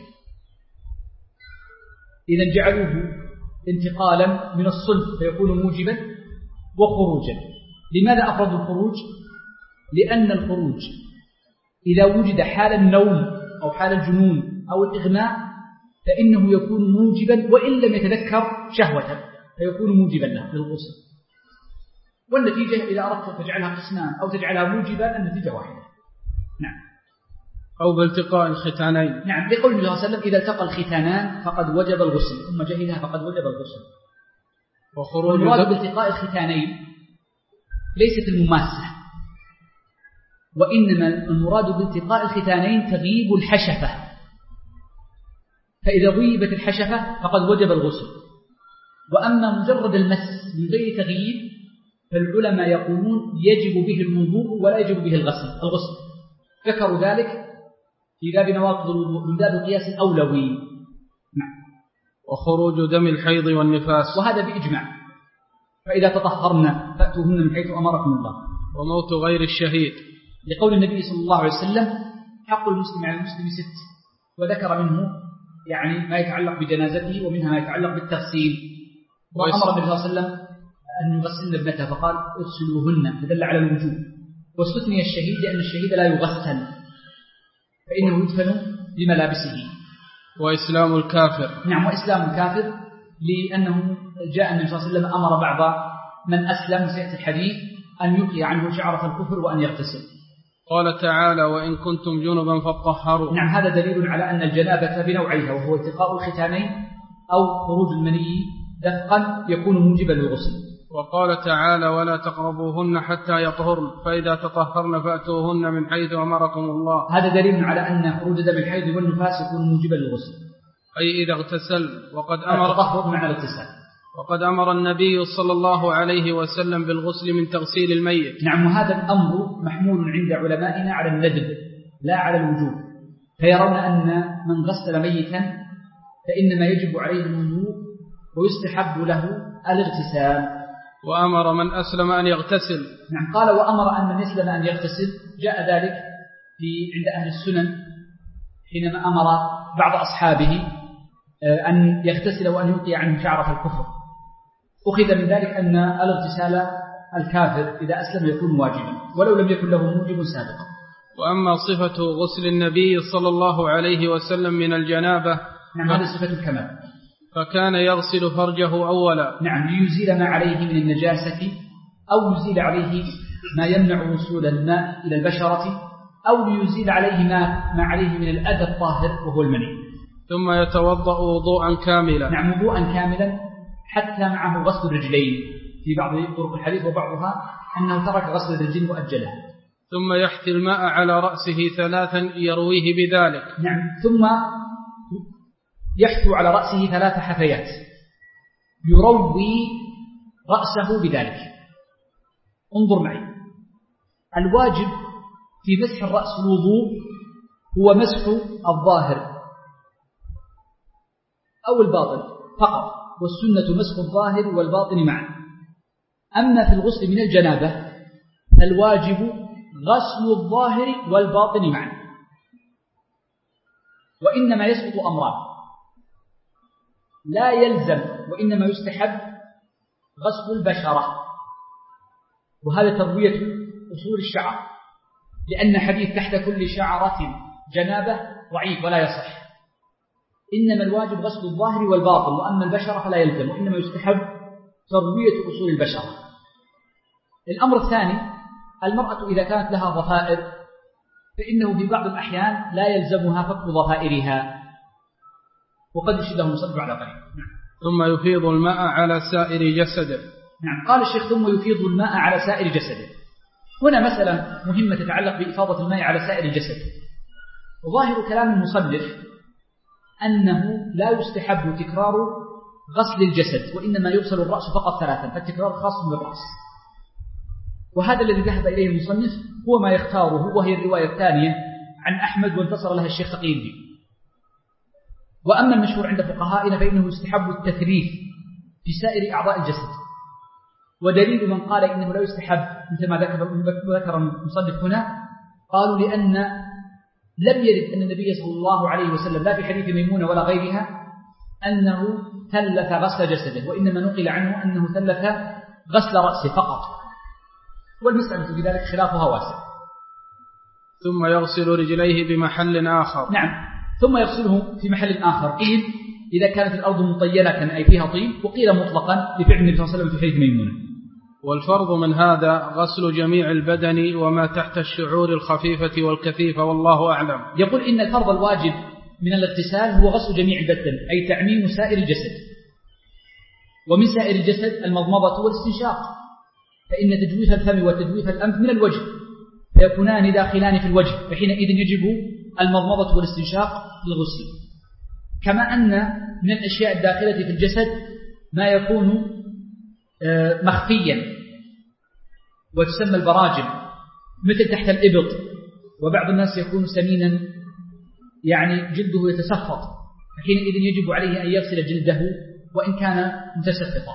إذا جعلوه انتقالا من الصلب فيكون موجبا وخروجا. لماذا أفردوا الخروج؟ لأن الخروج إذا وجد حال النوم أو حال الجنون أو الإغماء فإنه يكون موجبا وإن لم يتذكر شهوة، فيكون موجبا له للغسل. والنتيجة إذا أردت تجعلها قسمان أو تجعلها موجبا النتيجة واحدة. نعم. أو بالتقاء الختانين. نعم، لقول النبي صلى الله عليه وسلم إذا التقى الختانان فقد وجب الغسل، ثم جهلها فقد وجب الغسل. وخروج المراد بالتقاء الختانين ليست المماسة، وإنما المراد بالتقاء الختانين تغييب الحشفة، فإذا غيبت الحشفة فقد وجب الغسل. وأما مجرد المس من غير تغييب فالعلماء يقولون يجب به الوضوء ولا يجب به الغسل الغسل ذكروا ذلك في باب نواقض الوضوء من باب قياس الأولوي. نعم. وخروج دم الحيض والنفاس، وهذا بإجماع، فإذا تطهرن فأتوهن من حيث أمركم الله. وموت غير الشهيد، لقول النبي صلى الله عليه وسلم حق المسلم على المسلم ست، وذكر منه يعني ما يتعلق بجنازته ومنها ما يتعلق بالتغسيل. وأمر النبي صلى الله عليه وسلم أن يغسلن ابنته فقال ارسلوهن، فدل على الوجوب. واستثني الشهيد لأن الشهيد لا يغسل فإنه يدفن بملابسه. وإسلام الكافر، نعم، وإسلام الكافر لأنه جاء النبي صلى الله عليه وسلم أمر بعض من أسلم سيأتي الحديث أن يقي عنه شعرة الكفر وأن يغتسل. قال تعالى وإن كنتم جنبا فاطهروا. نعم، هذا دليل على أن الجنابة بنوعيها، وهو التقاء الختانين أو خروج المني دفقا يكون موجبا للغسل. وقال تعالى ولا تقربوهن حتى يطهرن فإذا تطهرن فأتوهن من حيث أمركم الله. هذا دليل على أن خروج دم الحيض والنفاس يكون موجبا للغسل، أي إذا اغتسل. وقد أمر التطهر مع الاغتسال. وقد أمر النبي صلى الله عليه وسلم بالغسل من تغسيل الميت. نعم، وهذا الأمر محمول عند علمائنا على الندب لا على الوجوب، فيرون أن من غسل ميتا فإنما يجب عليه الوضوء ويستحب له الاغتسال. وأمر من أسلم أن يغتسل. نعم، قال وأمر أن من يسلم أن يغتسل. جاء ذلك في عند أهل السنن حينما أمر بعض أصحابه أن يغتسل وأن يلقي عنه شعرة الكفر. أخذ من ذلك أن الاغتسال الكافر إذا أسلم يكون واجبا ولو لم يكن له موجب سابق. وأما صفة غسل النبي صلى الله عليه وسلم من الجنابة، نعم، هذه صفة الكمال، فكان يغسل فرجه أولا. نعم، ليزيل ما عليه من النجاسة أو يزيل عليه ما يمنع وصول الماء إلى البشرة أو ليزيل عليه ما, ما عليه من الأذى الطاهر وهو المني. ثم يتوضأ وضوءا كاملا. نعم، وضوءا كاملا حتى معه غسل الرجلين. في بعض طرق الحديث وبعضها أنه ترك غسل الرجلين وأجله. ثم يحثي الماء على رأسه ثلاثا يرويه بذلك. نعم، ثم يحثو على رأسه ثلاث حثيات يروي رأسه بذلك. انظر معي، الواجب في مسح الرأس الوضوء هو مسح الظاهر أو الباطن فقط، والسنة مسح الظاهر والباطن معا. أما في الغسل من الجنابة فالواجب غسل الظاهر والباطن معا، وإنما يسقط أمران لا يلزم، وإنما يستحب غسل البشرة، وهذا تروية أصول الشعر، لأن حديث تحت كل شعرة جنابة ضعيف ولا يصح. إنما الواجب غسل الظاهر والباطن، وأما البشرة فلا يلزم، وإنما يستحب تروية أصول البشرة. الأمر الثاني، المرأة إذا كانت لها ضفائر فإنه في بعض الأحيان لا يلزمها فك ضفائرها، وقد يشده المصنف على قريب. نعم. ثم يفيض الماء على سائر جسده. نعم. قال الشيخ ثم يفيض الماء على سائر جسده. هنا مسألة مهمة تتعلق بإفاضة الماء على سائر الجسد. وظاهر كلام المصنف أنه لا يستحب تكرار غسل الجسد، وإنما يغسل الرأس فقط ثلاثا، فالتكرار خاص بالرأس. وهذا الذي ذهب إليه المصنف هو ما يختاره، وهي الرواية الثانية عن أحمد وانتصر لها الشيخ تقي الدين. وأما المشهور عند فقهائنا فإنه يستحب التثليث في سائر أعضاء الجسد. ودليل من قال إنه لا يستحب مثل ما ذكر المصنف هنا، قالوا لأن لم يرد أن النبي صلى الله عليه وسلم لا في حديث ميمونة ولا غيرها أنه ثلث غسل جسده، وإنما نقل عنه أنه ثلث غسل رأسه فقط، والمسألة في ذلك خلافها واسع. ثم يغسل رجليه بمحل آخر. نعم. ثم يغسله في محل آخر، قيل إذا كانت الأرض مطينة أي فيها طين، وقيل مطلقا لفعل النبي صلى الله عليه وسلم في حديث ميمونة. والفرض من هذا غسل جميع البدن وما تحت الشعور الخفيفة والكثيفة، والله أعلم. يقول إن الفرض الواجب من الاغتسال هو غسل جميع البدن، أي تعميم سائر الجسد. ومن سائر الجسد المضمضة والاستنشاق، فإن تجويف الفم وتجويف الأنف من الوجه، فيكونان داخلان في الوجه، فحينئذ يجب المضمضة والاستنشاق للغسل. كما أن من الأشياء الداخلة في الجسد ما يكون مخفيا وتسمى البراجم، مثل تحت الإبط، وبعض الناس يكون سمينا يعني جلده يتسخط، فحينئذ يجب عليه أن يغسل جلده وإن كان متسخطا.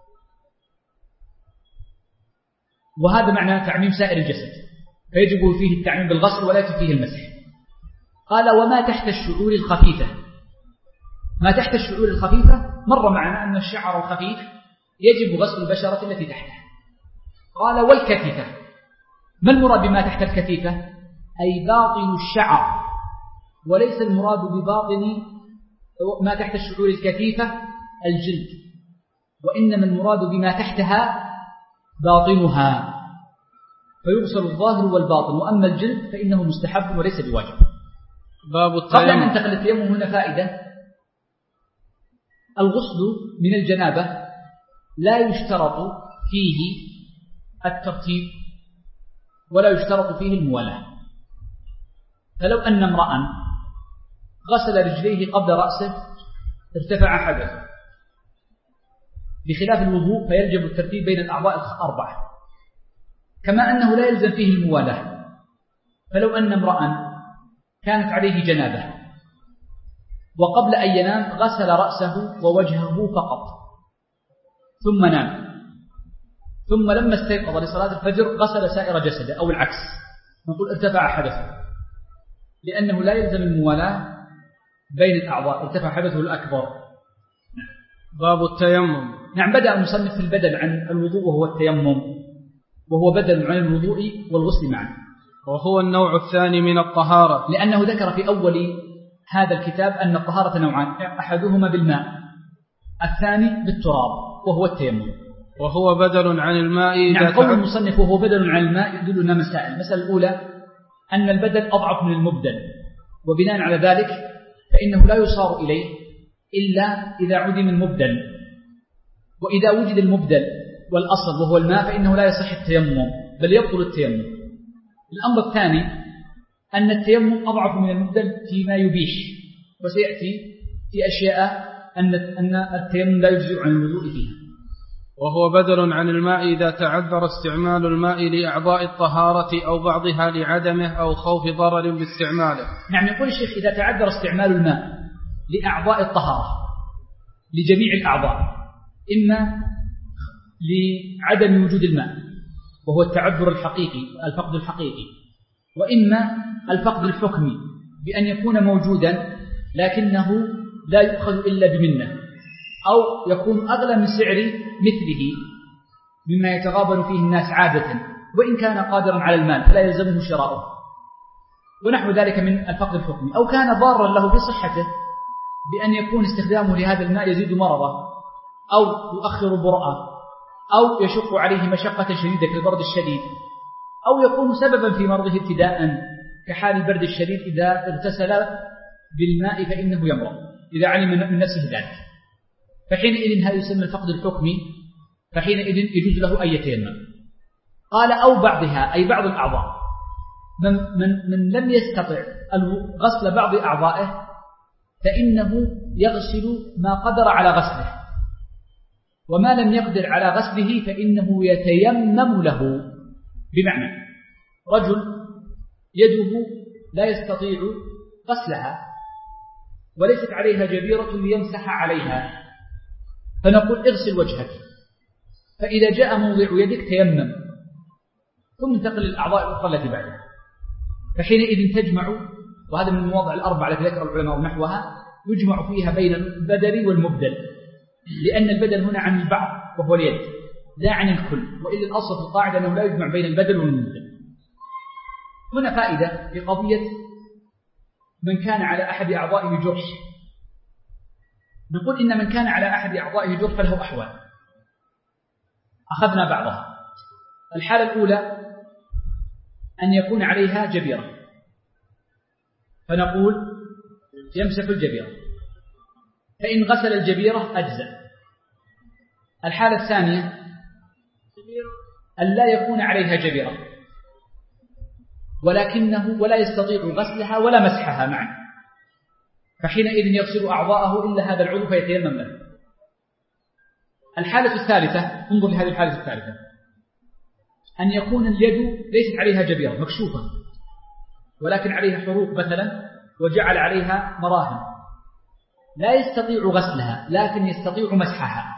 وهذا معنى تعميم سائر الجسد، فيجب فيه التعميم بالغسل ولكن فيه المسح. قال وما تحت الشعور الخفيفة. ما تحت الشعور الخفيفة مر معنا أن الشعر الخفيف يجب غسل البشرة التي تحته. قال والكتفة. ما المراد بما تحت الكتفة؟ أي باطن الشعر، وليس المراد بباطن ما تحت الشعور الكثيفة الجلد، وإنما المراد بما تحتها باطنها، فيغسل الظاهر والباطن، وأما الجلد فإنه مستحب وليس بواجب. باب التيمم. قبل أن ننتقل للتيمم هنا فائدة: الغسل من الجنابة لا يشترط فيه الترتيب ولا يشترط فيه الموالاة. فلو أن امرأ غسل رجليه قبل رأسه ارتفع حدثه، بخلاف الوضوء فيجب الترتيب بين الأعضاء الأربعة، كما أنه لا يلزم فيه الموالاة. فلو أن امرأ كانت عليه جنابة وقبل أن ينام غسل رأسه ووجهه فقط ثم نام، ثم لما استيقظ لصلاة الفجر غسل سائر جسده أو العكس، نقول ارتفع حدثه، لأنه لا يلزم الموالاة بين الأعضاء، ارتفع حدثه الأكبر. باب التيمم. نعم. بدأ المصنف في البدل عن الوضوء وهو التيمم، وهو بدل عن الوضوء والغسل معا، وهو النوع الثاني من الطهارة، لأنه ذكر في أول هذا الكتاب أن الطهارة نوعان: أحدهما بالماء، الثاني بالتراب وهو التيمم. وهو بدل عن الماء. نعم. قول المصنف وهو بدل عن الماء يدلنا مسائل. المسألة الأولى أن البدل أضعف من المبدل، وبناء على ذلك فإنه لا يصار إليه إلا إذا عدم المبدل، وإذا وجد المبدل والأصل وهو الماء فإنه لا يصح التيمم بل يبطل التيمم. الأمر الثاني أن التيمم أضعف من المبدل فيما يبيح، وسيأتي في أشياء أن أن التيمم لا يجزئ عن الوضوء فيها. وهو بدل عن الماء إذا تعذر استعمال الماء لأعضاء الطهارة أو بعضها لعدمه أو خوف ضرر باستعماله. نعم. يقول الشيخ إذا تعذر استعمال الماء لأعضاء الطهارة لجميع الأعضاء، إما لعدم وجود الماء وهو التعذر الحقيقي الفقد الحقيقي، وإما الفقد الحكمي بأن يكون موجودا لكنه لا يؤخذ إلا بمنه، أو يكون أغلى من سعر مثله مما يتغابن فيه الناس عادة، وإن كان قادرا على المال فلا يلزمه شراؤه، ونحو ذلك من الفقد الحكمي، أو كان ضارا له في صحته بأن يكون استخدامه لهذا الماء يزيد مرضه أو يؤخر برأه أو يشق عليه مشقة شديدة كالبرد الشديد، أو يكون سببا في مرضه ابتداء كحال البرد الشديد إذا اغتسل بالماء فإنه يمرض إذا علم من نفسه ذلك، فحينئذ هذا يسمى الفقد الحكمي، فحينئذ يجوز له أن يتيمم. قال أو بعضها أي بعض الأعضاء، من, من, من لم يستطع غسل بعض أعضائه فإنه يغسل ما قدر على غسله، وما لم يقدر على غسله فإنه يتيمم له. بمعنى رجل يده لا يستطيع غسلها وليست عليها جبيرة ليمسح عليها، فنقول اغسل وجهك، فإذا جاء موضع يدك تيمم ثم انتقل للأعضاء الأخرى التي بعدها، فحينئذ تجمع، وهذا من المواضع الأربعة التي ذكر العلماء نحوها، يجمع فيها بين البدل والمبدل، لأن البدل هنا عن البعض وهو اليد لا عن الكل، وإلا الأصل في القاعدة أنه لا يجمع بين البدل والمبدل. هنا فائدة في قضية من كان على أحد أعضائه جرح، نقول إن من كان على أحد أعضائه جرح فله أحوال، أخذنا بعضها. الحالة الأولى أن يكون عليها جبيرة، فنقول يمسح الجبيرة، فإن غسل الجبيرة أجزأ. الحالة الثانية أن لا يكون عليها جبيرة ولكنه ولا يستطيع غسلها ولا مسحها معا، فحينئذ يغسل أعضاءه إلا هذا العضو فيتيمم له. الحالة الثالثة، انظر لهذه الحالة الثالثة، أن يكون اليد ليست عليها جبيرة مكشوفة ولكن عليها حروق مثلا وجعل عليها مراهم، لا يستطيع غسلها لكن يستطيع مسحها.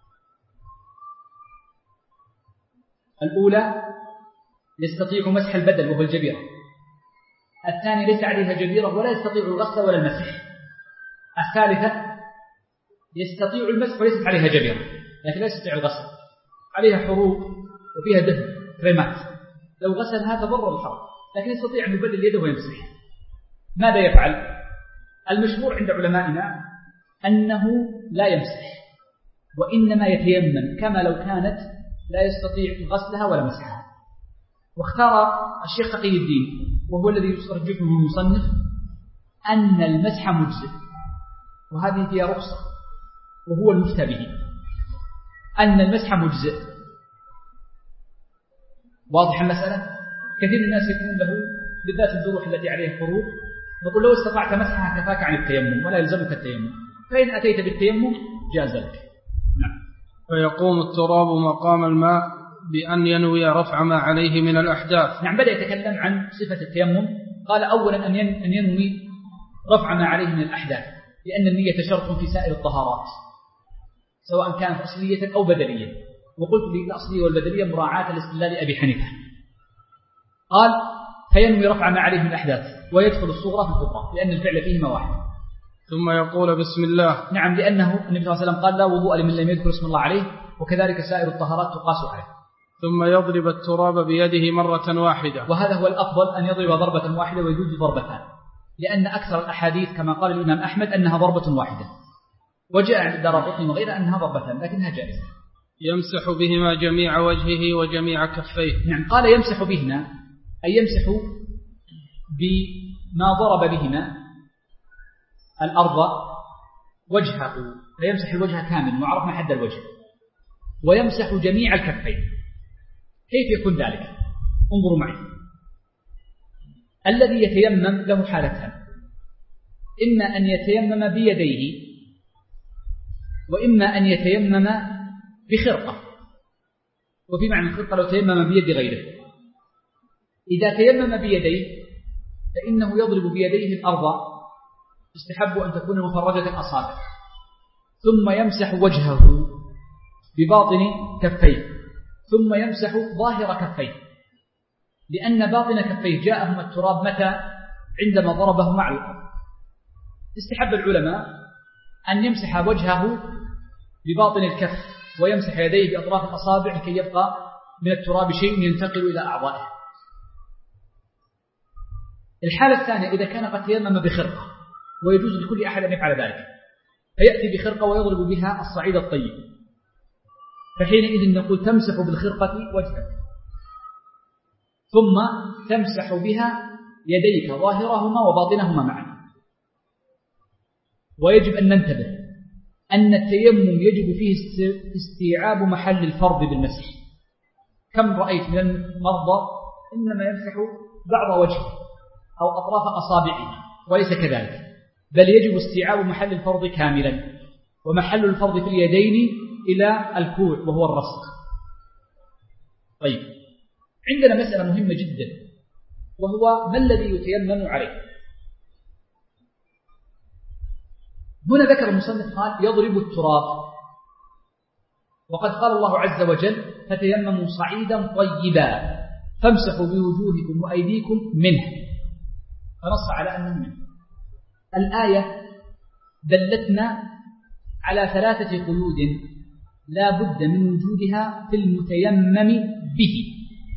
الأولى يستطيع مسح البدن وهو الجبيرة، الثاني ليس عليها جبيرة ولا يستطيع الغسل ولا المسح، الثالثة يستطيع المسح وليست عليها جبيرة لكن لا يستطيع الغسل، عليها حروق وفيها دهن كريمات، لو غسلها تضرر الحرق لكن يستطيع أن يبلل يده ويمسحها. ماذا يفعل؟ المشهور عند علمائنا أنه لا يمسح وإنما يتيمم كما لو كانت لا يستطيع غسلها ولا مسحها. واختار الشيخ تقي الدين وهو الذي يرجحه المصنف أن المسح مجزئ، وهذه هي رخصة وهو المفتى به، أن المسح مجزئ. واضح المسألة؟ كثير من الناس يكون له بالذات الجروح التي عليها حروق، نقول لو استطعت مسحها كفاك عن التيمم ولا يلزمك التيمم، فإن أتيت بالتيمم جاز لك. نعم. فيقوم التراب مقام الماء بأن ينوي رفع ما عليه من الأحداث. نعم، بدأ يتكلم عن صفة التيمم، قال أولا أن ينوي رفع ما عليه من الأحداث، لأن النية شرط في سائر الطهارات سواء كانت أصلية أو بدلية، وقلت بالأصلية والبدلية مراعاة لاستدلال أبي حنيفة. قال فينوي رفع ما عليه من الأحداث ويدخل الصغرى في الكبرى لأن الفعل فيهما واحد. ثم يقول بسم الله. نعم، لأنه النبي صلى الله عليه وسلم قال لا وضوء لمن لم يذكر اسم الله عليه، وكذلك سائر الطهارات تقاس عليه. ثم يضرب التراب بيده مرة واحدة، وهذا هو الأفضل أن يضرب ضربة واحدة ويجوز ضربتان، لأن أكثر الأحاديث كما قال الإمام أحمد أنها ضربة واحدة، وجاء عند الدارقطني وغيره أنها ضربتان لكنها جائزة. يمسح بهما جميع وجهه وجميع كفيه. نعم، قال يمسح بهما أي يمسح بما ضرب بهما الأرض وجهه، فيمسح الوجه كامل وعرفنا حد الوجه، ويمسح جميع الكفين. كيف يكون ذلك؟ انظروا معي. الذي يتيمم له حالتان، إما أن يتيمم بيديه وإما أن يتيمم بخرقة، وفي معنى الخرقة لو تيمم بيد غيره. إذا تيمم بيديه فإنه يضرب بيديه الأرض، يستحب أن تكون مفرجة الأصابع، ثم يمسح وجهه بباطن كفيه، ثم يمسح ظاهر كفيه، لأن باطن كفيه جاءهم التراب متى؟ عندما ضربه مع الأرض. استحب العلماء أن يمسح وجهه بباطن الكف ويمسح يديه بأطراف الأصابع لكي يبقى من التراب شيء ينتقل إلى أعضائه. الحالة الثانية إذا كان قد تيمم بخرقة، ويجوز لكل أحد أن يفعل ذلك، فيأتي بخرقة ويضرب بها الصعيد الطيب، فحينئذ نقول تمسح بالخرقة وجهك، ثم تمسح بها يديك ظاهرهما وباطنهما معا. ويجب أن ننتبه أن التيمم يجب فيه استيعاب محل الفرض بالمسح. كم رأيت من المرضى إنما يمسح بعض وجهه أو أطراف أصابعه، وليس كذلك، بل يجب استيعاب محل الفرض كاملا، ومحل الفرض في اليدين إلى الكوع وهو الرسغ. طيب، عندنا مسألة مهمة جدا، وهو ما الذي يتيمم عليه. هنا ذكر المصنف قال يضرب التراب، وقد قال الله عز وجل فتيمموا صعيدا طيبا فامسحوا بوجوهكم وأيديكم منه، فنص على أنه منه. الآية دلتنا على ثلاثة قيود لا بد من وجودها في المتيمم به.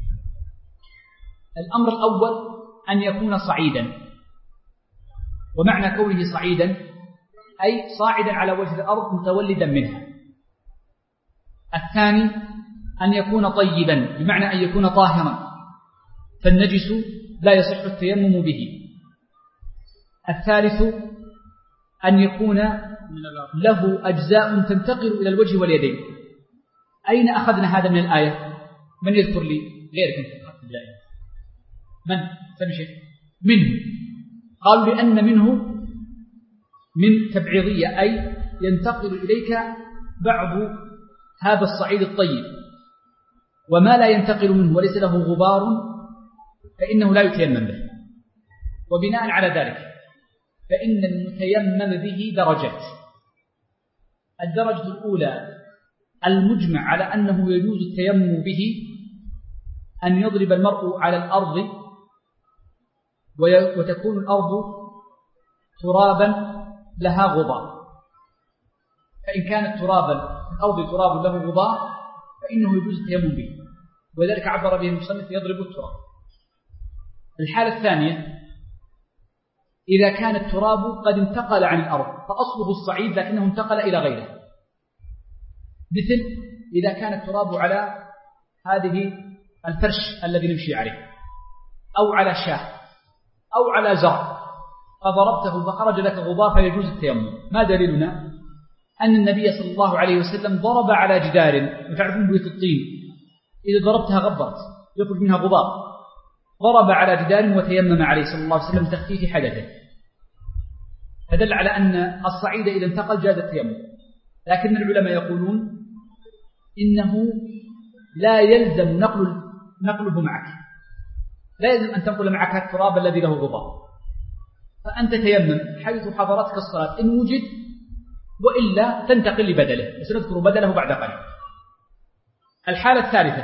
الأمر الأول أن يكون صعيدا، ومعنى كونه صعيدا أي صاعدا على وجه الأرض متولدا منها. الثاني أن يكون طيبا، بمعنى أن يكون طاهرا، فالنجس لا يصح التيمم به. الثالث أن يكون له أجزاء تنتقل إلى الوجه واليدين. أين أخذنا هذا من الآية؟ من يذكر لي غيرك أنت أخذت الآية؟ من؟ سمشي منه. قالوا لأن منه من تبعيضية، أي ينتقل إليك بعض هذا الصعيد الطيب، وما لا ينتقل منه وليس له غبار فإنه لا يتيمم به. وبناء على ذلك فإن المتيمم به درجات. الدرجة الأولى المجمع على أنه يجوز التيمم به أن يضرب المرء على الأرض وتكون الأرض ترابا لها غبار، فإن كانت ترابا الأرض تراب له غبار فإنه يجوز التيمم به، وذلك عبر به المصنف يضرب التراب. الحالة الثانية إذا كان التراب قد انتقل عن الأرض فأصله الصعيد لكنه انتقل إلى غيره، مثل إذا كان التراب على هذه الفرش الذي نمشي عليه، أو على شاة، أو على زرع، فضربته فخرج لك غبار فيجوز التيمم. ما دليلنا؟ أن النبي صلى الله عليه وسلم ضرب على جدار، وتعرفون بيت الطين إذا ضربتها غبرت يخرج منها غبار، ضرب على جدار وتيمم عليه صلى الله عليه وسلم تخفيف حدثه، فدل على أن الصعيد إذا انتقل جاز التيمم. لكن العلماء يقولون إنه لا يلزم نقل نقله معك، لا يلزم أن تنقل معك التراب الذي له غبار، فأنت تيمم حيث حضرتك الصلاة إن وجد، وإلا تنتقل لبدله، وسنذكر بدله بعد قليل. الحالة الثالثة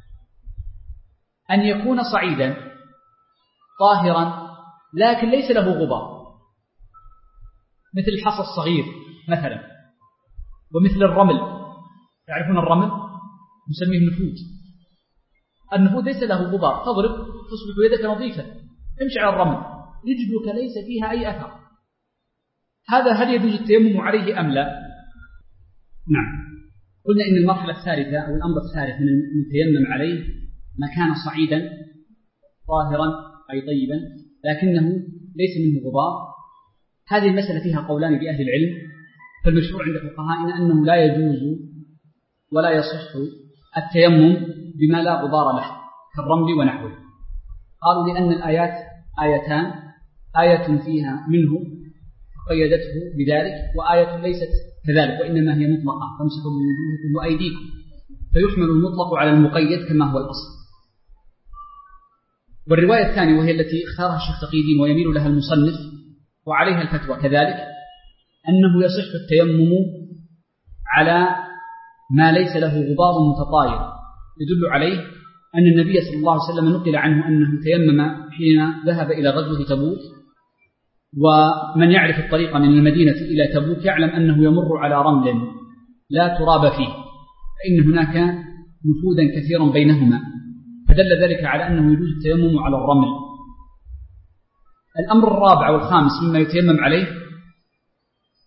أن يكون صعيدا طاهرا لكن ليس له غبار، مثل الحصى الصغير مثلا، ومثل الرمل. تعرفون الرمل؟ نسميه النفود. النفود ليس له غبار، تضرب تصبح يدك نظيفة، امشي على الرمل يجدك ليس فيها أي أثر. هذا هل يجوز التيمم عليه أم لا؟ نعم، قلنا إن المرحلة الثالثة أو الأمر الثالث من المتيمم عليه ما كان صعيدا طاهرا أي طيبا لكنه ليس منه غبار. هذه المسألة فيها قولان لأهل العلم، فالمشهور عند فقهائنا أنه لا يجوز ولا يصح التيمم بما لا غبار له كالرمل ونحوه. قالوا لأن الآيات آيتان، آية فيها منه قيدته بذلك، وآية ليست كذلك وإنما هي مطلقة فامسحوا بوجوهكم وأيديكم، فيحمل المطلق على المقيد كما هو الأصل. والرواية الثانية وهي التي اختارها الشيخ تقي الدين ويميل لها المصنف وعليها الفتوى كذلك، أنه يصح التيمم على ما ليس له غبار متطاير، يدل عليه أن النبي صلى الله عليه وسلم نقل عنه أنه تيمم حين ذهب إلى غزوة تبوك، ومن يعرف الطريق من المدينة إلى تبوك يعلم أنه يمر على رمل لا تراب فيه، فإن هناك نفوذا كثيرا بينهما، فدل ذلك على أنه يجوز التيمم على الرمل. الأمر الرابع والخامس مما يتيمم عليه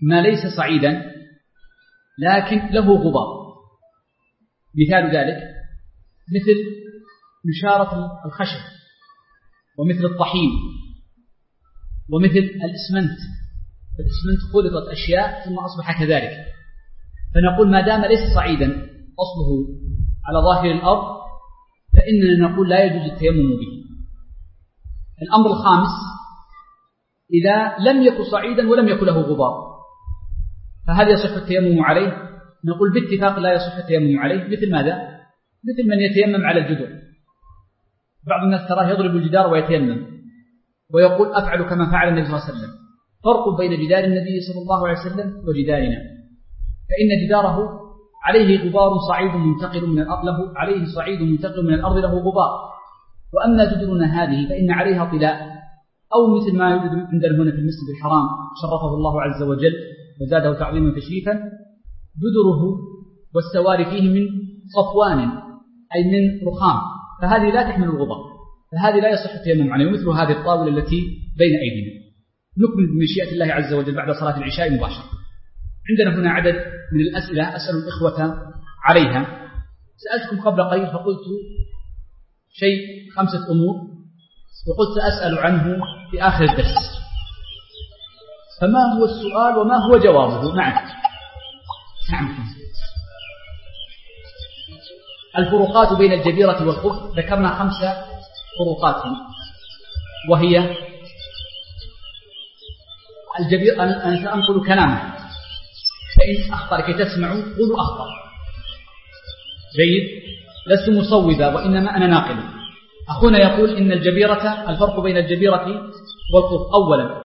ما ليس صعيدا لكن له غبار. مثال ذلك مثل نشارة الخشب، ومثل الطحين، ومثل الإسمنت. الإسمنت خلطت أشياء ثم أصبح كذلك، فنقول ما دام ليس صعيدا أصله على ظاهر الأرض فإننا نقول لا يجوز التيمم به. الأمر الخامس إذا لم يكن صعيدا ولم يكن له غبار فهل يصح التيمم عليه؟ نقول باتفاق لا يصح التيمم عليه. مثل ماذا؟ مثل من يتيمم على الجدر. بعض الناس تراه يضرب الجدار ويتيمم ويقول أفعل كما فعل النبي صلى الله عليه وسلم. فرق بين جدار النبي صلى الله عليه وسلم وجدارنا، فإن جداره عليه غبار صعيد منتقل من الأرض له عليه صعيد منتقل من الأرض له غبار، وأما جدرنا هذه فإن عليها طلاء، أو مثل ما يوجد عندنا هنا في المسجد الحرام شرفه الله عز وجل وزاده تعظيما تشريفا، جدره والسواري فيه من صفوان أي من رخام، فهذه لا تحمل الغبار، فهذه لا يصح التيمم عليه. ومثل هذه الطاولة التي بين أيدينا. نكمل بمشيئة الله عز وجل بعد صلاة العشاء مباشرة. عندنا هنا عدد من الأسئلة أسأل الإخوة عليها. سألتكم قبل قليل فقلت شيء خمسة أمور، وقلت سأسأل عنه في آخر الدرس، فما هو السؤال وما هو جوابه؟ نعم نعم. الفروقات بين الجبيرة والخف، ذكرنا خمسة فروقات، وهي الجبيرة. أنا سأنقل كلامه فإن أخطأ لكي تسمعوا قولوا أخطأ. جيد، لست مصوبا وإنما أنا ناقل. أخونا يقول إن الجبيرة، الفرق بين الجبيرة والخف أولا